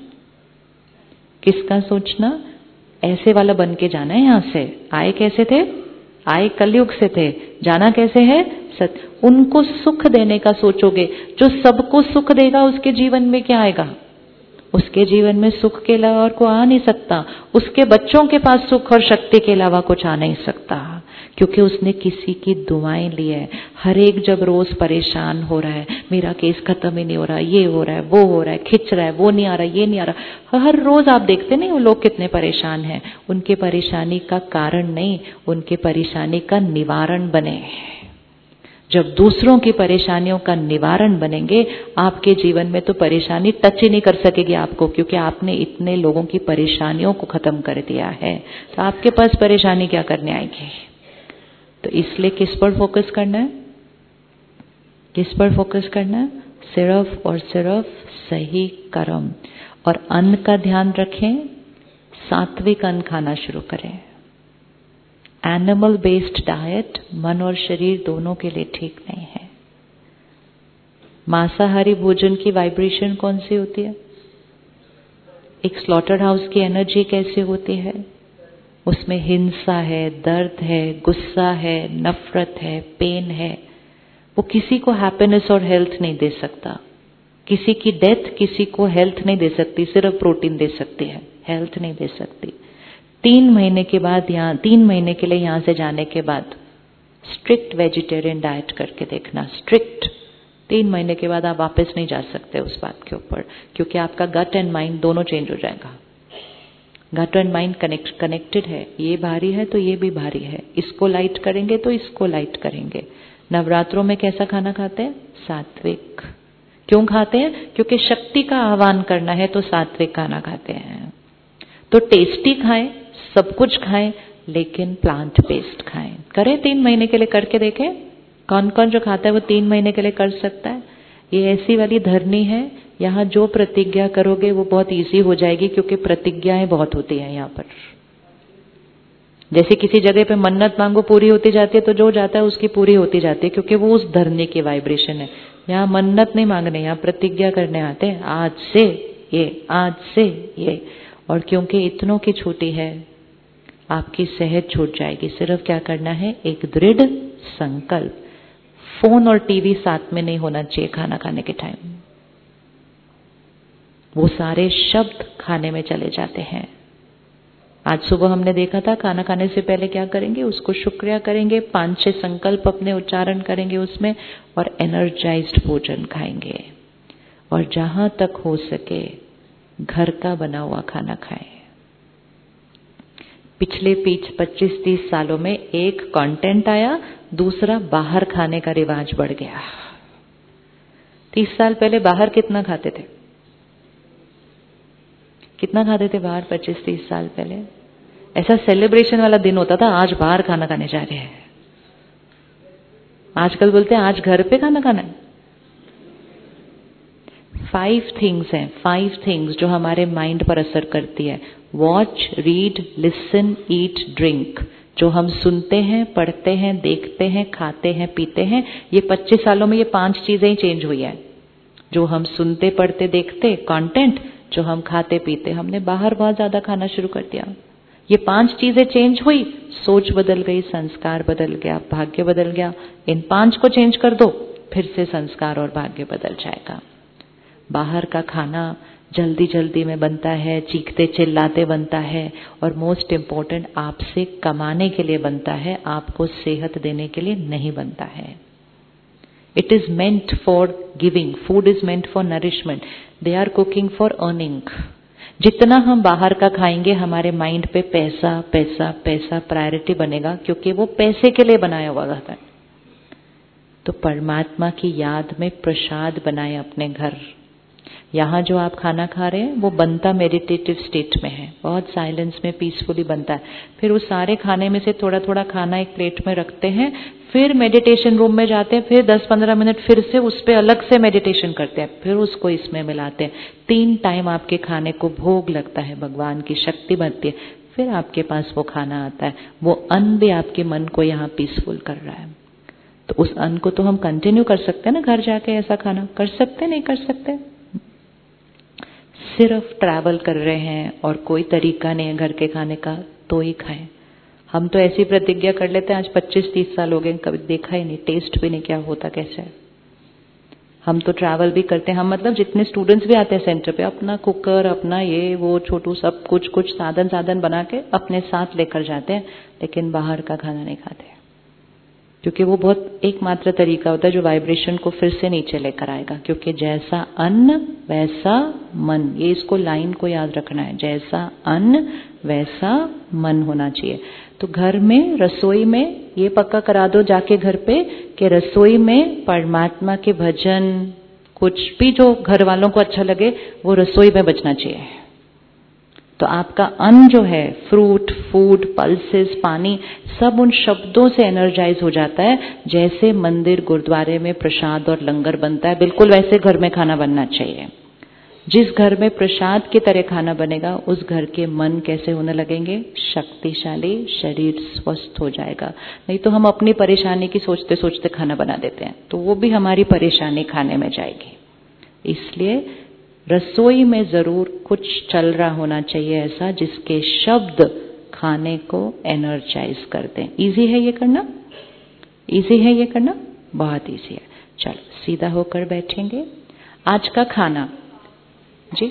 किसका सोचना? ऐसे वाला बन के जाना है। यहाँ से आए कैसे थे? आए कलयुग से थे, जाना कैसे है? सत्य। उनको सुख देने का सोचोगे, जो सबको सुख देगा उसके जीवन में क्या आएगा? उसके जीवन में सुख के अलावा और कोई आ नहीं सकता। उसके बच्चों के पास सुख और शक्ति के अलावा कुछ आ नहीं सकता, क्योंकि उसने किसी की दुआएं ली है। हर एक जब रोज परेशान हो रहा है, मेरा केस खत्म ही नहीं हो रहा, ये हो रहा है, वो हो रहा है, खिंच रहा है, वो नहीं आ रहा, ये नहीं आ रहा, हर रोज आप देखते नहीं वो लोग कितने परेशान हैं। उनके परेशानी का कारण नहीं, उनके परेशानी का निवारण बने। जब दूसरों की परेशानियों का निवारण बनेंगे, आपके जीवन में तो परेशानी टच ही नहीं कर सकेगी आपको, क्योंकि आपने इतने लोगों की परेशानियों को खत्म कर दिया है। तो आपके पास परेशानी क्या करने आएगी? तो इसलिए किस पर फोकस करना है? किस पर फोकस करना है? सिर्फ और सिर्फ सही कर्म। और अन्न का ध्यान रखें, सात्विक अन्न खाना शुरू करें। एनिमल बेस्ड डाइट मन और शरीर दोनों के लिए ठीक नहीं है। मांसाहारी भोजन की वाइब्रेशन कौन सी होती है? एक स्लॉटर हाउस की एनर्जी कैसे होती है? उसमें हिंसा है, दर्द है, गुस्सा है, नफरत है, पेन है। वो किसी को हैप्पीनेस और हेल्थ नहीं दे सकता। किसी की डेथ किसी को हेल्थ नहीं दे सकती, सिर्फ प्रोटीन दे सकती है, हेल्थ नहीं दे सकती। 3 महीने के बाद, यहाँ 3 महीने के लिए यहाँ से जाने के बाद स्ट्रिक्ट वेजिटेरियन डाइट करके देखना। स्ट्रिक्ट 3 महीने के बाद आप वापस नहीं जा सकते उस बात के ऊपर, क्योंकि आपका गट एंड माइंड दोनों चेंज हो जाएगा। गट एंड माइंड कनेक्टेड है। ये भारी है तो ये भी भारी है, इसको लाइट करेंगे तो इसको लाइट करेंगे। नवरात्रों में कैसा खाना खाते हैं? सात्विक। क्यों खाते हैं? क्योंकि शक्ति का आह्वान करना है तो सात्विक खाना खाते हैं। तो टेस्टी खाएं, सब कुछ खाएं, लेकिन प्लांट बेस्ड खाएं। करें 3 महीने के लिए, करके देखें। कौन कौन जो खाता है वो 3 महीने के लिए कर सकता है। ये ऐसी वाली धरनी है, यहाँ जो प्रतिज्ञा करोगे वो बहुत इजी हो जाएगी, क्योंकि प्रतिज्ञाएं बहुत होती हैं यहाँ पर। जैसे किसी जगह पे मन्नत मांगो पूरी होती जाती है, तो जो जाता है उसकी पूरी होती जाती है, क्योंकि वो उस धरनी की वाइब्रेशन है। यहाँ मन्नत नहीं मांगने, यहाँ प्रतिज्ञा करने आते हैं, आज से ये, आज से ये। और क्योंकि इतनों की छूटी है, आपकी सेहत छूट जाएगी। सिर्फ क्या करना है? एक दृढ़ संकल्प। फोन और टीवी साथ में नहीं होना चाहिए खाना खाने के टाइम। वो सारे शब्द खाने में चले जाते हैं। आज सुबह हमने देखा था, खाना खाने से पहले क्या करेंगे? उसको शुक्रिया करेंगे, 5-6 संकल्प अपने उच्चारण करेंगे उसमें, और एनर्जाइज्ड भोजन खाएंगे। और जहां तक हो सके घर का बना हुआ खाना खाएं। पिछले 25-30 सालों में एक कंटेंट आया, दूसरा बाहर खाने का रिवाज बढ़ गया। 30 साल पहले बाहर कितना खाते थे? कितना खाते थे बाहर 25-30 साल पहले? ऐसा सेलिब्रेशन वाला दिन होता था, आज बाहर खाना खाने जा रहे हैं। आजकल बोलते हैं आज घर पे खाना खाना है। 5 थिंग्स हैं, 5 थिंग्स जो हमारे माइंड पर असर करती है। Watch, read, listen, eat, drink. जो हम सुनते हैं, पढ़ते हैं, देखते हैं, खाते हैं, पीते हैं, ये 25 सालों में ये 5 चीजें ही चेंज हुई है। जो हम सुनते, पढ़ते, देखते, कंटेंट, जो हम खाते पीते, हमने बाहर बहुत ज्यादा खाना शुरू कर दिया। ये 5 चीजें चेंज हुई, सोच बदल गई, संस्कार बदल गया, भाग्य बदल गया। इन 5 को चेंज कर दो, फिर से संस्कार और भाग्य बदल जाएगा। बाहर का खाना जल्दी जल्दी में बनता है, चीखते चिल्लाते बनता है, और मोस्ट इम्पोर्टेंट आपसे कमाने के लिए बनता है, आपको सेहत देने के लिए नहीं बनता है। It is meant for giving. Food is meant for nourishment. They are cooking for earning. जितना हम बाहर का खाएंगे, हमारे माइंड पे पैसा पैसा पैसा प्रायोरिटी बनेगा, क्योंकि वो पैसे के लिए बनाया हुआ रहता है। तो परमात्मा की याद में प्रसाद बनाए अपने घर। यहाँ जो आप खाना खा रहे हैं वो बनता मेडिटेटिव स्टेट में है, बहुत साइलेंस में पीसफुली बनता है। फिर उस सारे खाने में से थोड़ा थोड़ा खाना एक प्लेट में रखते हैं, फिर मेडिटेशन रूम में जाते हैं, फिर 10-15 मिनट फिर से उस पर अलग से मेडिटेशन करते हैं, फिर उसको इसमें मिलाते हैं। 3 टाइम आपके खाने को भोग लगता है, भगवान की शक्ति बनती है, फिर आपके पास वो खाना आता है। वो अन्न भी आपके मन को यहाँ पीसफुल कर रहा है। तो उस अन्न को तो हम कंटिन्यू कर सकते हैं ना, घर जाके ऐसा खाना कर सकते, नहीं कर सकते? सिर्फ ट्रैवल कर रहे हैं और कोई तरीका नहीं है घर के खाने का, तो ही खाएं। हम तो ऐसी प्रतिज्ञा कर लेते हैं, आज 25-30 साल हो गए, कभी देखा ही नहीं, टेस्ट भी नहीं क्या होता कैसे है। हम तो ट्रैवल भी करते हैं, हम मतलब जितने स्टूडेंट्स भी आते हैं सेंटर पे, अपना कुकर, अपना ये वो छोटू सब कुछ साधन बना के अपने साथ लेकर जाते हैं, लेकिन बाहर का खाना नहीं खाते, क्योंकि वो बहुत एकमात्र तरीका होता है जो वाइब्रेशन को फिर से नीचे लेकर आएगा। क्योंकि जैसा अन्न वैसा मन, ये इसको लाइन को याद रखना है, जैसा अन्न वैसा मन होना चाहिए। तो घर में रसोई में ये पक्का करा दो जाके घर पे कि रसोई में परमात्मा के भजन, कुछ भी जो घर वालों को अच्छा लगे वो रसोई में बचना चाहिए। तो आपका अन्न जो है, फ्रूट, फूड, पल्सेस, पानी, सब उन शब्दों से एनर्जाइज हो जाता है। जैसे मंदिर गुरुद्वारे में प्रसाद और लंगर बनता है, बिल्कुल वैसे घर में खाना बनना चाहिए। जिस घर में प्रसाद की तरह खाना बनेगा, उस घर के मन कैसे होने लगेंगे? शक्तिशाली, शरीर स्वस्थ हो जाएगा। नहीं तो हम अपनी परेशानी की सोचते सोचते खाना बना देते हैं, तो वो भी हमारी परेशानी खाने में जाएगी। इसलिए रसोई में जरूर कुछ चल रहा होना चाहिए ऐसा जिसके शब्द खाने को एनर्जाइज कर दें। इजी है ये करना? इजी है ये करना? बहुत इजी है। चलो सीधा होकर बैठेंगे। आज का खाना जी,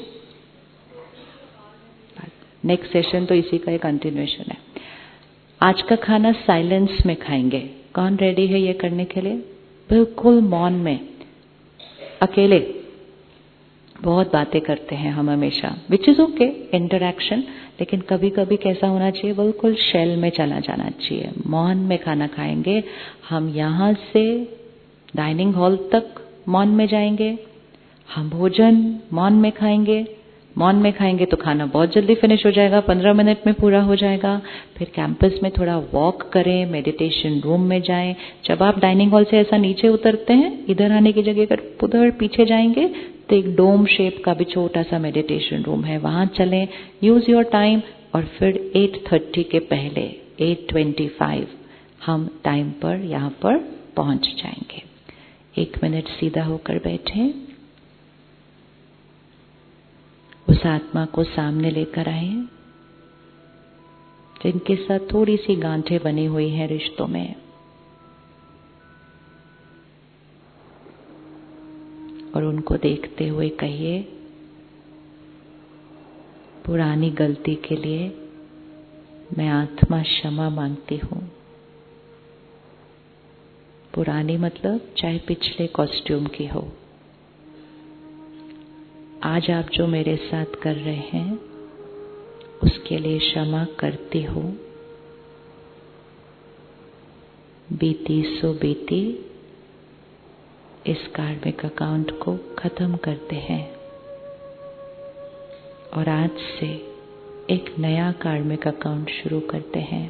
नेक्स्ट सेशन तो इसी का एक कंटिन्यूएशन है। आज का खाना साइलेंस में खाएंगे। कौन रेडी है ये करने के लिए? बिल्कुल मौन में, अकेले। बहुत बातें करते हैं हम हमेशा, विच इज ओके, इंटरैक्शन, लेकिन कभी कभी कैसा होना चाहिए? बिल्कुल शेल में चला जाना चाहिए। मौन में खाना खाएंगे। हम यहाँ से डाइनिंग हॉल तक मौन में जाएंगे, हम भोजन मौन में खाएंगे। मौन में खाएंगे तो खाना बहुत जल्दी फिनिश हो जाएगा, 15 मिनट में पूरा हो जाएगा। फिर कैंपस में थोड़ा वॉक करें, मेडिटेशन रूम में जाएं। जब आप डाइनिंग हॉल से ऐसा नीचे उतरते हैं, इधर आने की जगह अगर उधर पीछे जाएंगे तो एक डोम शेप का भी छोटा सा मेडिटेशन रूम है, वहां चलें। Use your time. और फिर 8:30 के पहले 8:25 हम टाइम पर यहाँ पर पहुंच जाएंगे। 1 मिनट सीधा होकर बैठें। उस आत्मा को सामने लेकर आए जिनके साथ थोड़ी सी गांठें बनी हुई हैं रिश्तों में, और उनको देखते हुए कहिए, पुरानी गलती के लिए मैं आत्मा क्षमा मांगती हूँ। पुरानी मतलब चाहे पिछले कॉस्ट्यूम की हो। आज आप जो मेरे साथ कर रहे हैं उसके लिए क्षमा करती हूँ। बीती सो बीती, इस कार्मिक अकाउंट को खत्म करते हैं और आज से एक नया कार्मिक अकाउंट शुरू करते हैं,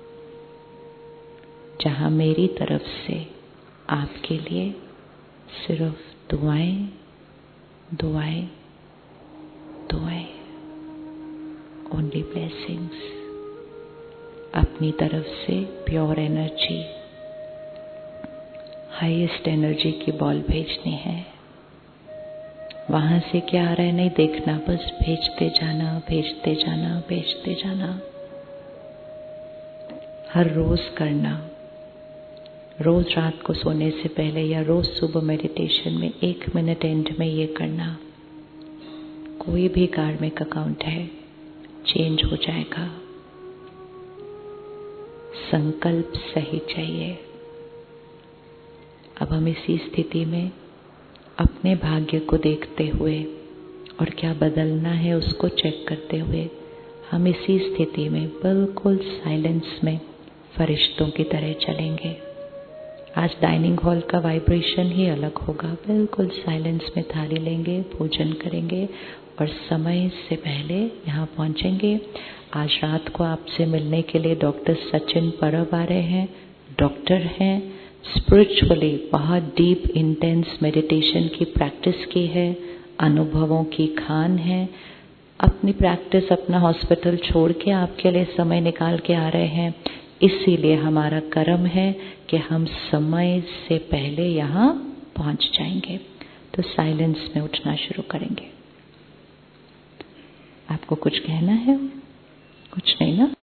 जहां मेरी तरफ से आपके लिए सिर्फ दुआएं, दुआएं, दुआएं, ओनली ब्लेसिंग्स। अपनी तरफ से प्योर एनर्जी, हाईएस्ट एनर्जी की बॉल भेजनी है। वहां से क्या आ रहा है नहीं देखना, बस भेजते जाना, भेजते जाना, भेजते जाना। हर रोज करना। रोज रात को सोने से पहले या रोज सुबह मेडिटेशन में 1 मिनट एंड में ये करना। कोई भी कार्मिक अकाउंट है, चेंज हो जाएगा। संकल्प सही चाहिए। अब हम इसी स्थिति में अपने भाग्य को देखते हुए और क्या बदलना है उसको चेक करते हुए, हम इसी स्थिति में बिल्कुल साइलेंस में फरिश्तों की तरह चलेंगे। आज डाइनिंग हॉल का वाइब्रेशन ही अलग होगा। बिल्कुल साइलेंस में थाली लेंगे, पूजन करेंगे और समय से पहले यहाँ पहुँचेंगे। आज रात को आपसे मिलने के लिए डॉक्टर सचिन परब आ रहे हैं। डॉक्टर हैं, स्पिरिचुअली बहुत डीप इंटेंस मेडिटेशन की प्रैक्टिस की है, अनुभवों की खान है। अपनी प्रैक्टिस, अपना हॉस्पिटल छोड़ के आपके लिए समय निकाल के आ रहे हैं। इसीलिए हमारा कर्म है कि हम समय से पहले यहाँ पहुँच जाएंगे। तो साइलेंस में उठना शुरू करेंगे। आपको कुछ कहना है? कुछ नहीं ना?